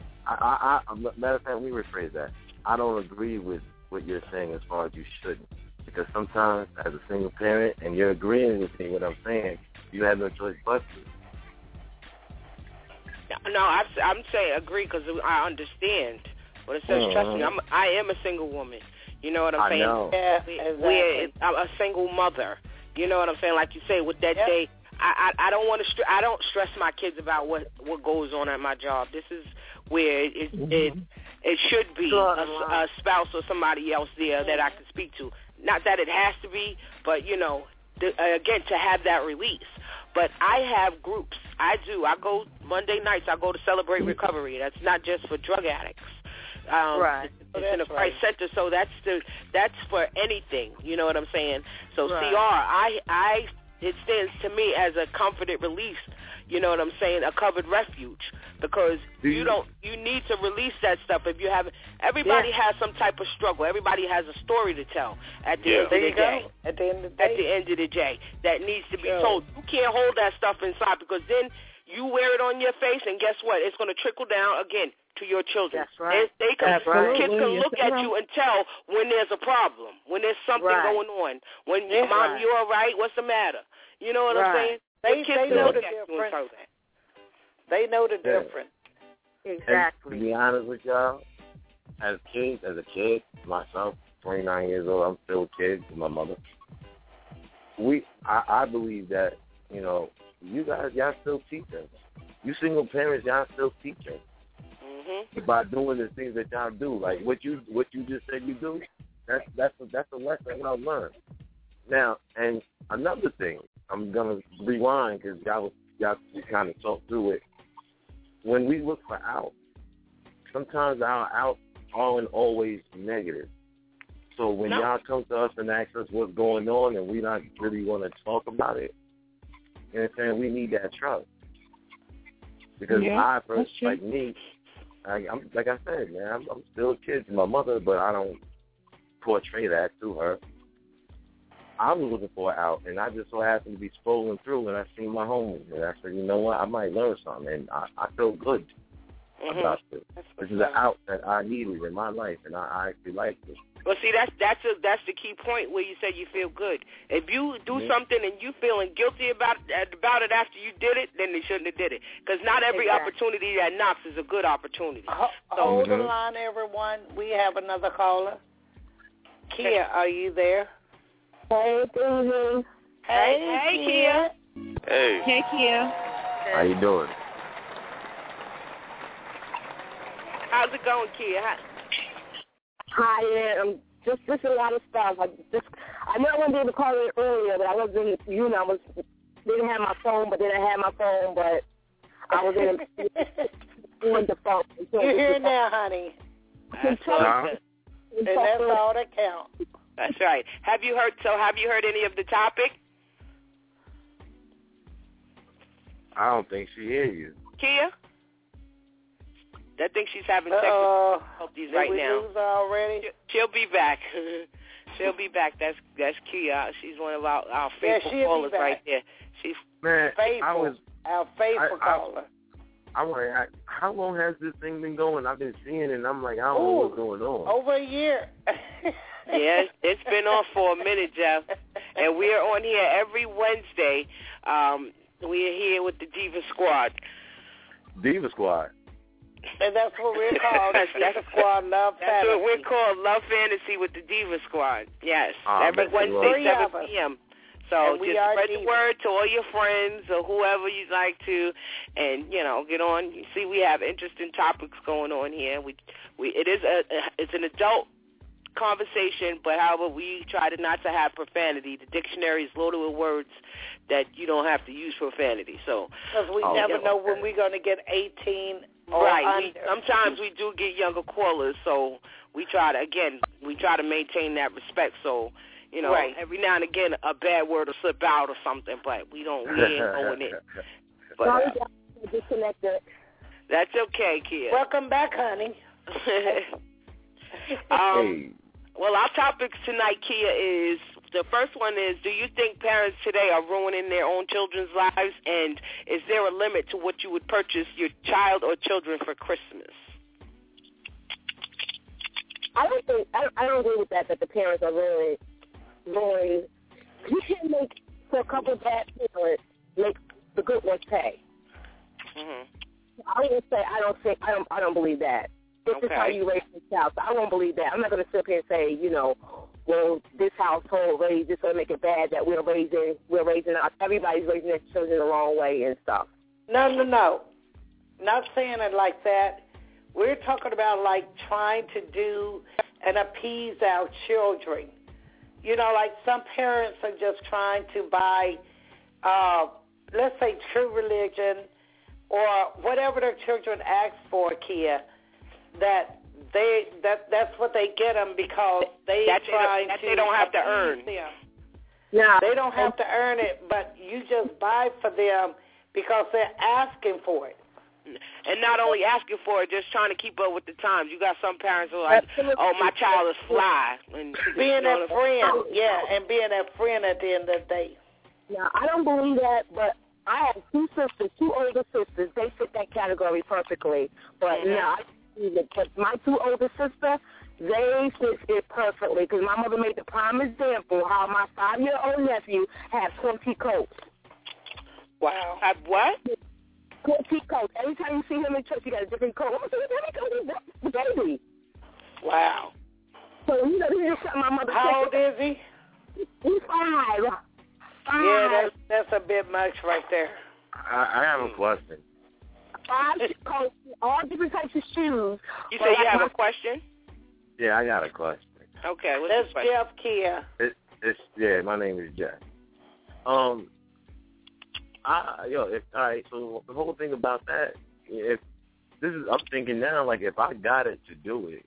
Matter of fact, let me rephrase that. I don't agree with what you're saying as far as you shouldn't. Because sometimes, as a single parent, and you're agreeing with me what I'm saying, you have no choice but to. No, I'm saying agree because I understand. But it says, trust me, I am a single woman. You know what I'm saying? I know. Yeah, exactly. I'm a single mother. You know what I'm saying? Like you say, with that day, I don't want to. I don't stress my kids about what goes on at my job. This is where it should be a spouse or somebody else there that I can speak to. Not that it has to be, but again, to have that release. But I have groups. I do. I go Monday nights. I go to Celebrate Recovery. That's not just for drug addicts. Right. It's in a Christ Center, so that's for anything. You know what I'm saying? So right. CR, it stands to me as a comforted release. You know what I'm saying? A covered refuge, because you need to release that stuff. If you have, everybody has some type of struggle. Everybody has a story to tell at the end of the day. At the end of the day, that needs to be told. You can't hold that stuff inside, because then you wear it on your face, and guess what? It's going to trickle down again to your children. That's right. Kids can look at you and tell when there's a problem, when there's something going on. When Mom, you all right? What's the matter? You know what I'm saying? They know the difference. They know the difference. Exactly. And to be honest with y'all, as a kid, myself, 29 years old, I'm still a kid with my mother. I believe that, you guys, y'all still teachers. You single parents, y'all still teachers. By doing the things that y'all do, like what you just said you do, that's a lesson I've learned. Now, and another thing, I'm gonna rewind because y'all kind of talked through it. When we look for out, sometimes our out aren't always negative. So when y'all come to us and ask us what's going on, and we not really want to talk about it, you know what I'm saying? We need that trust. Because like me, I'm like I said, man, I'm still a kid to my mother, but I don't portray that to her. I was looking for an out, and I just so happened to be scrolling through, and I seen my homies, and I said, you know what, I might learn something, and I feel good about this. This is an out that I needed in my life, and I actually like it. Well, see, that's the key point where you say you feel good. If you do something and you feeling guilty about it after you did it, then they shouldn't have did it. Because not every opportunity that knocks is a good opportunity. Hold the line, everyone. We have another caller. Kia, are you there? Hey, Susan. Hey, Kia. Hey. Hey, Kia. How you doing? How's it going, Kia? Hi, just a lot of stuff. I know I wasn't able to call in earlier, but I wasn't, didn't have my phone, but then I had my phone, but I was on the phone. You're here now, honey. That's right. And that's all that counts. That's right. Have you heard any of the topic? I don't think she hears you. Kia? I think she's having technical difficulties right now. Did we lose her already? She'll be back. She'll be back. That's Kia. She's one of our faithful callers right there. She's faithful. Our faithful caller. I want to ask, how long has this thing been going? I've been seeing it, and I'm like, I don't know what's going on. Over a year. Yes, it's been on for a minute, Jeff. And we're on here every Wednesday. We're here with the Diva Squad. Diva Squad. And that's what we're called. Diva Squad Love Fantasy. That's what we're called, Love Fantasy with the Diva Squad. Yes, every Wednesday, 7 p.m. So just spread the word to all your friends or whoever you'd like to, and get on. You see, we have interesting topics going on here. It's an adult conversation, but however, we try not to have profanity. The dictionary is loaded with words that you don't have to use profanity. So because we never know when we're going to get 18 or right. Sometimes we do get younger callers, so we try to maintain that respect. So. Every now and again, a bad word will slip out or something, but we ain't going it. But disconnected. That's okay, Kia. Welcome back, honey. Well, our topics tonight, Kia, is the first one is: do you think parents today are ruining their own children's lives, and is there a limit to what you would purchase your child or children for Christmas? I don't agree with that the parents are ruining going. You can't make for a couple of bad parents make the good ones pay. Mhm. I would say I don't believe that. This is how you raise this child. So I won't believe that. I'm not going to sit here and say, well, this household raised this going to make it bad that we're raising everybody's raising their children the wrong way and stuff. No. Not saying it like that. We're talking about like trying to do and appease our children. Like some parents are just trying to buy, let's say, true religion or whatever their children ask for, Kia. That's what they get them because they don't have to earn. Them. No, they don't have to earn it, but you just buy for them because they're asking for it. And not only asking for it, just trying to keep up with the times. You got some parents who are like, oh, my child is fly. And being a friend, and being a friend at the end of the day. Yeah, I don't believe that, but I have two older sisters. They fit that category perfectly. But but my two older sisters, they fit it perfectly because my mother made the prime example how my 5-year-old nephew has 20 coats. Wow. Have what? 20 coats. Every time you see him in church, he got a different coat. I'm saying, the baby. Wow. So, here's something my mother How old is he? He's 5. Yeah, that's a bit much right there. I have a question. 5 coats, all different types of shoes. You say you have a question? Yeah, I got a question. Okay, that's Jeff Kia. My name is Jeff. All right. So the whole thing about that, I'm thinking now, like if I got it to do it,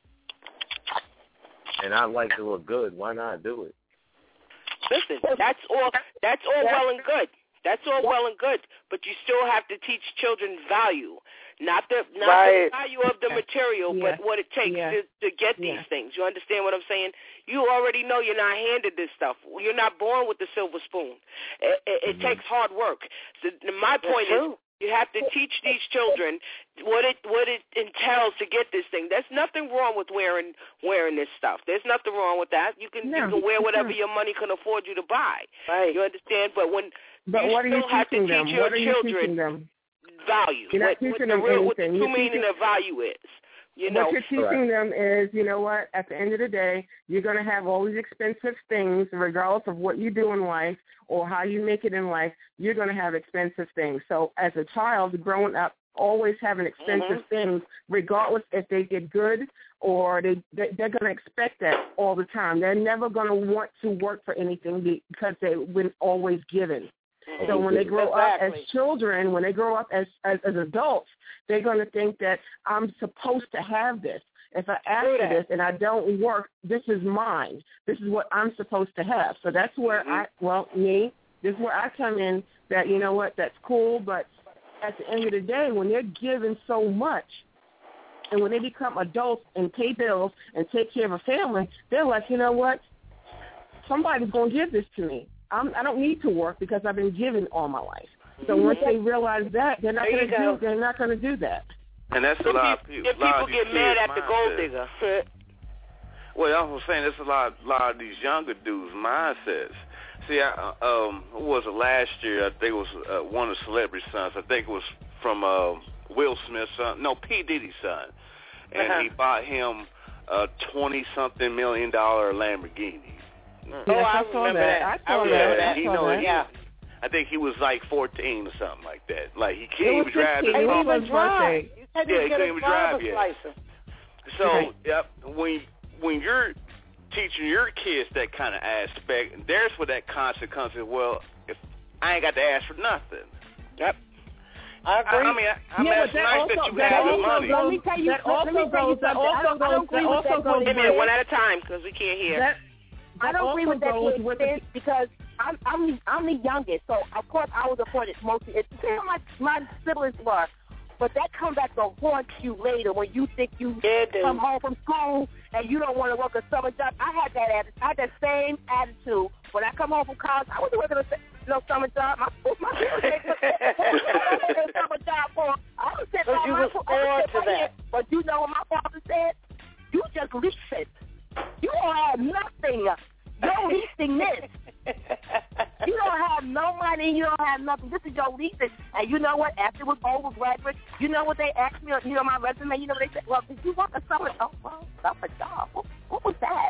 and I like to look good, why not do it? Listen, that's all well and good. That's all well and good, but you still have to teach children value, not the value of the material, but what it takes to get these things. You understand what I'm saying? You already know you're not handed this stuff. You're not born with the silver spoon. It takes hard work. So my point is, you have to teach these children what it entails to get this thing. There's nothing wrong with wearing this stuff. There's nothing wrong with that. You can wear whatever your money can afford you to buy. Right. You understand? But you what are you still have to teaching them? teach your What are you children teaching them? value. You're not teaching them anything. What the true meaning of value is. What you're teaching them is, at the end of the day, you're going to have all these expensive things, regardless of what you do in life or how you make it in life, you're going to have expensive things. So as a child growing up, always having expensive things, regardless if they get good or they're going to expect that all the time. They're never going to want to work for anything because they've been always given. So when they grow up as children, when they grow up as adults, they're going to think that I'm supposed to have this. If I ask for this and I don't work, this is mine. This is what I'm supposed to have. So that's where this is where I come in that, that's cool. But at the end of the day, when they're given so much and when they become adults and pay bills and take care of a family, they're like, somebody's going to give this to me. I don't need to work because I've been given all my life. So once they realize that, they're not going to do that. And that's a lot of people. People get mad at the gold digger. Well, I was saying there's a lot of these younger dudes' mindsets. See, what was it last year? I think it was one of the celebrity sons. I think it was from Will Smith's son. No, P. Diddy's son. And he bought him a $20-something million Lamborghini. I remember that. I remember that. I think he was like 14 or something like that. Like he can't even drive. He couldn't even drive. He couldn't even drive yet. So when you're teaching your kids that kind of aspect, there's where that concept comes in. Well, if I ain't got to ask for nothing. Yep. I agree. I mean, it's nice that you have the money. Let me tell you. That also goes. Wait a minute, one at a time, because we can't hear. I don't agree with that extent because I'm the youngest, so of course I was afforded mostly. It's my siblings were, but that comes back to haunt you later when you think you come home from school and you don't want to work a summer job. I had that same attitude when I come home from college. I wasn't working no summer job. My parents a summer job for. I was sitting right here, but you know what my father said? You just lease it. You don't have nothing. Your lease leasing this. You don't have no money. You don't have nothing. This is your leasing. And you know what? After it was over, graduate, you know what they asked me, my resume? You know what they said? Well, did you work a summer? Oh, well, summer job. What was that?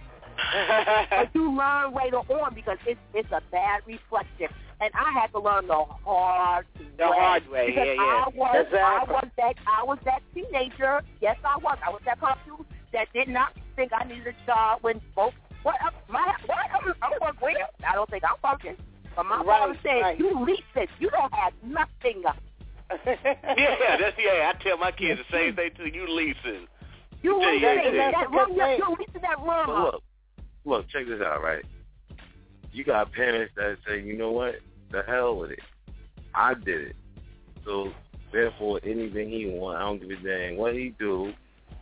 But you learn later on because it's a bad reflection. And I had to learn the hard way. Because I was that teenager. Yes, I was. I was that person that did not think I needed a job when folks. I'm working. I don't think I'm working. But my father said, you lease it. You don't have nothing. I tell my kids the same thing too. You leasing. You leasing that room. Look, check this out, right? You got parents that say, you know what? The hell with it. I did it. So, therefore, anything he want, I don't give a dang what he do,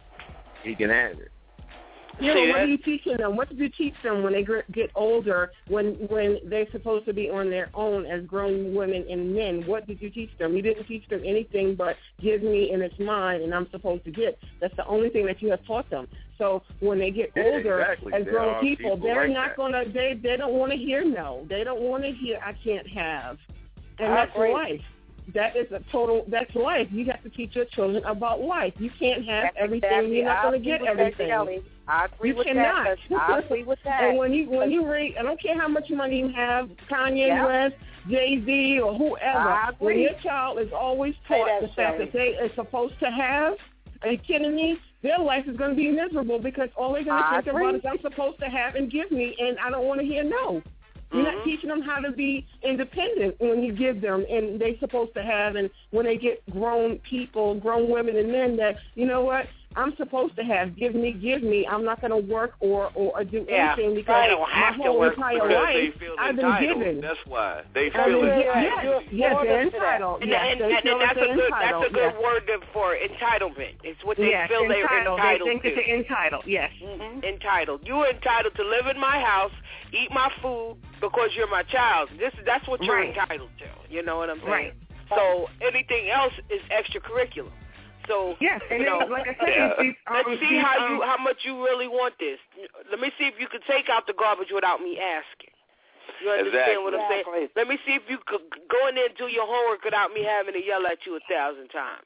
he can have it. You know, what are you teaching them? What did you teach them when they get older, when they're supposed to be on their own as grown women and men? What did you teach them? You didn't teach them anything but give me and it's mine and I'm supposed to get. That's the only thing that you have taught them. So when they get older as grown people, they're not going to, they don't want to hear no. They don't want to hear I can't have. And that's life. That is that's life. You have to teach your children about life. You can't have everything. You're not going to get everything. I agree with that. I agree with that. And when you read, I don't care how much money you have, Kanye West, Jay-Z, or whoever, when your child is always taught the fact that they are supposed to have, are you kidding me? Their life is going to be miserable because all they're going to think about is I'm supposed to have and give me, and I don't want to hear no. You're not teaching them how to be independent when you give them, and they're supposed to have, and when they get grown people, grown women and men that, you know what, I'm supposed to have, give me. I'm not going to work or do anything because my whole entire life I've been given. That's why. They feel entitled. Yes, they're entitled. And that's a good word for entitlement. It's what they feel they're entitled They think to. that they're entitled, yes. Mm-hmm. Entitled. You are entitled to live in my house, eat my food because you're my child. That's what you're entitled to. You know what I'm saying? Right. So anything else is extracurricular. So yes, and like I said, let's see how much you really want this. Let me see if you could take out the garbage without me asking. You understand what I'm saying? Let me see if you could go in there and do your homework without me having to yell at you 1,000 times.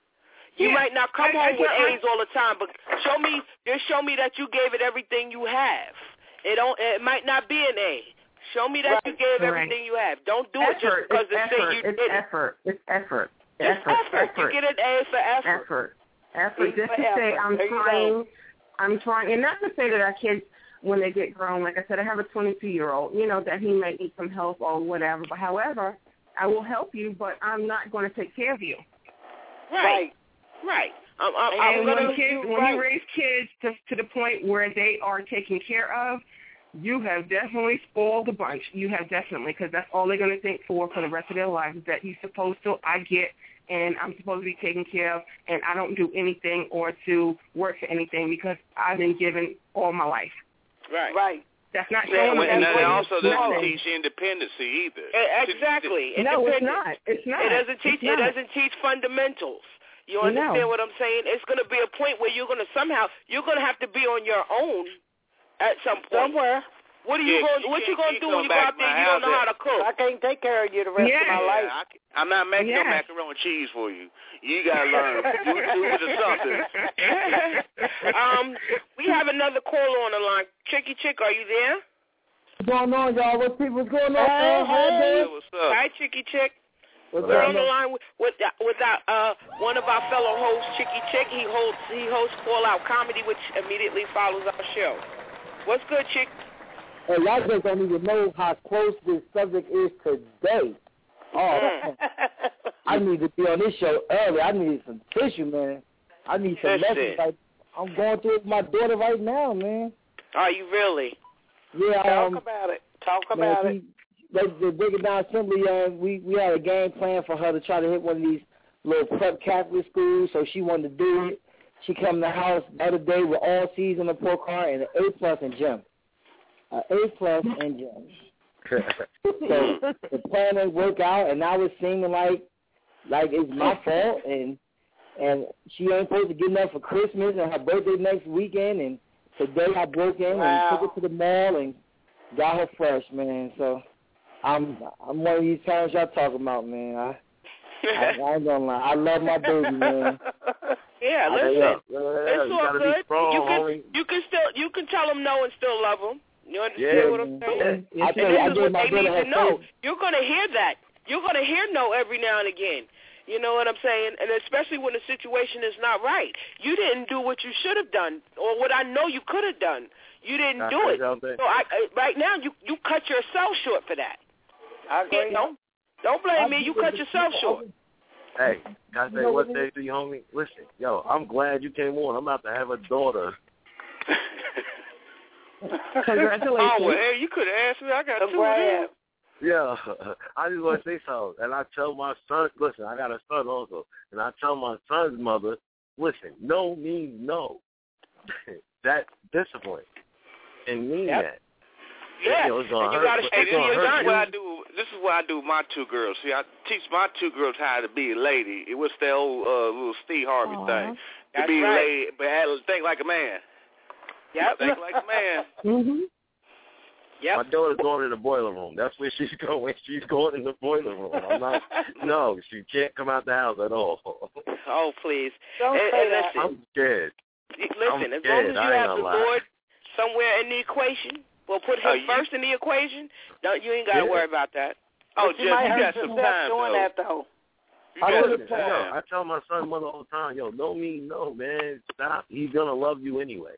You might not come home with A's all the time, but show me that you gave it everything you have. It might not be an A. Show me that you gave everything you have. Don't do it just because they say you did it. It's effort. It's effort. You get an A for effort. Effort. Just to say I'm trying, and not to say that our kids, when they get grown, like I said, I have a 22-year-old, that he might need some help or whatever. But however, I will help you, but I'm not going to take care of you. Right. And when you raise kids to the point where they are taken care of, you have definitely spoiled the bunch. You have definitely, because that's all they're going to think for the rest of their lives is that you're supposed to, I get, and I'm supposed to be taken care of, and I don't do anything or to work for anything because I've been given all my life. Right. That's not showing them. And that also doesn't teach independency either. Exactly. No, it's not. It's not. It doesn't teach fundamentals. You understand what I'm saying? It's going to be a point where you're going to have to be on your own at some point. Somewhere. What you going to do when you go out there and you don't know how to cook? I can't take care of you the rest of my life. I'm not making no macaroni and cheese for you. You got to learn. YouTube or something. We have another caller on the line. Chicky Chick, are you there? What's going on, y'all? What's going on? Hey. What's up? Hi, Chicky Chick. We're on the line with one of our fellow hosts, Chicky Chick. He hosts Call Out Comedy, which immediately follows our show. What's good, Chick? Hey, y'all just don't even know how close this subject is today. Oh, I need to be on this show early. I need some tissue, man. I need some lessons. Like, I'm going through it with my daughter right now, man. Are you really? Yeah. Talk about it. They break it down simply. We had a game plan for her to try to hit one of these little prep Catholic schools, so she wanted to do it. She came to the house the other day with all C's on the report card and an A+ in gym. An A+ in gym. So the plan didn't work out, and now it's seeming like it's my fault, and she ain't supposed to get enough for Christmas and her birthday next weekend, and today I broke in and took her to the mall and got her fresh, man. So I'm one of these parents y'all talking about, man. I ain't gonna lie. I love my baby, man. Yeah, listen. It's all good. You can tell them no and still love them. You understand what I'm saying? And this is what they need to know. You're gonna hear that. You're gonna hear no every now and again. You know what I'm saying? And especially when the situation is not right. You didn't do what you should have done, or what I know you could have done. You didn't do it. So right now, you cut yourself short for that. I agree. Don't blame me. You cut yourself short. Hey, can I say one thing to you, homie? Listen, yo, I'm glad you came on. I'm about to have a daughter. Congratulations. Oh, well, hey, you could have asked me. I got two of them. Yeah, I just want to say something. And I tell my son, listen, I got a son also, and I tell my son's mother, listen, no means no. That's discipline. And mean that. Yeah, and you got to stay. This is what I do with my two girls. See, I teach my two girls how to be a lady. It was the old little Steve Harvey thing. To be a lady, but think like a man. Yep. Think like a man. Mm-hmm. Yep. My daughter's going in the boiler room. That's where she's going. She's going in the boiler room. No, she can't come out the house at all. Oh, please. Don't say that. Listen, I'm scared. Listen, as long as you have the Lord somewhere in the equation, we'll put him first in the equation, you ain't got to worry about that. Oh, Jeff, you got some time, doing that, though. I tell my son mother all the time, no mean no, man. Stop. He's going to love you anyway.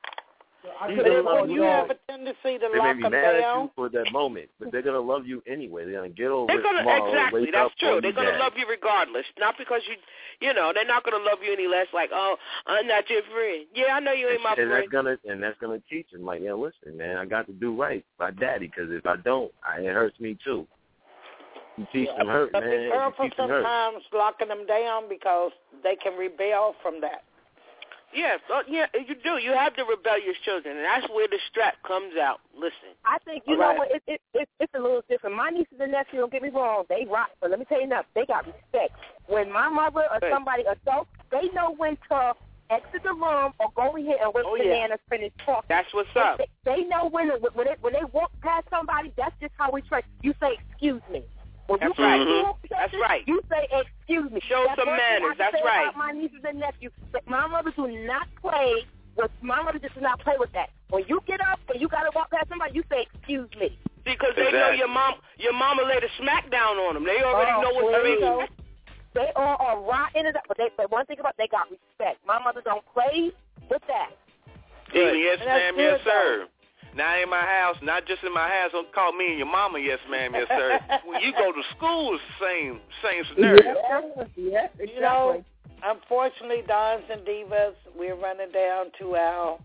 You have a tendency to they lock may be them mad down. at you for that moment, but they're going to love you anyway. They're going to get over it tomorrow. Exactly, that's true. They're going to love you you regardless. Not because they're not going to love you any less like, oh, I'm not your friend. Yeah, I know you ain't my friend. That's going to teach them, like, listen, man, I got to do right by daddy, because if I don't, it hurts me too. You teach them hurt, man. Be careful sometimes locking them down because they can rebel from that. Yes, you do. You have the rebellious children, and that's where the strap comes out. Listen. I think, you know what, it's a little different. My nieces and nephews, don't get me wrong, they rock, but let me tell you now, they got respect. When my mother or somebody adult, they know when to exit the room or go in here and wait for the man to finish talking. That's what's up. They know when they walk past somebody, that's just how we treat. You say, excuse me. When that's right. That's right. You say, excuse me. Show some manners. That's right. About my nieces and nephews, but my mother do not play with. My mother just does not play with that. When you get up and you gotta walk past somebody, you say, excuse me. Because they know your mama laid a smack down on them. They already know what to mean. They all are rotten it up, but one thing about they got respect. My mother don't play with that. Yes, ma'am, yes, sir. Not in my house, not just in my house. Don't call me and your mama, yes, ma'am, yes, sir. When you go to school, it's the same scenario. Yeah, exactly. You know, unfortunately, Dons and Divas, we're running down to our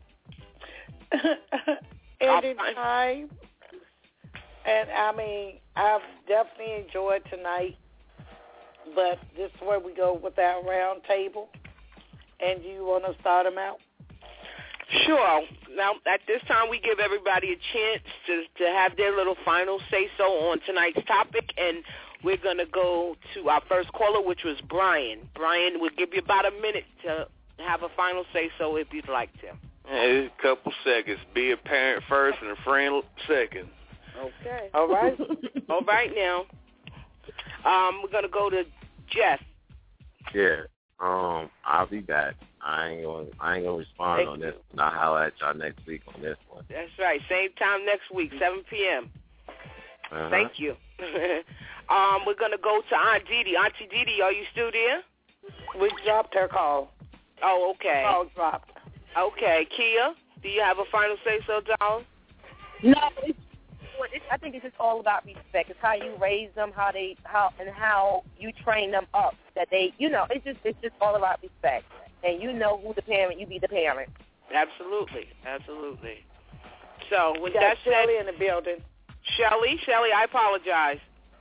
ending time. And, I mean, I've definitely enjoyed tonight. But this is where we go with our round table. And you want to start them out? Sure. Now, at this time, we give everybody a chance to have their little final say-so on tonight's topic, and we're going to go to our first caller, which was Brian. Brian, we'll give you about a minute to have a final say-so if you'd like to. A couple seconds. Be a parent first and a friend second. Okay. All right. All right now. We're going to go to Jeff. Yeah. I'll be back. I ain't gonna respond on this. I'll holler at y'all next week on this one. That's right. Same time next week, 7 p.m. Thank you. We're gonna go to Aunt Didi. Auntie Didi, are you still there? We dropped her call. Oh, okay. Call dropped. Okay, Kia, do you have a final say so, darling? No. I think it's just all about respect. It's how you raise them, how you train them up. That they, it's just all about respect. And you know who the parent, you be the parent. Absolutely. So with that said, Shelly in the building. Shelly, I apologize.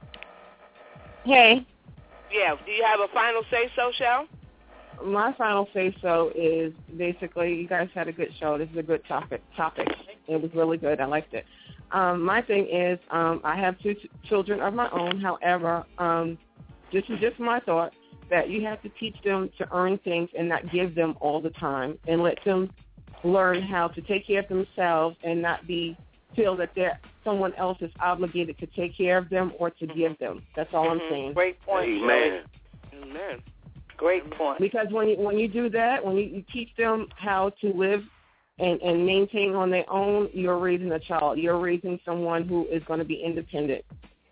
Hey. Yeah. Do you have a final say so, Shell? My final say so is basically you guys had a good show. This is a good topic. It was really good. I liked it. My thing is I have two children of my own. However, this is just my thought, that you have to teach them to earn things and not give them all the time, and let them learn how to take care of themselves and not feel that they're someone else is obligated to take care of them or to give them. That's all I'm saying. Great point. Amen. Amen. Great point. Because when you do that, when you teach them how to live and maintain on their own, you're raising a child. You're raising someone who is going to be independent.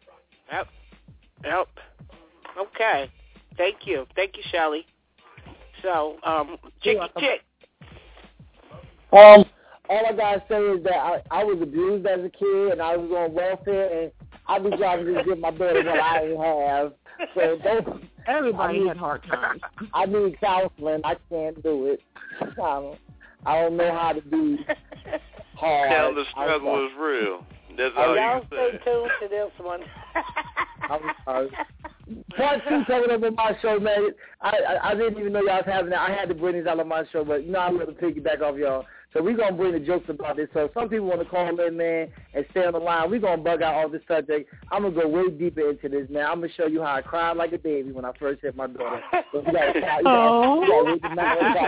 Yep. Okay. Thank you, Shelly. So, Chicky Chick. All I gotta say is that I was abused as a kid, and I was on welfare, and I be trying to just give my daughter what I ain't have. So everybody had hard times. I need counseling. I can't do it. I don't know how to be hard. Tell the struggle is real. That's all y'all you can say. Stay tuned to this one. I'm sorry. Part 2 coming up on my show, man. I didn't even know y'all was having that. I had to bring these out on my show, but I'm going to piggyback off y'all. So we're going to bring the jokes about this. So some people want to call in, man, and stay on the line. We're going to bug out all this subject. I'm going to go way deeper into this, man. I'm going to show you how I cried like a baby when I first hit my daughter. So you got to wait to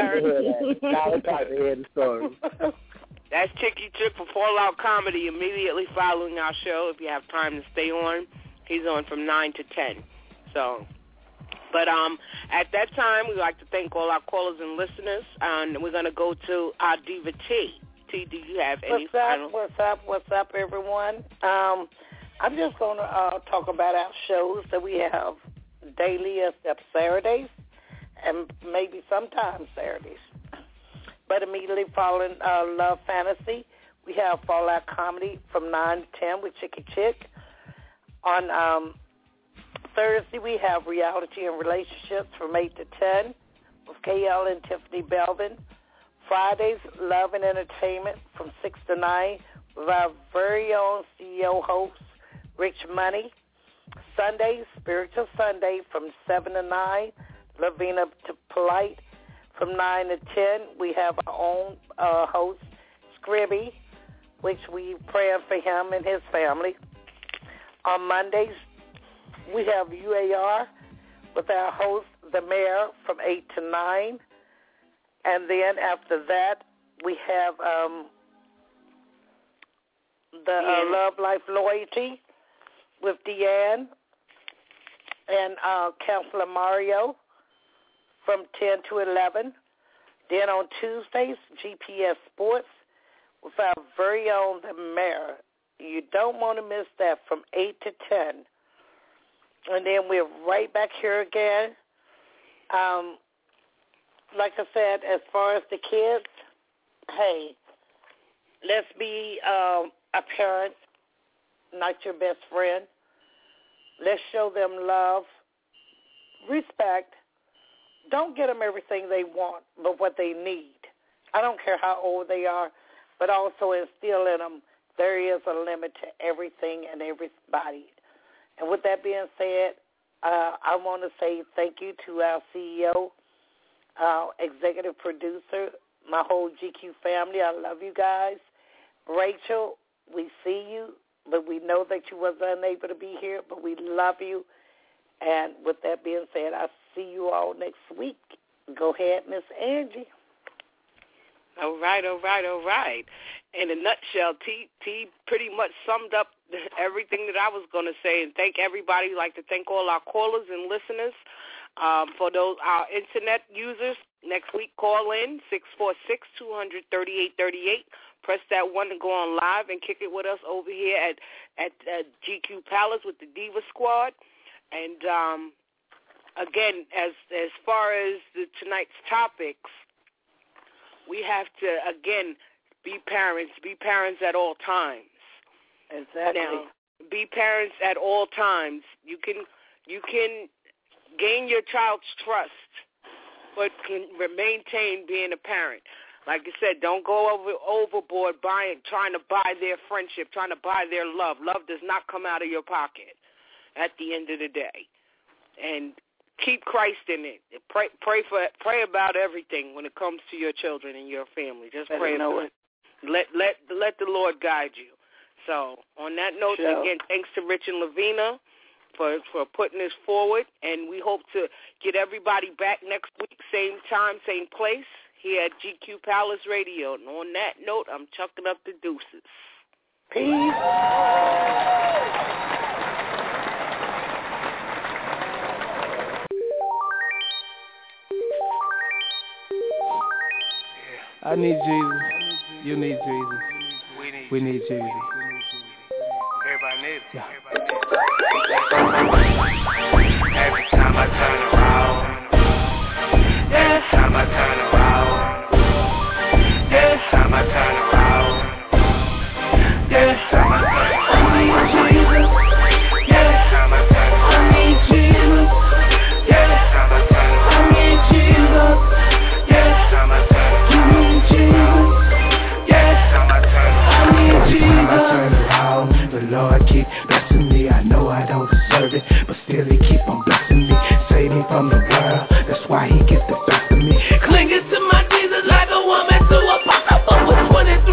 hear the story. That's Chicky Chick for Fallout Comedy immediately following our show. If you have time to stay on, he's on from 9 to 10. So, but at that time, we'd like to thank all our callers and listeners, and we're going to go to our Diva T. T, do you have any final? What's up, everyone? I'm just going to talk about our shows that we have daily except Saturdays, and maybe sometimes Saturdays. But immediately following Love Fantasy, we have Fallout Comedy from 9 to 10 with Chicky Chick. On Thursday, we have Reality and Relationships from 8 to 10 with KL and Tiffany Belvin. Fridays, Love and Entertainment from 6 to 9 with our very own CEO host, Rich Money. Sundays, Spiritual Sunday from 7 to 9, Lavina to Polite. From 9 to 10, we have our own host, Scribby, which we pray for him and his family. On Mondays, we have UAR with our host, the Mayor, from 8 to 9. And then after that, we have the Love Life Loyalty with Deanne and Counselor Mario from 10 to 11. Then on Tuesdays, GPS Sports with our very own the Mayor. You don't want to miss that from 8 to 10. And then we're right back here again. Like I said, as far as the kids, hey, let's be a parent, not your best friend. Let's show them love, respect. Don't get them everything they want, but what they need. I don't care how old they are, but also instill in them there is a limit to everything and everybody. And with that being said, I want to say thank you to our CEO, our executive producer, my whole GQ family. I love you guys. Rachel, we see you, but we know that you was unable to be here, but we love you. And with that being said, I'll see you all next week. Go ahead, Miss Angie. All right. In a nutshell, T pretty much summed up everything that I was going to say, and thank everybody. I'd like to thank all our callers and listeners. For those our internet users, next week call in 646-200-3838. Press that 1 to go on live and kick it with us over here at GQ Palace with the Diva Squad. And again, as far as tonight's topics, we have to again be parents at all times. Exactly. Now, be parents at all times. You can gain your child's trust, but can maintain being a parent. Like I said, don't go overboard trying to buy their friendship, trying to buy their love. Love does not come out of your pocket at the end of the day. And keep Christ in it. Pray about everything when it comes to your children and your family. Just pray about it. Let the Lord guide you. So on that note, again, thanks to Rich and Lavina for putting this forward, and we hope to get everybody back next week, same time, same place, here at GQ Palace Radio. And on that note, I'm chucking up the deuces. Peace. I need Jesus. You need Jesus. We need Jesus. Everybody needs it. Yeah. Every time I turn around, every time I turn around, every time I turn around, every time I turn around, I need Jesus. Every time I turn around, I need Jesus. Every time I turn around, I need Jesus. Every time I turn around, you need Jesus. Every time I turn around, I need Jesus. I turn around, the Lord keep blessing me. I know I don't deserve it, but still He keep on blessing me. Save me from the world, that's why He gets the best of me. Clinging to my Jesus like a woman to a pocketbook with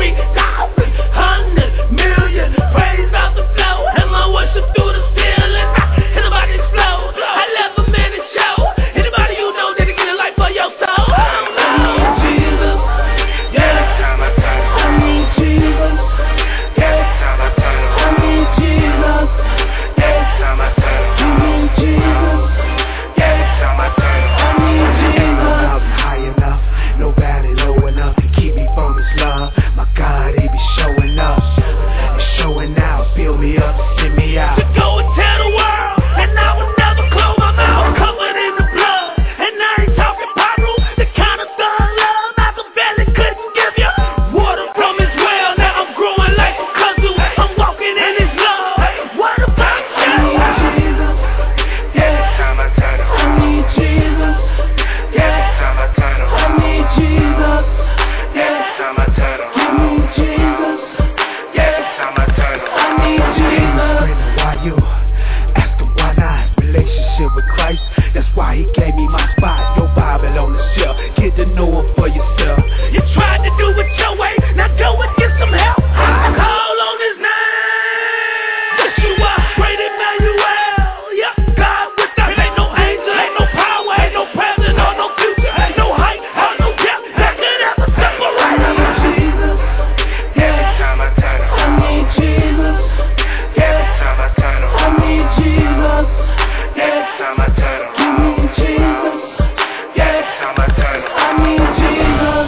23,000 million. Praise out the flow, and my worship through the ceiling. Anybody explode? I left a man to show. Anybody you know that get a life for your soul? I need Jesus. Every time I turn around, I need Jesus. every time I turn around, I need Jesus. every time I turn around, You need Jesus. every time I turn around, I need Jesus. No mountain high enough, no valley low enough to keep me from His love. My God, He be showing up and showing out. Fill me up, send me out to go and tell the world, and I will never close my mouth. Covered in the blood, and I ain't talking pyro. The kind of thug love Machiavelli couldn't give you. Water from His well, now I'm growing like a kazoo. I'm walking in His love. What about you? I need Jesus. every time I turn around, I need Jesus. every time I turn I around, need Jesus. every time I turn You around, need Jesus. every time I turn I around, need Jesus. Why you? Ask Him why not. Relationship with Christ, that's why He gave me my spot. Your Bible on the shelf, get to know Him for yourself. You tried to do it your way, now go and get some help. I call on His name. Yeshua, great Emmanuel. Yep, God with us. Ain't no angel, ain't no power, ain't no present or no future, ain't no height or no depth that could ever separate us. Jesus. every time I turn I around, need Jesus. every time I turn I around, need Jesus. every time I turn You around, need Jesus. every time I turn I around, need Jesus.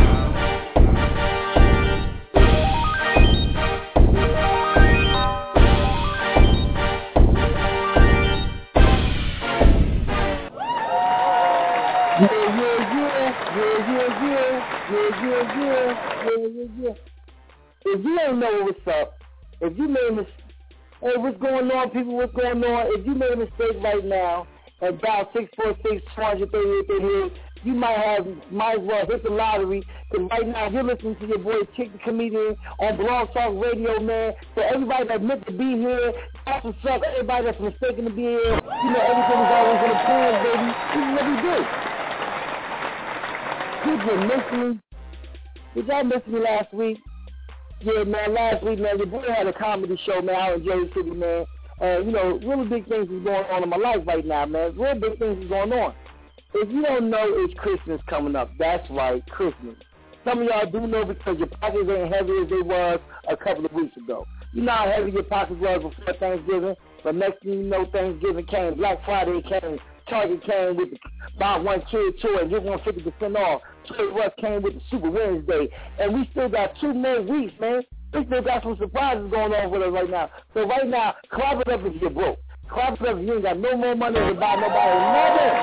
Yeah. If you ain't know what's up, if you made a mistake, hey, what's going on, people, what's going on? If you made a mistake right now and dial 646-238, you might as well hit the lottery, because right now you're listening to your boy Chick the Comedian on Blog Talk Radio, man. So everybody that's meant to be here, that's what's up. Everybody that's mistaken to be here, you know, everything is always in the plans, baby. This is what we do. Did you miss me? Did y'all miss me last week? Yeah, man, last week, man, your boy had a comedy show, man, out in Jersey City, man. You know, really big things is going on in my life right now, man. Real big things is going on. If you don't know, it's Christmas coming up. That's right, Christmas. Some of y'all do know because your pockets ain't heavy as they was a couple of weeks ago. You know how heavy your pockets was before Thanksgiving, but next thing you know, Thanksgiving came, Black Friday came, Target came with the buy one kid toy and get 150% off. Toy Rush came with the Super Wednesday, and we still got 2 more weeks, man. We still got some surprises going on with us right now. So right now, clap it up if you're broke. Clap it up if you ain't got no more money to buy nobody nothing.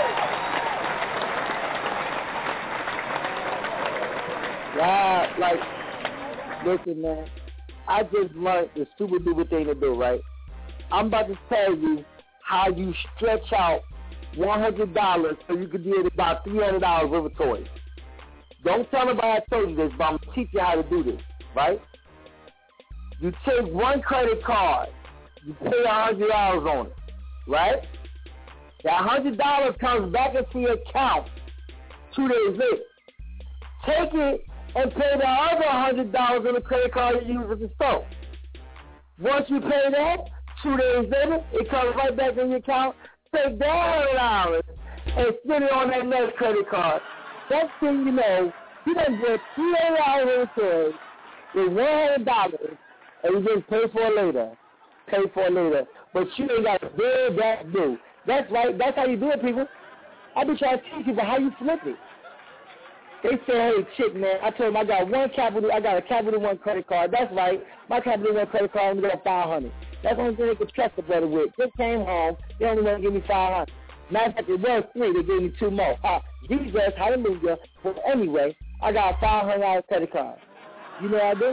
Yeah, like, listen, man. I just learned the super duper thing to do, right? I'm about to tell you how you stretch out $100 so you can be able to buy $300 worth of toys. Don't tell nobody I told you this, but I'm going to teach you how to do this, right? You take one credit card, you pay $100 on it, right? That $100 comes back into your account 2 days later. Take it and pay the other $100 on the credit card you use at the store. Once you pay that, 2 days later, it comes right back in your account. Take that $100 and spend it on that next credit card. Next thing you know, you done get $300 in toys with $100 and you just pay for it later. Pay for it later. But you ain't got to build that due. That's right. That's how you do it, people. I be trying to teach people how you flip it. They say, hey, chick, man, I told them I got a Capital One credit card. That's right. My Capital One credit card only got $500. That's the only thing they could trust the brother with. Just came home. They only want to give me $500. Matter of fact, it was $3. They gave me 2 more. Jesus, hallelujah. But anyway, I got a $500 credit card. You know what I do?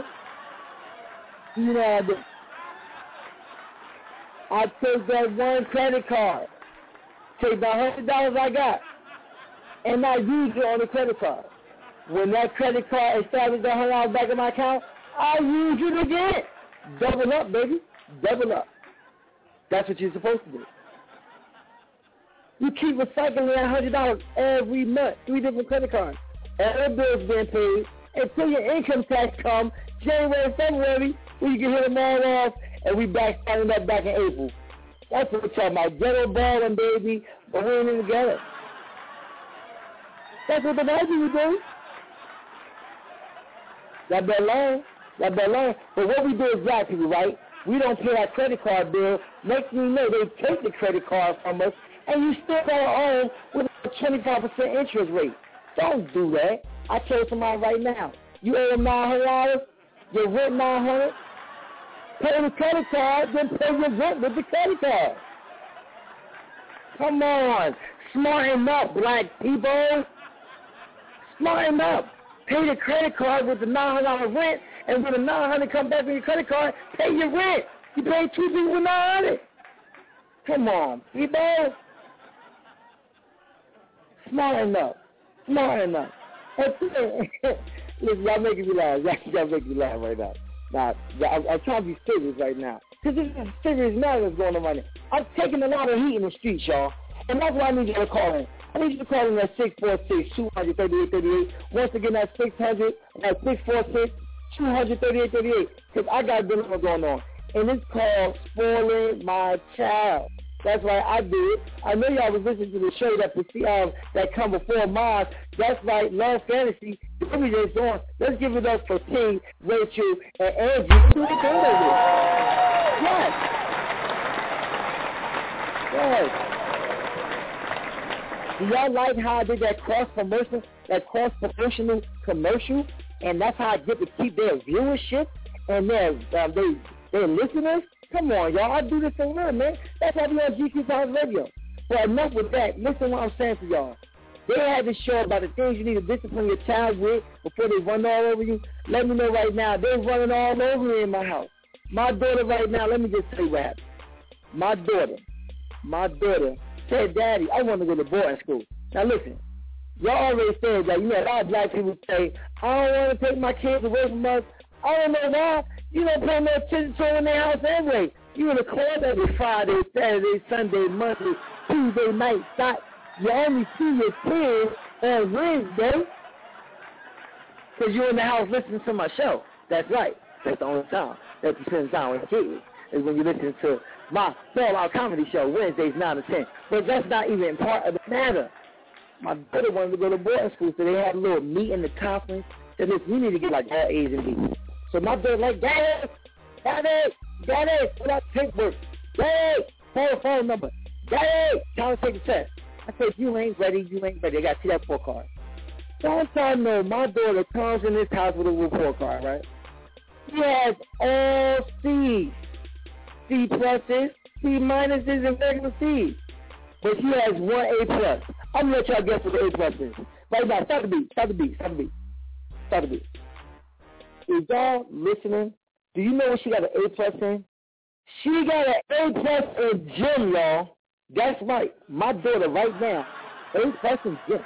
I take that one credit card, take the $100 I got, and I use it on the credit card. When that credit card establishes the $100 back in my account, I use it again. Double up, baby. Double up. That's what you're supposed to do. You keep recycling that $100 every month, 3 different credit cards. All the bills being paid until your income tax comes January, February, when you can hit them all off, and we starting that back in April. That's what we're talking about. Ghetto balling, baby, but we ain't in together. That's what the Bible do. That better learn. But what we do is black people, right? We don't pay our credit card bill. Next thing you know, they take the credit card from us, and you still got to own with a 25% interest rate. Don't do that. I tell somebody right now, you owe them $900, your rent $900, pay the credit card, then pay your rent with the credit card. Come on. Smarten up, black people. Smarten up. Pay the credit card with the $900 rent, and when the $900 come back on your credit card, pay your rent. You pay 2 people with $900. Come on, people. Smarten up. Listen, y'all making me laugh. Y'all making me laugh right now. Now, I'm trying to be serious right now. Because this is a serious matter that's going on right now. I'm taking a lot of heat in the streets, y'all. And that's why I need you to call in. I need you to call in at 646-200-3838. Once again, that's 646-200-3838. Because I got a dilemma going on. And it's called Spoiling My Child. That's right, I did. I know y'all was listening to the show that come before mine. That's right, Love Fantasy. Everything's on. Let's give it up for T, Rachel, and Angie. Do the thing with it. Yes. Do y'all like how I did that cross-promotional commercial? And that's how I get to keep their viewership and their listeners? Come on, y'all. I do this for real, man. That's why we on GQ Times Radio. But enough with that. Listen what I'm saying to y'all. They had this show about the things you need to discipline your child with before they run all over you. Let me know right now. They're running all over me in my house. My daughter right now, let me just tell you what happened. My daughter said, Daddy, I want to go to boarding school. Now listen, y'all already said that. You know, a lot of black people say, I don't want to take my kids away from us. I don't know why. You don't pay no attention to them in their house anyway. You in the club every Friday, Saturday, Sunday, Monday, Tuesday night. You only see your kids on Wednesday because you're in the house listening to my show. That's right. That's the only time that you spend time with kids is when you listen to my Fallout Comedy Show, Wednesdays 9 to 10. But that's not even part of the matter. My daughter wanted to go to boarding school, so they had a little meeting, the conference. Said, listen, we need to get like all A's and B's. So my daughter like, Daddy, what up, paperwork? Daddy, call the phone number. Daddy, time to take a test. I said, you ain't ready. I got to see that report card. Don't I know my daughter comes in this house with a report card, right? She has all C's. C pluses, C minuses, and regular C's. But she has 1 A plus. I'm going to let y'all guess what the A plus is. Right now, start the beat. Is y'all listening? Do you know what she got an A plus in? She got an A plus in gym, y'all. That's right. My daughter right now, A plus in gym.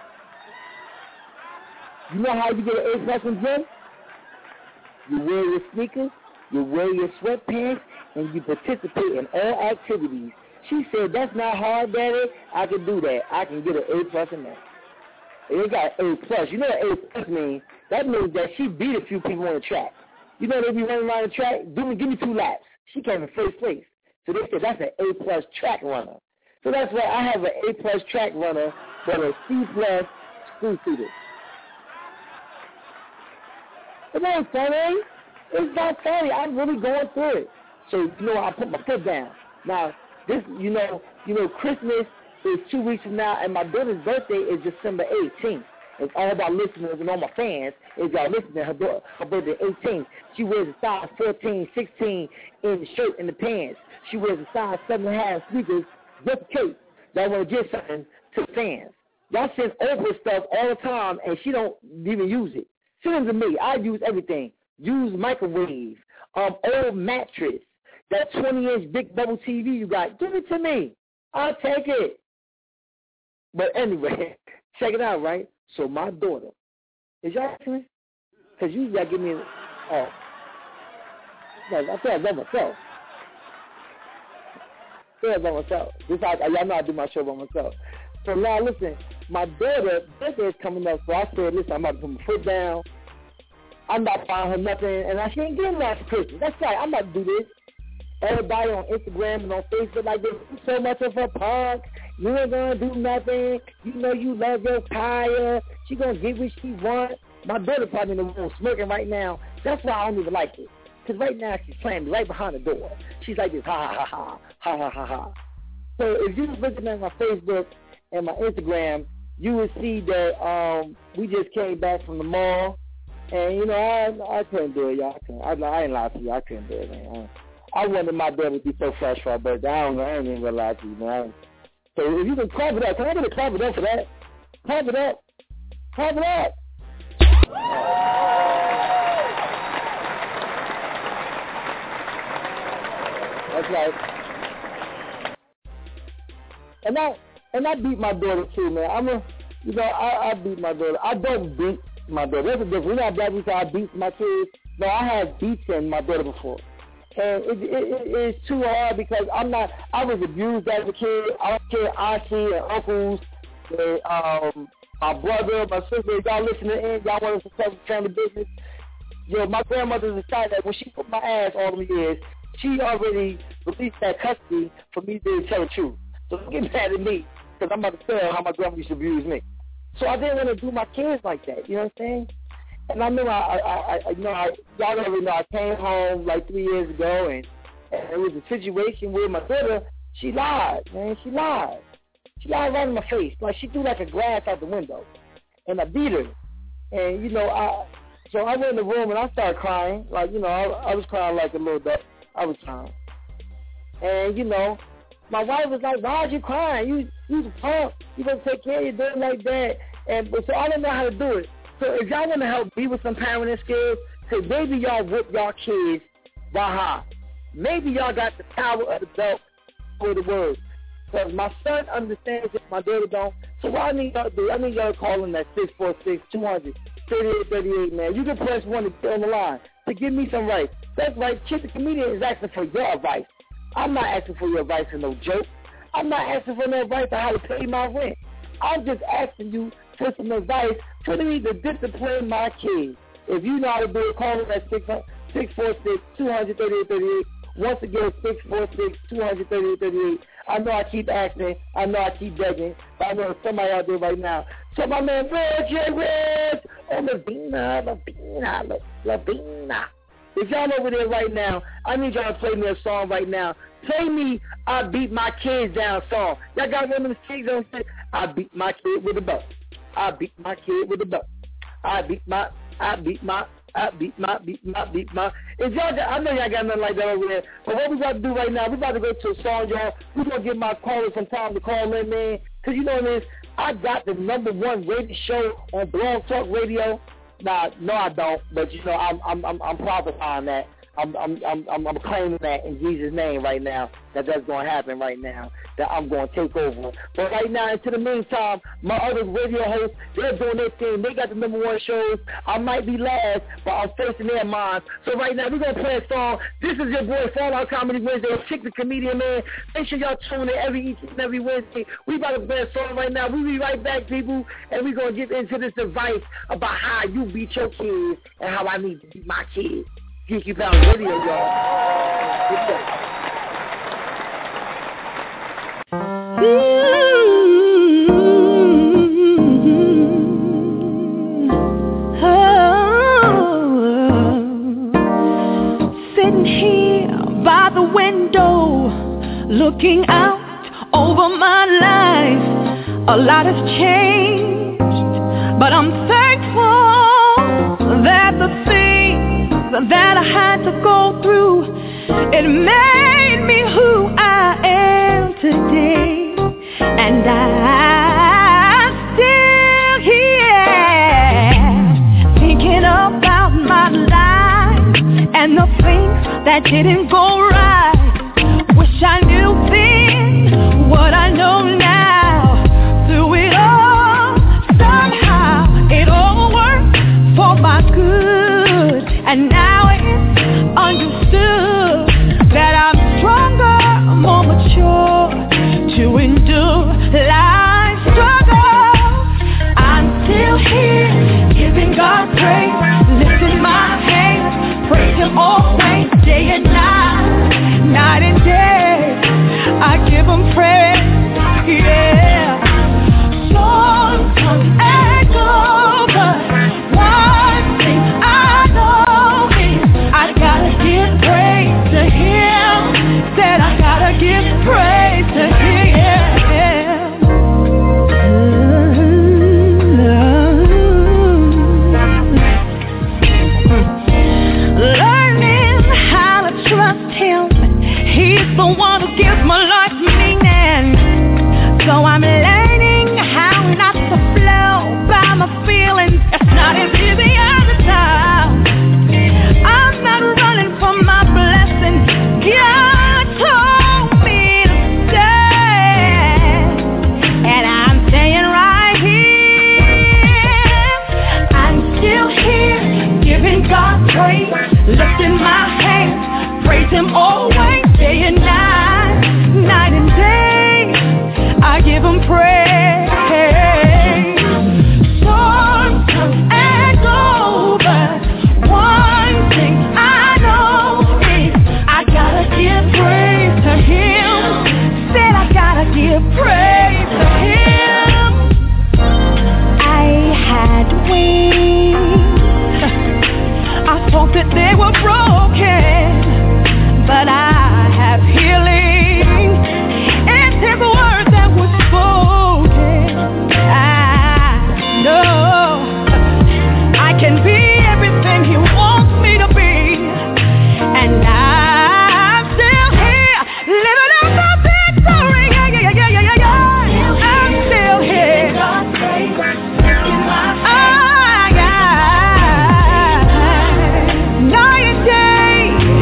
You know how you get an A plus in gym? You wear your sneakers, you wear your sweatpants, and you participate in all activities. She said, that's not hard, Daddy. I can do that. I can get an A plus in that. And they got A plus. You know what A plus means? That means that she beat a few people on the track. You know they be running around the track? Give me 2 laps. She came in first place. So they said that's an A plus track runner. So that's why I have an A plus track runner but a C plus school student. Come on, Sonny. It's not funny. I'm really going through it. So, I put my foot down. Now, this, Christmas is 2 weeks from now, and my daughter's birthday is December 18th. It's all about listeners and all my fans. If y'all listening, her birthday 18th. She wears a size 14, 16 in the shirt and the pants. She wears a size 7.5 sneakers, just in case y'all want to get something to the fans. Y'all send over stuff all the time, and she don't even use it. Send them to me. I use everything. Use microwave, old mattress, that 20-inch big double TV you got. Give it to me. I'll take it. But anyway, check it out, right? So my daughter, is y'all listening? Because you got to give me I feel by myself. Y'all know I do my show by myself. So now, listen, my daughter's birthday is coming up, so I said, listen, I'm about to put my foot down. I'm not buying her nothing, and she ain't getting that for Christmas. That's right, I'm about to do this. Everybody on Instagram and on Facebook like this, so much of her punk. You ain't going to do nothing. You know you love your Kaya. She going to get what she wants. My daughter probably in the room smirking right now. That's why I don't even like it. Because right now she's playing me right behind the door. She's like this, ha, ha, ha, ha, ha, ha, ha. So if you was looking at my Facebook and my Instagram, you would see that we just came back from the mall. And, I couldn't do it, y'all. I ain't lie to you. I couldn't do it, man. I wanted my daughter to be so fresh for her birthday. I ain't even gonna lie to you, man. So if you can clap it up, can I get a clap it up for that? Clap it up. Clap it up. That's right. And I beat my daughter too, man. I beat my daughter. I don't beat my daughter. That's a difference. We're not black people. I beat my kids. No, I have beaten my daughter before. And it's too hard because I was abused as a kid. I don't care, auntie and uncles, and, my brother, my sister, y'all listening in, y'all want us to tell the family business. My grandmother decided that when she put my ass all them years, she already released that custody for me to tell the truth. So don't get mad at me because I'm about to tell how my grandma used to abuse me. So I didn't want to do my kids like that, you know what I'm saying? And I remember, y'all already know I came home like 3 years ago, and it was a situation where my daughter, she lied, man. She lied. She lied right in my face. Like, she threw like a glass out the window, and I beat her. And, so I went in the room, and I started crying. Like, I was crying like a little bit. I was crying. And, my wife was like, why are you crying? You a punk. You going to take care of your daughter like that. So I didn't know how to do it. So if y'all want to help me with some parenting skills, because maybe y'all whip y'all kids, baha. Maybe y'all got the power of the belt for the word. Because my son understands it, my daughter don't. So what I need y'all to do, I need y'all to call in that 646-200-3838, man. You can press 1 to get on the line to give me some advice. That's right, Chip the Comedian is asking for your advice. I'm not asking for your advice for no joke. I'm not asking for no advice on how to pay my rent. I'm just asking you for some advice for me to discipline my kids. If you know how to do it, call them at 646-200-3838. Once again, 646-200-3838. I know I keep asking. I know I keep begging. But I know there's somebody out there right now. So my man, Red, oh, Lavina. If y'all over there right now, I need y'all to play me a song right now. Play me I Beat My Kids Down song. Y'all got one of them things on say, I beat my kid with a belt. I beat my kid with a belt. I beat my. If y'all got, I know y'all got nothing like that over there. But what we got to do right now, we about to go to a song, y'all. We're going to give my callers some time to call in, man. Because you know what it is? I got the #1 rated show on Blog Talk Radio. Nah, no, I don't. But I'm prophesying that. I'm claiming that in Jesus' name right now, that's going to happen right now, that I'm going to take over. But right now, into the meantime, my other radio hosts, they're doing their thing. They got the #1 shows. I might be last, but I'm facing their minds. So right now, we're going to play a song. This is your boy, Fallout Comedy Wednesday, Chick the Comedian, man. Make sure y'all tune in each and every Wednesday. We about to play a song right now. We'll be right back, people, and we're going to get into this advice about how you beat your kids and how I need to beat my kids. Geeky Pound Radio, y'all. sitting here by the window, looking out over my life. A lot has changed, but I'm thankful that the things that I had to go through, it made me who I am today. And I'm still here, thinking about my life and the things that didn't go right. Wish I knew then what I know now. Through it all, somehow it all worked for my good. And now it's understood that I'm stronger, more mature to endure life's struggle. I'm still here, giving God praise, lifting my hands, praise Him always, day and night, night and day. I give Him praise, yeah. Storms come and go, but one thing I know is I gotta give praise to Him. Said I gotta give praise to Him. Learning how to trust Him. He's the one who gives my life meaning. So I'm learning how not to flow by my feelings. It's not as easy as it sounds. I'm not running from my blessing. God told me to stay, and I'm staying right here. I'm still here, giving God praise, lifting my hands, praise Him always, day and night, night and day. I give Him praise. Storms come and go, but one thing I know is I gotta give praise to Him. Said I gotta give praise to Him. I had wings. I thought that they were broken, but I have healing. It's His word that was spoken. I know I can be everything He wants me to be, and I'm still here, living out my victory. I'm still here. Night and day,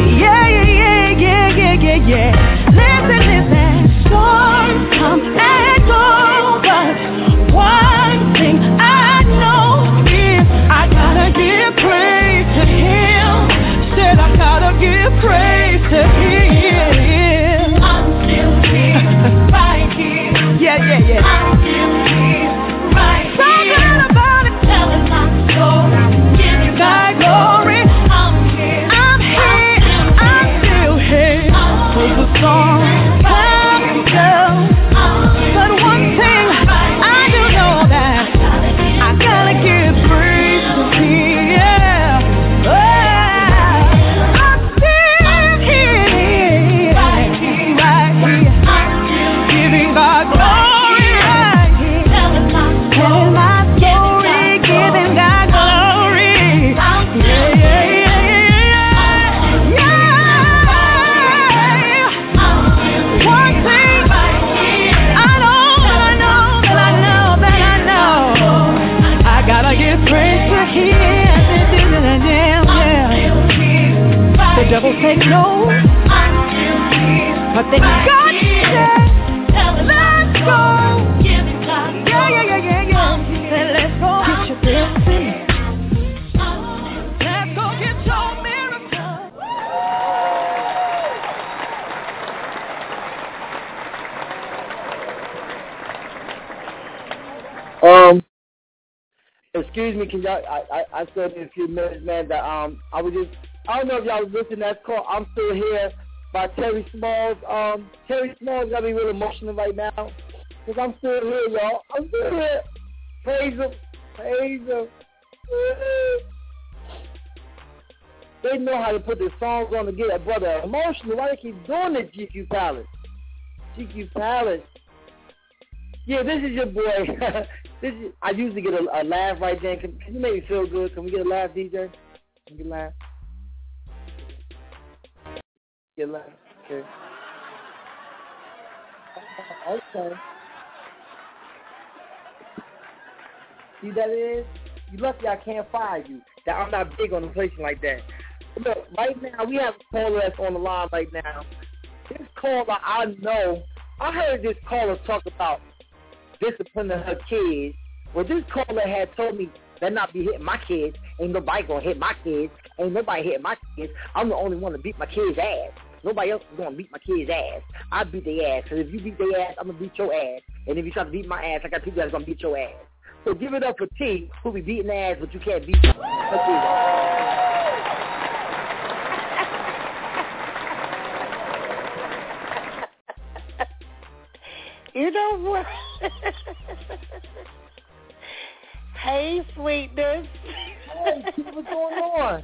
yeah. Listen, storms come and go, but one thing I know is I gotta give praise to Him. Said I gotta give praise to Him. I'm still here, right here. Yeah. I'm still here, right here. Talking about it, telling my story, giving God glory. I'm here, I'm still here. For the song comes and goes, but one thing I do know that I gotta give praise to Him. Yeah. I'm still here, right here, giving God glory, right here, telling my story, giving God glory. One thing I know, I gotta give praise to Him. The devil said no, but then God said, let's go. Yeah. He said, let's go get your blessing. Let's go get your miracle. Excuse me, can y'all? I said in a few minutes, man, that I was just, I don't know if y'all was listening. That's called "I'm Still Here" by Terry Smalls. Terry Smalls got me real emotional right now because I'm still here, y'all. I'm still here. Praise Him. They know how to put the songs on to get a brother emotional. Why they keep doing this, GQ Palace? GQ Palace. Yeah, this is your boy. I usually get a laugh right there. Can you make me feel good? Can we get a laugh, DJ? Can we get a laugh? Get a laugh. Okay. Okay. See that is? You lucky I can't fire you. That I'm not big on inflation like that. Look, right now, we have a caller that's on the line right now. This caller, I know, I heard this caller talk about disciplining her kids. Well, this caller had told me that not be hitting my kids. Ain't nobody gonna hit my kids. Ain't nobody hitting my kids. I'm the only one to beat my kids' ass. Nobody else is gonna beat my kids' ass. I beat their ass. Because if you beat their ass, I'm gonna beat your ass. And if you try to beat my ass, I got people that's gonna beat your ass. So give it up for T, who be beating ass, but you can't beat her. You know what? Hey, sweetness. Hey, what's going on?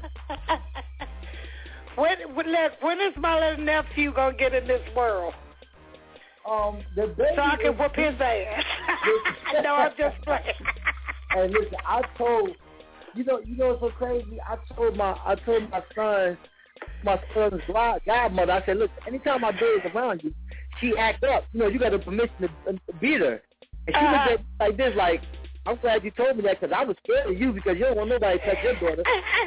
When is my little nephew going to get in this world? The baby so I can whoop his ass. No, I'm just playing. And listen, I told, you know what's so crazy? I told my son's godmother, I said, look, anytime my baby's around you, she act up. You know, you got the permission to beat her. And she looked at me like this, like, I'm glad you told me that because I was scared of you because you don't want nobody to touch your daughter.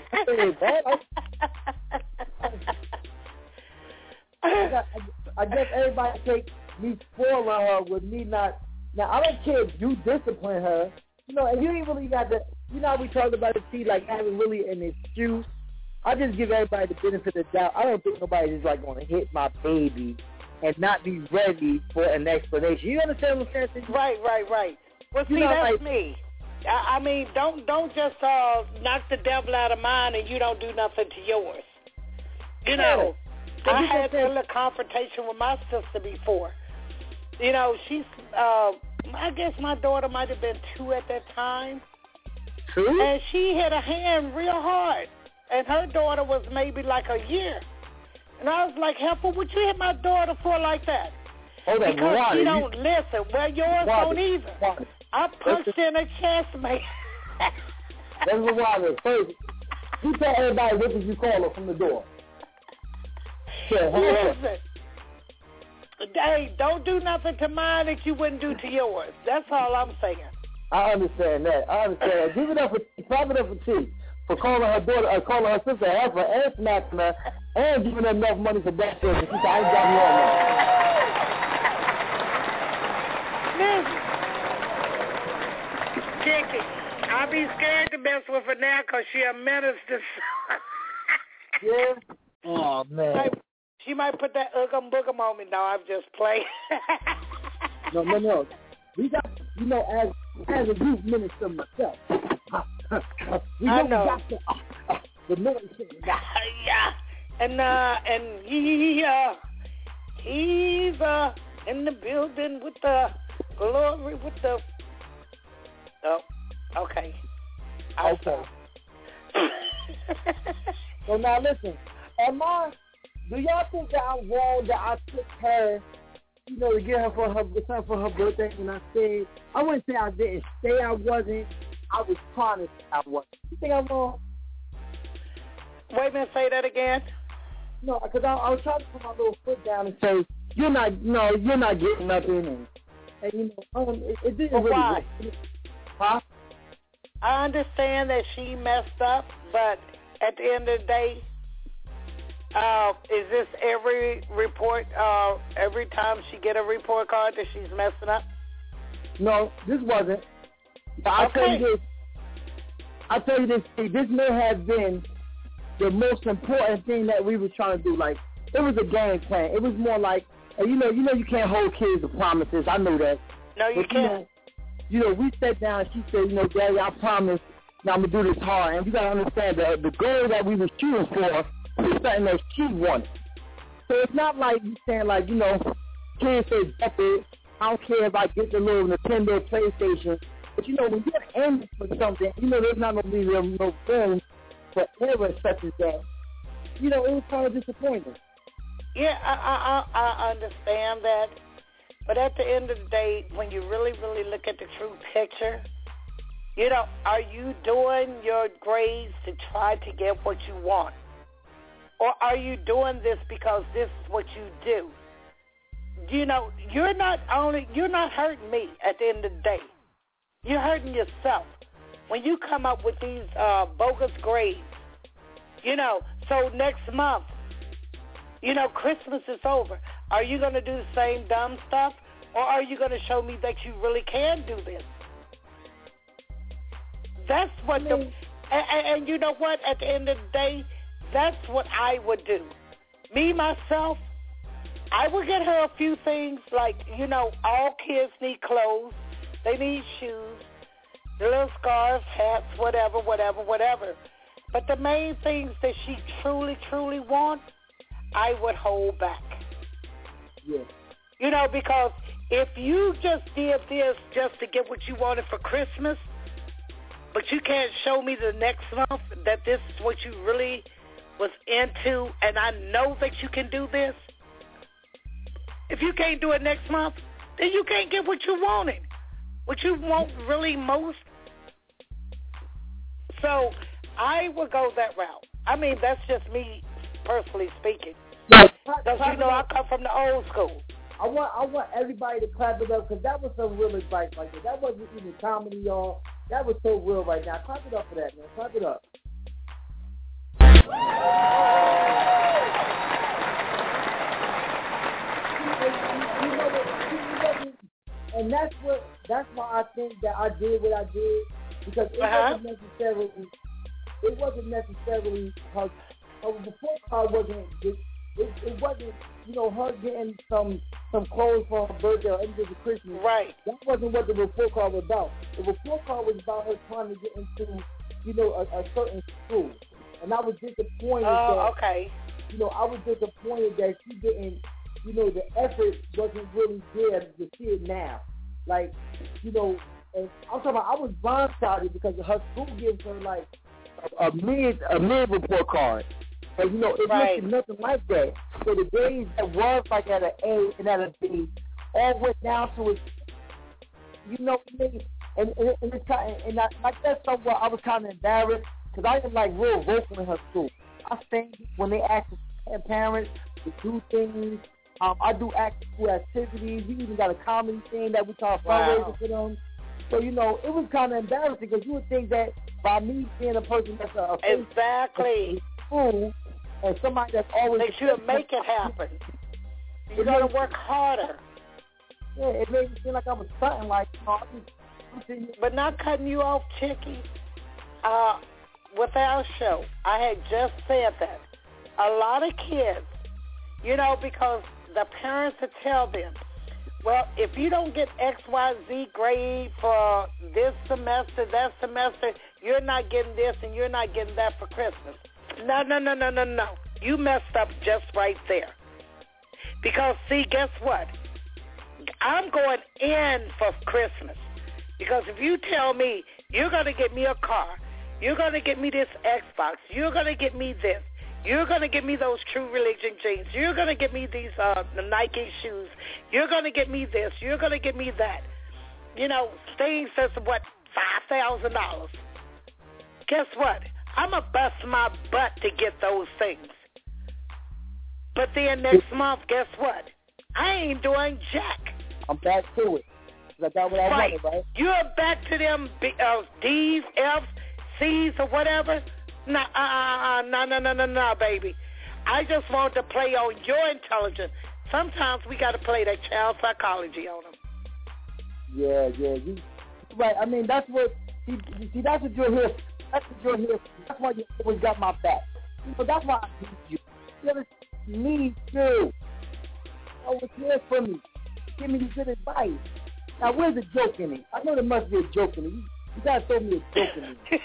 I guess everybody take me spoiling her with me not. Now, I don't care if you discipline her. You know, and you ain't really got the, you know how we talked about it, like having really an excuse. I just give everybody the benefit of the doubt. I don't think nobody is like going to hit my baby and not be ready for an explanation. You understand what I'm saying? Right. Well, see, that's me. I mean, don't just knock the devil out of mine and you don't do nothing to yours. You know, I had a little confrontation with my sister before. You know, she's, I guess my daughter might have been 2 at that time. 2? And she hit her hand real hard. And her daughter was maybe like a year. And I was like, Heifer, what you hit my daughter for like that? Because she don't listen. Well, yours don't either. I punched in her chest, man. That's what Wallace. First, you tell everybody what did you call her from the door. Listen. Hey, don't do nothing to mine that you wouldn't do to yours. That's all I'm saying. I understand that. Give it up for T for calling her daughter, calling her sister Heifer and smacking her and giving her enough money for that shit. She said, I ain't got me on that. Listen, Kiki, I'll be scared to mess with her now because she a menace to Yeah? Oh, man. She might put that ugum boogum on me. No, I'm just playing. No. We got, you know, as a youth minister myself, we I know. know. We got the ministry. Yeah. And he's in the building with the glory, with the, oh, okay. Okay. So now listen, do y'all think that I'm wrong that I took her, you know, to get her for her birthday, and I said, I wouldn't say I didn't say I wasn't, I was trying to say I wasn't. You think I'm wrong? Wait a minute, say that again. No, because I was trying to put my little foot down and say, you're not getting nothing, and you know, it didn't really why? work. Huh? I understand that she messed up, but at the end of the day, is this every report, every time she get a report card that she's messing up? No, this wasn't. But I'll tell you this, this may have been the most important thing that we were trying to do. Like, it was a game plan. It was more like, you know, you can't hold kids to promises. I know that. No, you can't. You know, we sat down and she said, you know, Daddy, I promise now I'm going to do this hard. And you got to understand that the goal that we were shooting for was something that she wanted. So it's not like you saying, like, you know, kids say, I don't care if I get the little Nintendo PlayStation. But, you know, when you're aiming for something, you know, there's not going to be no room for error such as that. you know, it was kind of disappointing. Yeah, I understand that. But at the end of the day, when you really, really look at the true picture, you know, are you doing your grades to try to get what you want? Or are you doing this because this is what you do? You know, you're not hurting me at the end of the day. You're hurting yourself when you come up with these bogus grades. You know, so next month, you know, Christmas is over. Are you going to do the same dumb stuff, or are you going to show me that you really can do this? That's what and you know what? At the end of the day, that's what I would do. Me, myself, I would get her a few things like, you know, all kids need clothes. They need shoes, the little scarves, hats, whatever. But the main things that she truly, truly wants, I would hold back. Yeah. You know, because if you just did this just to get what you wanted for Christmas, but you can't show me the next month that this is what you really was into, and I know that you can do this, if you can't do it next month, then you can't get what you wanted, what you want really most. So I would go that route. I mean, that's just me personally speaking. Because you know I come from the old school. I want everybody to clap it up because that was some real advice right there. That wasn't even comedy, y'all. That was so real right now. Clap it up for that, man. Clap it up. And that's why I think that I did what I did, because it wasn't necessarily her report card wasn't it wasn't, you know, her getting some clothes for her birthday or anything for Christmas. Right. That wasn't what the report card was about. The report card was about her trying to get into, you know, a certain school. And I was disappointed you know, I was disappointed that she didn't, you know, the effort wasn't really there to see it now. Like, you know, and I'm talking about I was blindsided because her school gives her like a mid report card. But, you know, it looked nothing like that. So the days that was like at an A and at a B all went down to a, you know, and it's kind of, and like that's somewhere I was kind of embarrassed because I was like real vocal in her school. I think when they ask the parents to do things, I do after-school activities. We even got a comedy thing that we call fundraising for them. So, you know, it was kind of embarrassing because you would think that by me being a person that's a school and somebody that's always they should make it happen. You got to work harder. Yeah, it made me feel like I was something like, but not cutting you off, Chicky. With our show, I had just said that a lot of kids, you know, because the parents would tell them, well, if you don't get XYZ grade for this semester, that semester, you're not getting this and you're not getting that for Christmas. No. You messed up just right there. Because, see, guess what? I'm going in for Christmas. Because if you tell me you're going to get me a car, you're going to get me this Xbox, you're going to get me this, you're going to get me those True Religion jeans, you're going to get me these the Nike shoes, you're going to get me this, you're going to get me that. You know, things that's, what, $5,000. Guess what? I'm going to bust my butt to get those things. But then next month, guess what? I ain't doing jack. I'm back to it. I got what I wanted, right? You're back to them D's, F's, C's, or whatever? No, baby. I just want to play on your intelligence. Sometimes we got to play that child psychology on them. Yeah. You right. I mean, that's what, see, that's what you're here. That's what you're here for. That's why you always got my back. But that's why I need you. You need you. Always here for me. Give me good advice. Now, where's the joke in it? I know there must be a joke in it. You got to throw me a joke in it.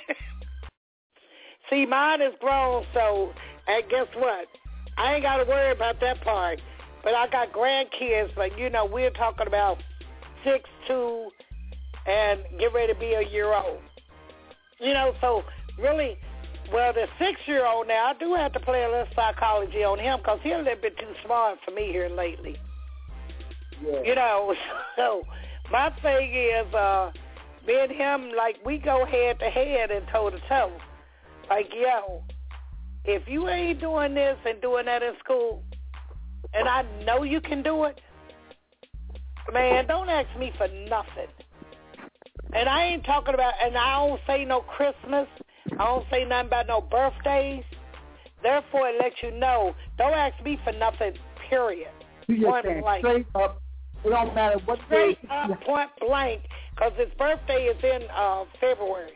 See, mine is grown, so, and guess what? I ain't got to worry about that part. But I got grandkids, but, you know, we're talking about 6, 2, and get ready to be a year old. You know, so really, Well, the 6-year-old now, I do have to play a little psychology on him because he's a little bit too smart for me here lately. Yeah. You know, so my thing is, me and him, like, we go head to head and toe to toe. Like, yo, if you ain't doing this and doing that in school, and I know you can do it, man, don't ask me for nothing. And I ain't talking about, and I don't say no Christmas. I don't say nothing about no birthdays. Therefore, it lets you know, don't ask me for nothing, period. You just saying straight up. It don't matter what straight day. Up, point blank, because his birthday is in February.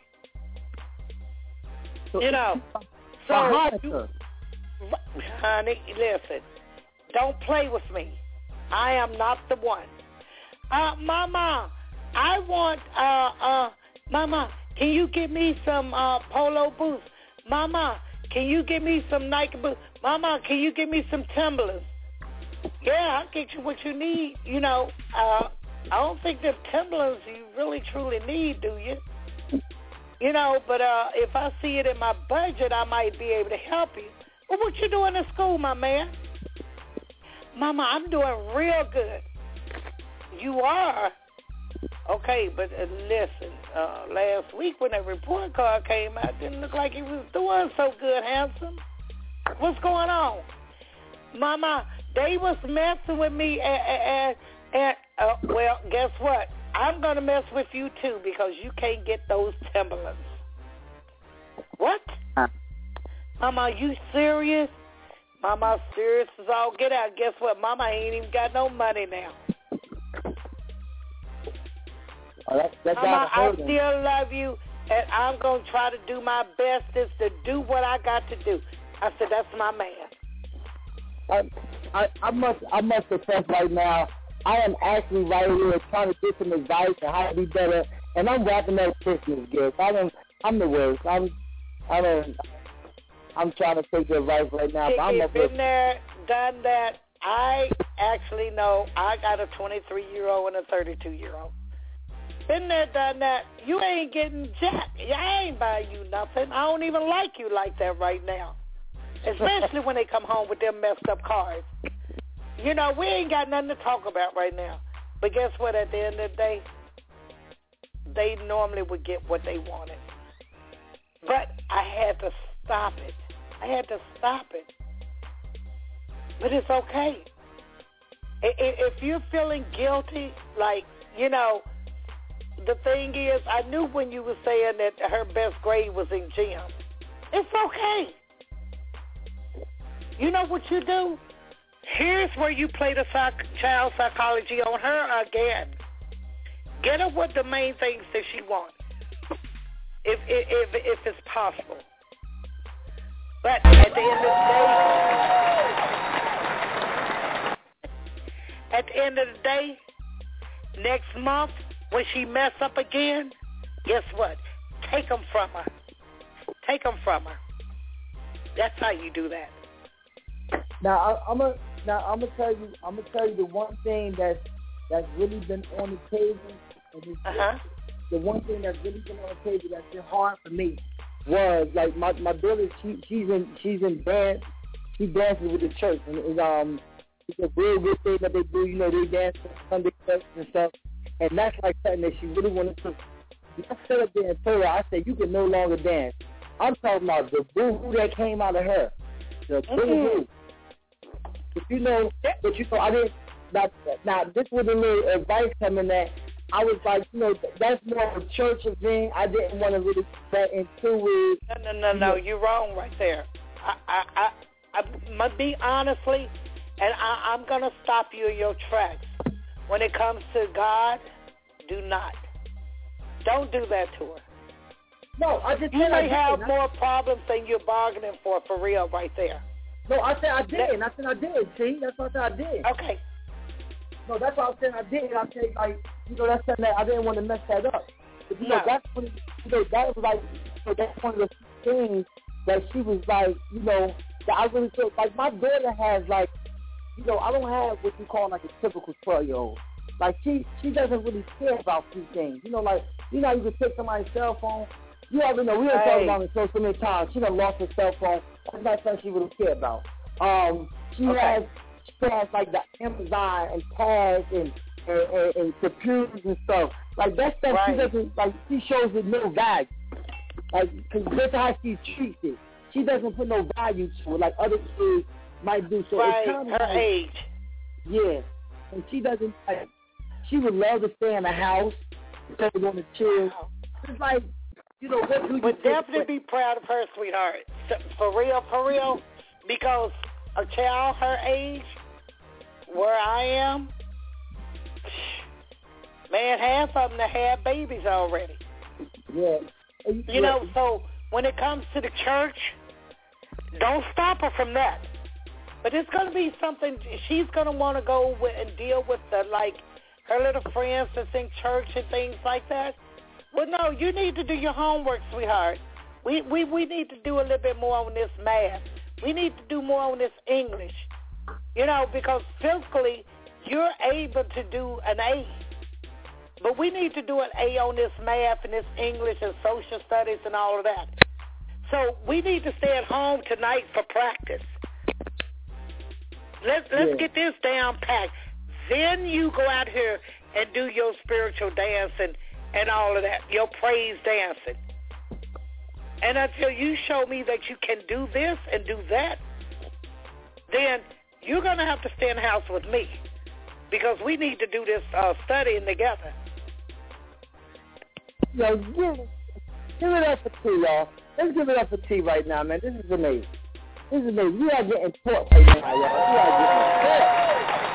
So, you know. So, honey, listen. Don't play with me. I am not the one. Mama, I want, Mama, can you give me some polo boots? Mama, can you give me some Nike boots? Mama, can you give me some Timberlands? Yeah, I'll get you what you need. You know, I don't think the Timberlands you really truly need, do you? You know, but if I see it in my budget, I might be able to help you. Well, what you doing in school, my man? Mama, I'm doing real good. You are? Okay, but listen, last week when that report card came out, it didn't look like he was doing so good, handsome. What's going on? Mama, they was messing with me and well, guess what? I'm going to mess with you, too, because you can't get those Timberlands. What? Mama, are you serious? Mama, serious as all get out. Guess what? Mama ain't even got no money now. Mama, I still love you, and I'm going to try to do my bestest to do what I got to do. I said, that's my man. I must confess right now, I am actually right here trying to get some advice on how to be better, and I'm wrapping up Christmas gifts. I'm the worst. I'm trying to take your advice right now. But I'm been there, done that. I actually know I got a 23-year-old and a 32-year-old. Been there, done that. You ain't getting jack. I ain't buying you nothing. I don't even like you like that right now. Especially when they come home with them messed up cars. You know, we ain't got nothing to talk about right now. But guess what? At the end of the day, they normally would get what they wanted. But I had to stop it. But it's okay. If you're feeling guilty, like, you know, the thing is, I knew when you were saying that her best grade was in gym. It's okay. You know what you do? Here's where you play the child psychology on her again. Get her what the main things that she wants, if it's possible. But at the end of the day, next month when she mess up again, guess what? Take them from her. That's how you do that. Now I'm gonna tell you the one thing that's really been on the table, and the one thing that's really been on the table that's been hard for me was like my daughter. She's in dance. She dances with the church, and it's a real good thing that they do. You know, they dance on Sunday church and stuff, and that's like something that she really wanted to. I stood up there and told her, I said, you can no longer dance. I'm talking about the boo-hoo that came out of her. The boo-hoo. But you know, I didn't. Now, this was a little advice coming that I was like, you know, that's more of a church event. I didn't want to really get into it. No, you're wrong right there. I must be honestly, and I'm going to stop you in your tracks. When it comes to God, do not. Don't do that to her. No, I just you may have more problems than you're bargaining for real right there. No, I said I did. See, that's what I said I did. Okay. No, that's what I said I did. I said, like, you know, that's something that I didn't want to mess that up. But, you know, that's when, you know, that was like, you know, that's one of the things that she was like, you know, that I really feel like my daughter has, like, you know, I don't have what you call like a typical 12-year-old. Like, she doesn't really care about few things. You know, like, you know, you can take somebody's cell phone You already know, we done talked about it so many times. She done lost her cell phone. That's not something she would care about. She has like the Amazon and Tag and computers and stuff. Like that stuff she doesn't, like, she shows it no value. Like, because that's how she treats it. She doesn't put no value to it like other kids might do. So it's kind of her like, age. Yeah. And she doesn't, like, she would love to stay in the house instead of going to chill. It's like, you know, what do you would definitely be proud of her, sweetheart. For real, because a child her age, where I am, man, half of them that have babies already. Yeah. You know, so when it comes to the church, don't stop her from that. But it's going to be something, she's going to want to go with and deal with the, like, her little friends that's in church and things like that. Well, no, you need to do your homework, sweetheart. We need to do a little bit more on this math. We need to do more on this English. You know, because physically, you're able to do an A. But we need to do an A on this math and this English and social studies and all of that. So we need to stay at home tonight for practice. Let's get this down packed. Then you go out here and do your spiritual dancing and all of that, your praise dancing. And until you show me that you can do this and do that, then you're going to have to stay in the house with me because we need to do this studying together. Yo, give it up for T, y'all. Let's give it up for T right now, man. This is amazing. We are getting taught right now, y'all. We are getting taught.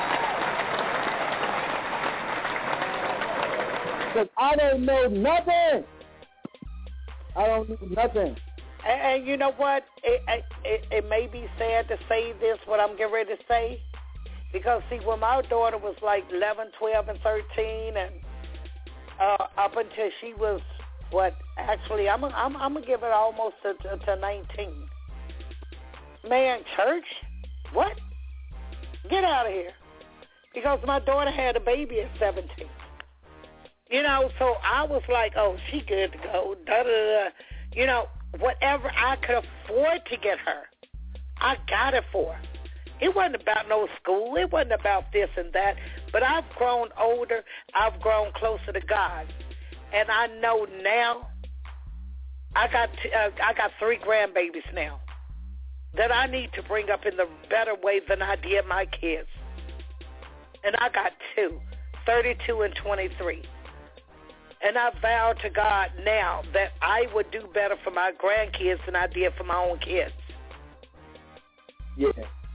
Because I don't know nothing. I don't know nothing. And you know what? It may be sad to say this, what I'm getting ready to say. Because, see, when my daughter was like 11, 12, and 13, and up until she was, actually, I'm going to give it almost to 19. Man, church? What? Get out of here. Because my daughter had a baby at 17. You know, so I was like, oh, she good to go, da-da-da. You know, whatever I could afford to get her, I got it for her. It wasn't about no school. It wasn't about this and that. But I've grown older. I've grown closer to God. And I know now I got 3 grandbabies now that I need to bring up in the better way than I did my kids. And I got 2, 32 and 23. And I vowed to God now that I would do better for my grandkids than I did for my own kids. Yeah.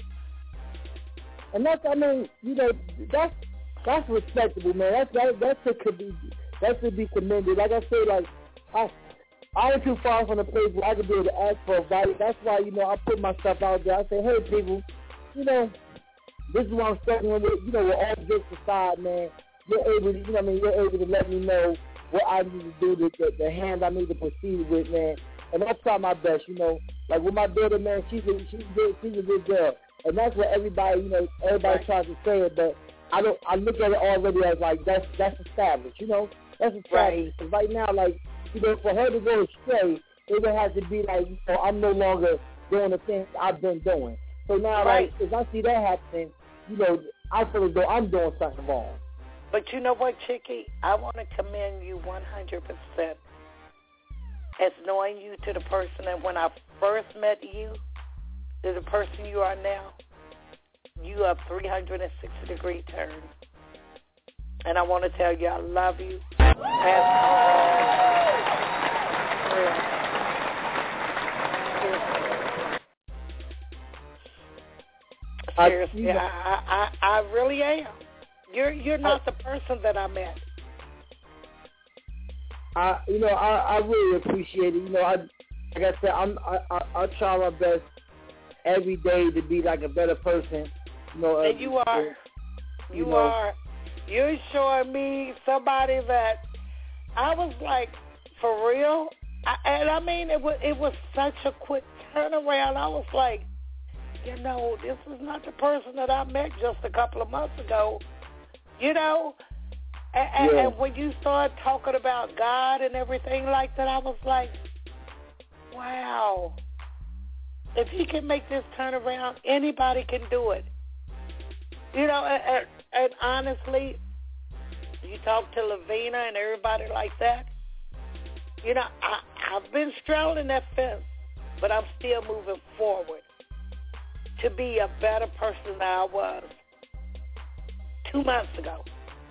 And that's, I mean, you know, that's respectable, man. That should be commended. Like I said, like I ain't too far from the place where I could be able to ask for advice. That's why, you know, I put myself out there. I say, hey, people, you know, this is what I'm struggling with. You know, with all jokes aside, man, you're able to, you know what I mean, you're able to let me know what I need to do, the hand I need to proceed with, man. And I'll try my best, you know. Like with my daughter, man, she's a good girl. And that's what everybody, you know, everybody tries to say it, but I look at it already as like that's established, you know. That's established. Because right now, like, you know, for her to go astray, it would have to be like, you know, I'm no longer doing the things I've been doing. So now, like, if I see that happening, you know, I feel as though I'm doing something wrong. But you know what, Chicky? I want to commend you 100% as knowing you to the person that when I first met you, to the person you are now, you are 360-degree turn. And I want to tell you I love you. Seriously, I really am. You're not the person that I met. I really appreciate it. You know, like I said, I try my best every day to be like a better person. You know, and you are. You are. You're showing me somebody that I was like, for real. I mean, it was such a quick turnaround. I was like, you know, this is not the person that I met just a couple of months ago. You know, and when you started talking about God and everything like that, I was like, wow. If he can make this turnaround, anybody can do it. You know, and honestly, you talk to Lavina and everybody like that, you know, I've been straddling that fence, but I'm still moving forward to be a better person than I was 2 months ago.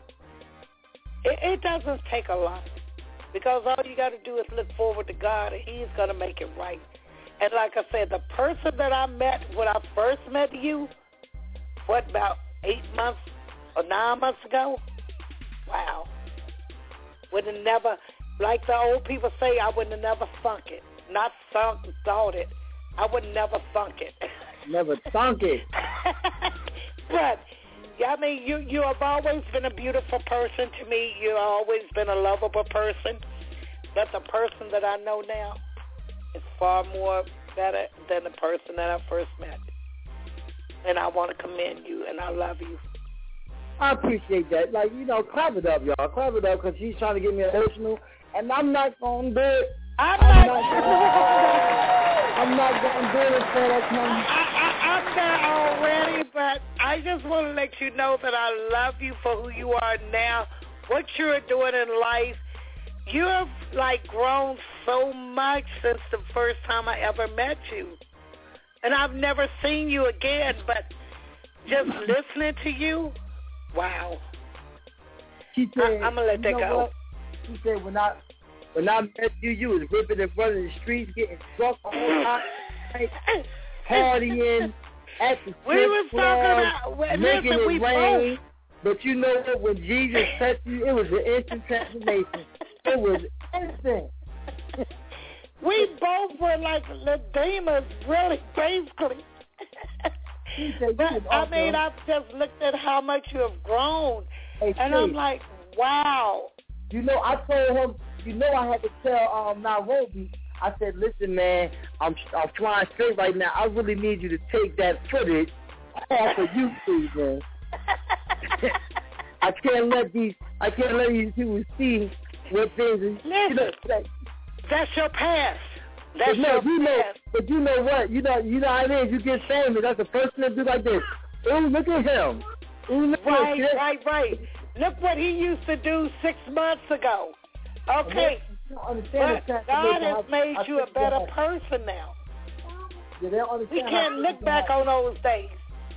It doesn't take a lot, because all you got to do is look forward to God, and He's going to make it right. And like I said, the person that I met when I first met you, about 8 months or 9 months ago? Wow. Would have never, like the old people say, I would have never thunk it. Not thought it. I would never thunk it. Never thunk it. But, yeah, I mean, you have always been a beautiful person to me. You've always been a lovable person. But the person that I know now is far more better than the person that I first met. And I want to commend you, and I love you. I appreciate that. Like, you know, clap it up, y'all. Clap it up, because she's trying to get me emotional, and I'm not going to do it. I'm not going to do it for that time. I'm there already, but I just want to let you know that I love you for who you are now, what you're doing in life. You have, like, grown so much since the first time I ever met you. And I've never seen you again, but just listening to you, wow. She said, I'm going to let that go. What? She said, when I met you, you was ripping and running the streets, getting drunk all the time, partying at the strip club, making it rain. But you know what? When Jesus touched you, it was an instant transformation. It was instant. We both were like the demons, really, basically. But, I mean, I've just looked at how much you have grown, and I'm like, wow. You know, I told him, you know, I had to tell Nairobi, I said, listen, man, I'm flying straight right now. I really need you to take that footage off of YouTube, man. I can't let these people see what things is. Listen, that's your past. That's your past. But you know what? You know how it is. You get famous. That's the first thing to do like this. Ooh, look at him. Ooh, look right. Look what he used to do 6 months ago. Okay. But God has made you a better person now. We can't look back on those days.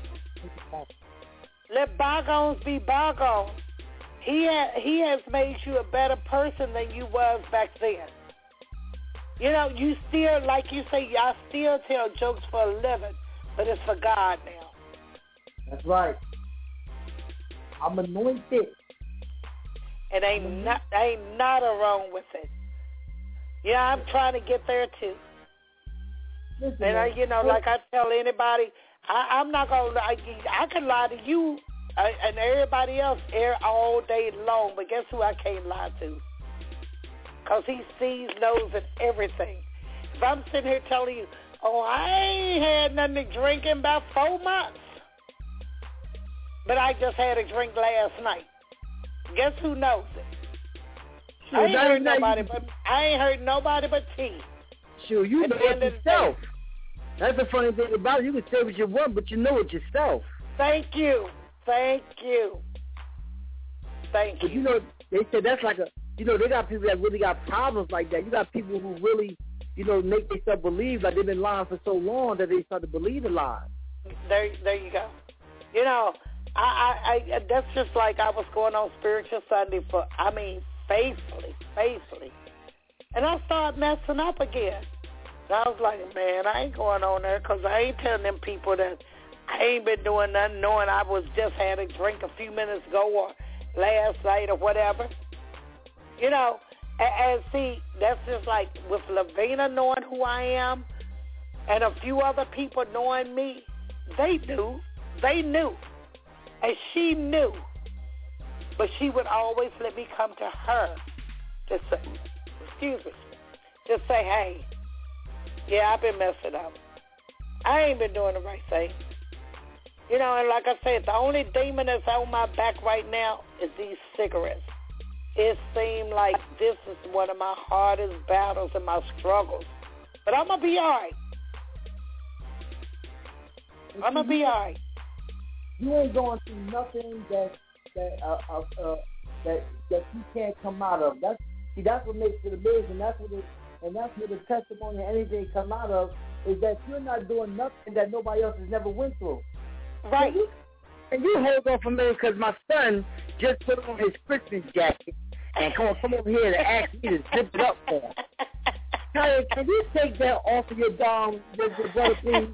Let bygones be bygones. He has made you a better person than you was back then. You know, you still, like you say, I still tell jokes for a living, but it's for God now. That's right. I'm anointed. And ain't not wrong with it. Yeah, I'm trying to get there too. Listen, and you know, like I tell anybody, I'm not gonna. I can lie to you and everybody else all day long, but guess who I can't lie to? Because He sees, knows, and everything. If I'm sitting here telling you, oh, I ain't had nothing to drink in about 4 months, but I just had a drink last night. Guess who knows it? I ain't heard nobody but T. Sure, you know it yourself. That's the funny thing about it. You can say what you want, but you know it yourself. Thank you. But you know, they said that's like you know, they got people that really got problems like that. You got people who really, you know, make themselves believe like they've been lying for so long that they start to believe in lies. There you go. You know, I that's just like I was going on Spiritual Sunday faithfully. And I started messing up again. And I was like, man, I ain't going on there because I ain't telling them people that I ain't been doing nothing, knowing I was just had a drink a few minutes ago or last night or whatever. You know, and see, that's just like with Lavina knowing who I am and a few other people knowing me, they knew. And she knew. But she would always let me come to her to say, hey, yeah, I've been messing up. I ain't been doing the right thing. You know, and like I said, the only demon that's on my back right now is these cigarettes. It seemed like this is one of my hardest battles and my struggles But I'm going to be all right. I'm going to be all right. You ain't going through nothing that you can't come out of. That's what makes it amazing. That's what the testimony of anything come out of is that you're not doing nothing that nobody else has never went through. Right. And you hold on for a minute because my son just put on his Christmas jacket and come over here to ask me to zip it up for him. Tyler, can you take that off of your dom, your brother, please?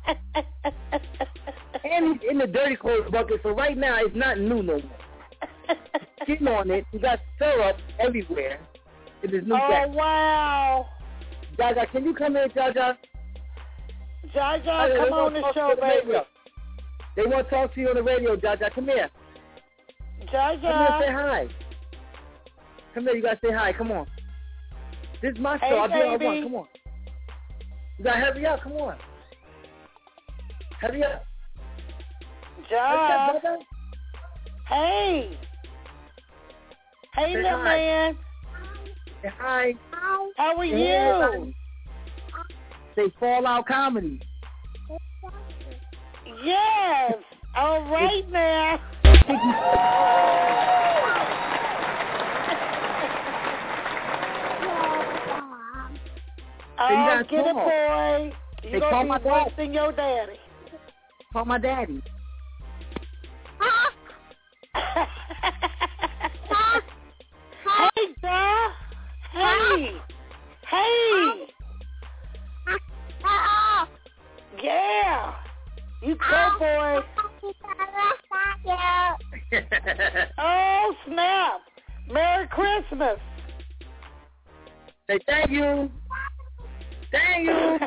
And he's in the dirty clothes bucket, so right now it's not new no more. Get on it. You got syrup everywhere. It is new jacket. Oh, wow. Jaja, can you come in, Jaja? Jaja, come on the show, baby. They want to talk to you on the radio, Jaja. Come here. Jaja. Come here, say hi. Come here, you got to say hi. Come on. This is my show. I'll be on one. Come on. You got to hurry up. Come on. Hurry up. Jaja. Hey. Hey, say little hi. man. Say hi. How are say you? Say Fallout Comedy. Yes. All right now. Oh, get it, boy. You're going to be worse than your daddy. Call my daddy. Hey, Dad. Hey. Hey. Yeah. You go, boy. Oh, snap. Merry Christmas. Say thank you. Thank you.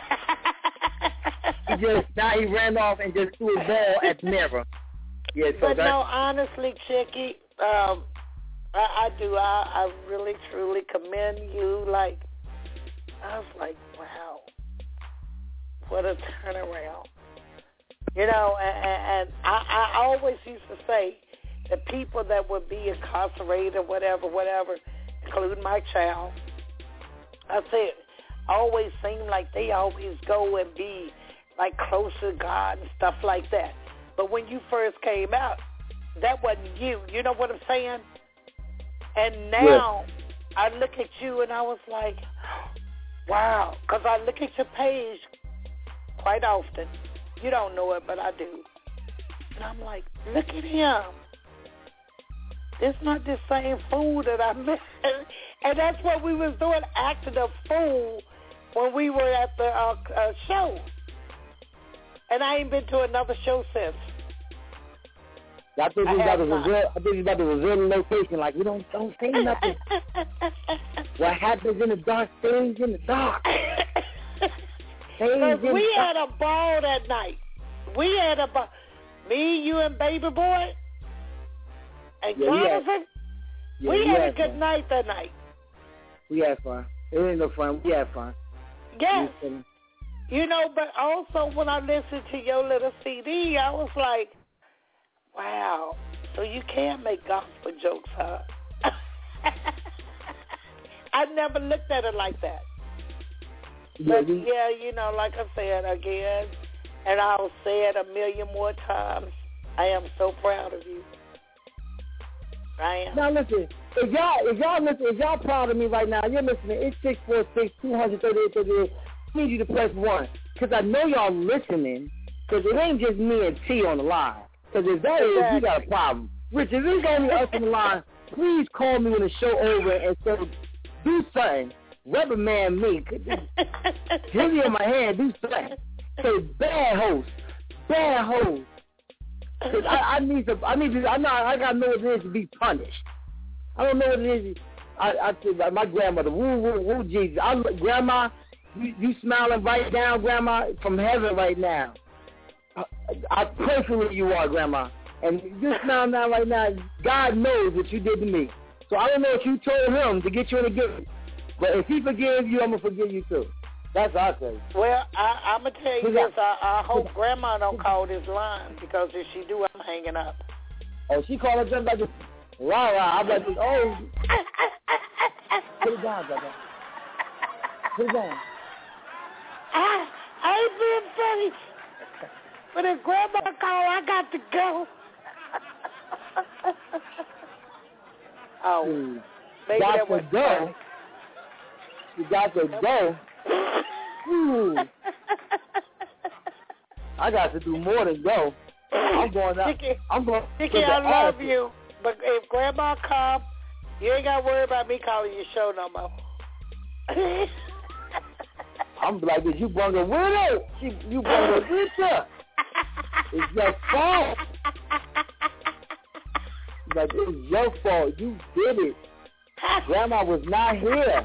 He ran off and just threw a ball at the mirror. Yeah, so but no, honestly, Chicky, I do. I really, truly commend you. Like, I was like, wow, what a turnaround. You know, and I always used to say the people that would be incarcerated, whatever, including my child, I said, always seem like they always go and be like close to God and stuff like that. But when you first came out, that wasn't you. You know what I'm saying? And now I look at you and I was like, wow, because I look at your page quite often. You don't know it, but I do. And I'm like, look at him. It's not the same fool that I met. And that's what we was doing, acting a fool when we were at the show. And I ain't been to another show since. I think he's about to reveal the location. Like, we don't say nothing. What happens in the dark stays in the dark. Because we had a ball that night. We had a ball. Me, you, and Baby Boy, and Jonathan. We had a good night that night. We had fun. It ain't no fun. We had fun. Yes. You know, but also when I listened to your little CD, I was like, wow, so you can make gospel jokes, huh? I never looked at it like that. But, yeah, you know, like I said again, and I'll say it a million more times, I am so proud of you. I am. Now, listen, if y'all proud of me right now, you're listening, it's 646-238-38. I need you to press 1, because I know y'all listening, because it ain't just me and T on the line. Because if that is, you got a problem. Rich, if it's only us on the line, please call me when the show over and say, do something. Reprimand me. Give me in my hand, do something. Say, bad host. Because I know I got to know what it is to be punished. I don't know what it is. I said, like my grandmother, woo, Jesus. Grandma, you smiling right now, Grandma, from heaven right now. I pray for who you are, Grandma. And you smile now right now, God knows what you did to me. So I don't know what you told him to get you in the gift. But if he forgives you, I'm going to forgive you too. That's what I say. Well, I'm going to tell you this. I hope Grandma don't call this line, because if she do, I'm hanging up. Oh, she called us like, rah. I'm like, oh. Put it down, brother. Put it down. I ain't being funny. But if Grandma call, I got to go. Oh, maybe that was funny. You got to go. Ooh. I got to do more than go. I'm going out. Chicky, I love you. But if Grandma come, you ain't got to worry about me calling your show no more. I'm like, you brought a widow. You brought a winter. It's your fault. Like, it's your fault. You did it. Grandma was not here.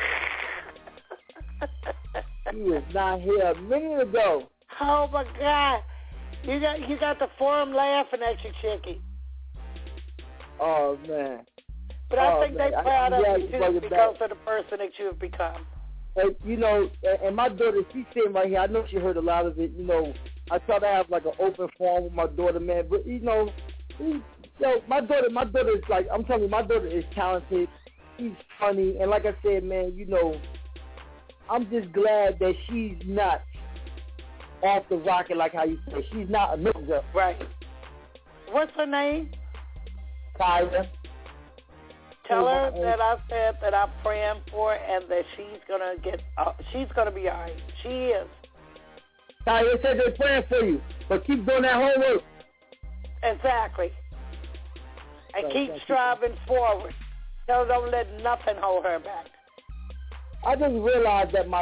She was not here a minute ago. Oh my God! You got the forum laughing at you, Chicky. Oh man! But I think they're proud of you too because of the person that you have become. And, you know, and my daughter, she's sitting right here. I know she heard a lot of it. You know, I try to have like an open forum with my daughter, man. But you know, my daughter is like, I'm telling you, my daughter is talented. She's funny, and like I said, man, you know, I'm just glad that she's not off the rocket like how you say. She's not a loser. Right. What's her name? Kyra. Tell her that I said that I'm praying for her and that she's gonna be all right. She is. Kyra said they're praying for you, but keep doing that homework. Exactly. And keep striving forward. Don't let nothing hold her back. I just realized that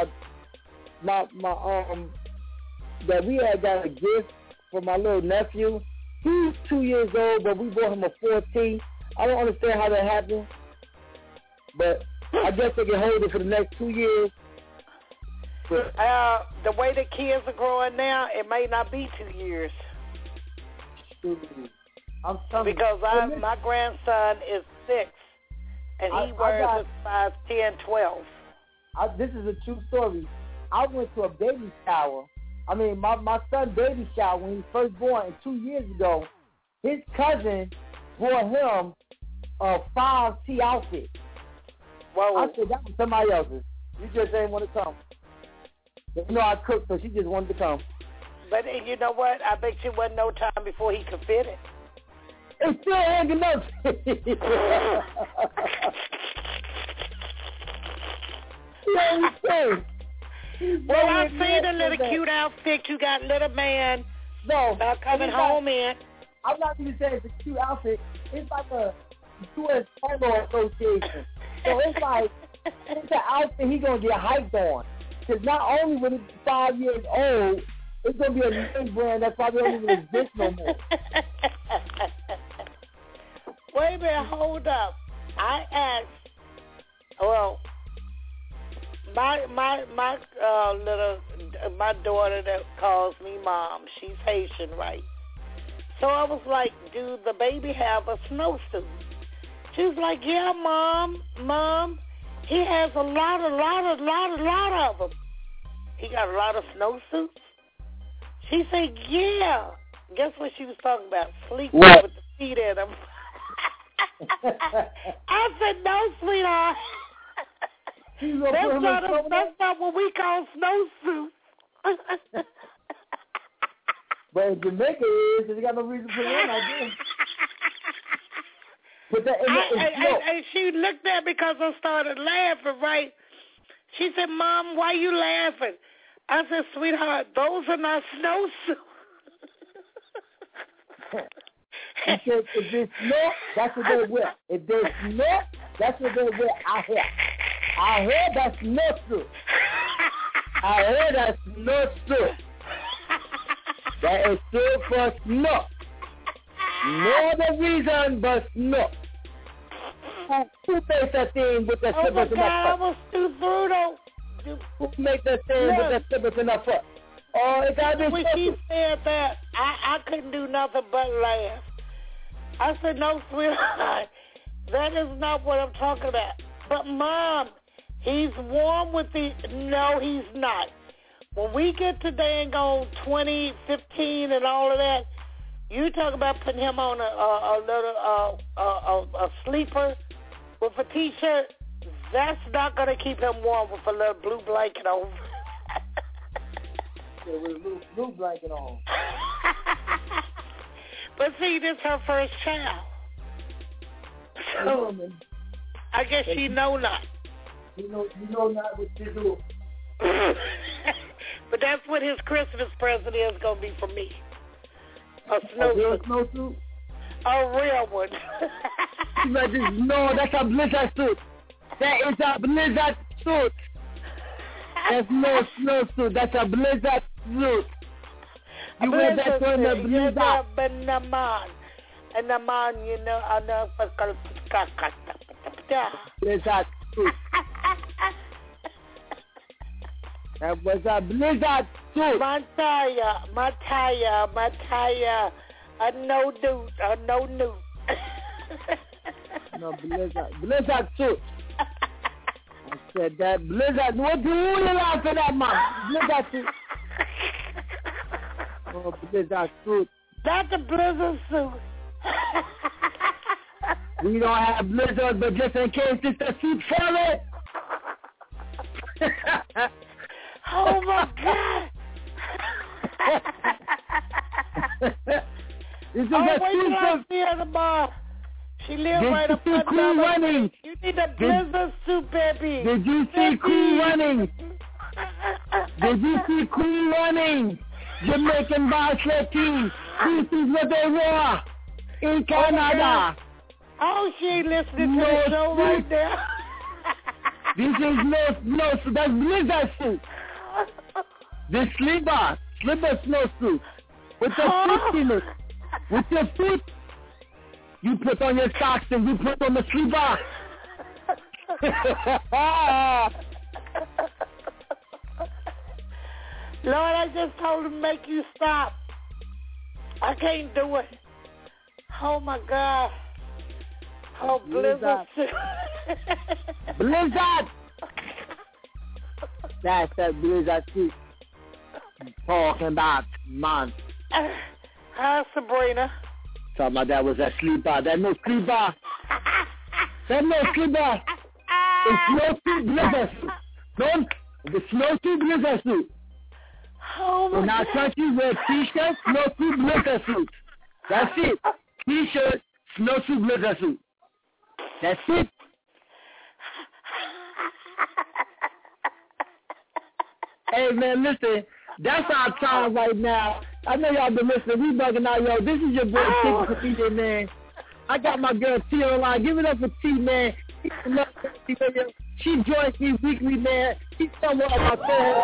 that we had got a gift for my little nephew. He's 2 years old, but we bought him a 4T. I don't understand how that happened, but I guess they can hold it for the next 2 years. The way the kids are growing now, it may not be 2 years. Because my grandson is 6, and he wears a size 10, 12. This is a true story. I went to a baby shower. I mean, my son's baby shower when he was first born, and 2 years ago, his cousin bought him a 5T outfit. Whoa. I said, that was somebody else's. You just didn't want to come. But, you know, I cooked, so she just wanted to come. But you know what? I bet you wasn't no time before he could fit it. It's still hanging up. Well, I seen a little cute outfit you got, little man. No. Coming home in. I'm not going to say it's a cute outfit. It's like a U.S. Polo Association. So it's like, it's an outfit he's going to get hyped on. Because not only when he's 5 years old, it's going to be a name brand that probably don't even exist no more. Wait a minute, hold up. I asked, well, my daughter that calls me mom, she's Haitian, right? So I was like, do the baby have a snowsuit? She was like, yeah, mom, he has a lot of them. He got a lot of snowsuits? She said, yeah. Guess what she was talking about? Sleeping with the feet in them. I said, no, sweetheart. That's not what we call snowsuits. But in Jamaica, because you got no reason to put it on like this. But and she looked at me because I started laughing, right? She said, Mom, why you laughing? I said, sweetheart, those are not snowsuits. Because if there's snow, that's what they wear. If there's snow, that's what they wear out here. I heard that's snowsuit. I heard that's snowsuit. That is still for snow. No other reason but snow. Who makes that thing with that slippers in that foot? I was too brutal. Who makes that thing with that slippers in that foot? Oh, it got this. When she said that, I couldn't do nothing but laugh. I said, no, sweetheart, that is not what I'm talking about. But, Mom, he's warm with the... No, he's not. When we get to dang on 2015 and all of that, you talk about putting him on a sleeper with a T-shirt, that's not going to keep him warm with a little blue blanket over. with a blue blanket on. But see, this is her first child. So, I guess she know not. You know not what to do. But that's what his Christmas present is going to be for me. A snowsuit? A real one. No, that's a blizzard suit. That is a blizzard suit. That's no snowsuit. That's a blizzard suit. You wear that on the blizzard. And the man, you know, I know. Blizzard suit. That was a blizzard suit. Mataya. A no nude. No, blizzard suit. I said that blizzard. What do you laughing at, man? Blizzard suit. Oh, blizzard suit. That's a blizzard suit. We don't have blizzard, but just in case it's a suit for it. Oh my God. This is wait till I see her tomorrow. She lives right up there. Cool Running. You need a blizzard suit, baby. Did you see Cool Running? Did you see Cool Running? Jamaican bobsled team. This is what they were in Canada. Oh, she ain't listening to the show right now. This is no, that's blizzard suit. The slipper snowsuit with the foot in it. With your foot, you put on your socks and you put on the slipper. Lord, I just told him to make you stop. I can't do it. Oh my God. Oh, blizzard. Blizzard. That's that blizzard suit. Talking about, man. Hi, Sabrina. Talking about that was a sleeper. That no sleeper. That no sleeper. The snowsuit blizzard suit. No, the snowsuit blizzard suit. Oh my In our country, wear t-shirt, snowsuit blizzard suit. That's it. T-shirt, snowsuit blizzard suit. That's it. Hey, man, listen. That's our time right now. I know y'all been listening. We bugging out, yo. This is your boy, T, man. I got my girl T online. Give it up for T, man. She joins me weekly, man. She's somewhat of my co-host.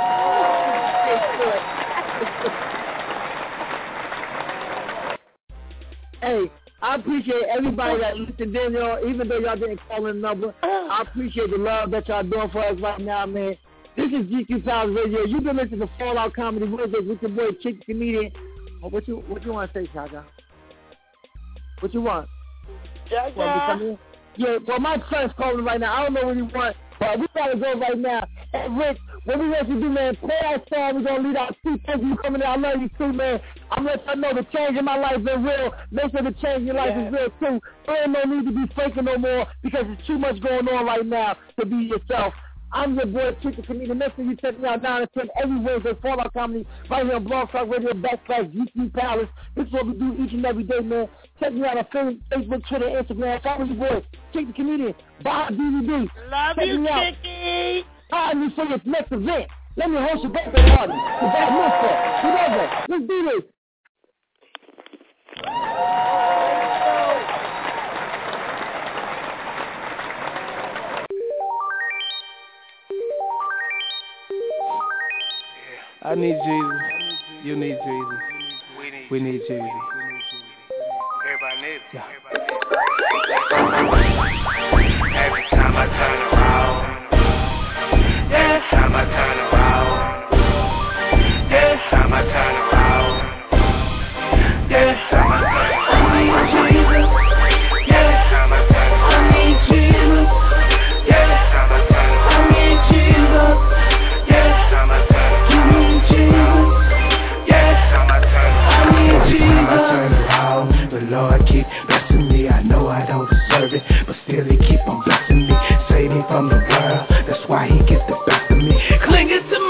Hey, I appreciate everybody that listened in, y'all. Even though y'all didn't call in the number, I appreciate the love that y'all doing for us right now, man. This is GQ Powers Radio. You've been listening to Fallout Comedy Wednesdays with your boy, Chick the Comedian. Oh, what you want to say, Chaga? What you want? Chaga. Yeah, well, my son's calling right now. I don't know what he wants, but we got to go right now. And Rick, what we want you to do, man, play our song. We're going to lead out two. Thank you for coming in. I love you too, man. I'm going to let you know the change in my life is real. Make sure the change in your life is real, too. There ain't no need to be faking no more because there's too much going on right now to be yourself. I'm your boy, Chick the Comedian. Make sure you check me out 9 and 10 every Wednesday, Fallout Comedy, right here on Blog Talk Radio, /GQ Palace. This is what we do each and every day, man. Check me out on Facebook, Twitter, Instagram. Follow your boy, Chick the Comedian. Buy DVD. Love check you, Chicky. Hire me for your next event. Let me host your birthday party. The bad mitzvah. Whatever. Let's do this. I need Jesus. You need Jesus. We need Jesus. Everybody needs it. Yeah. Every time I turn around. Every time I turn around. Every time I turn around. Every time I turn around. I need Jesus. Every time I turn around. I need Jesus. Every time I turn around. I need Jesus. Every time I turn around. The Lord keep blessing me. I know I don't deserve it, but still He keep on blessing me. Save me from the world. That's why He gets the best of me. Clinging to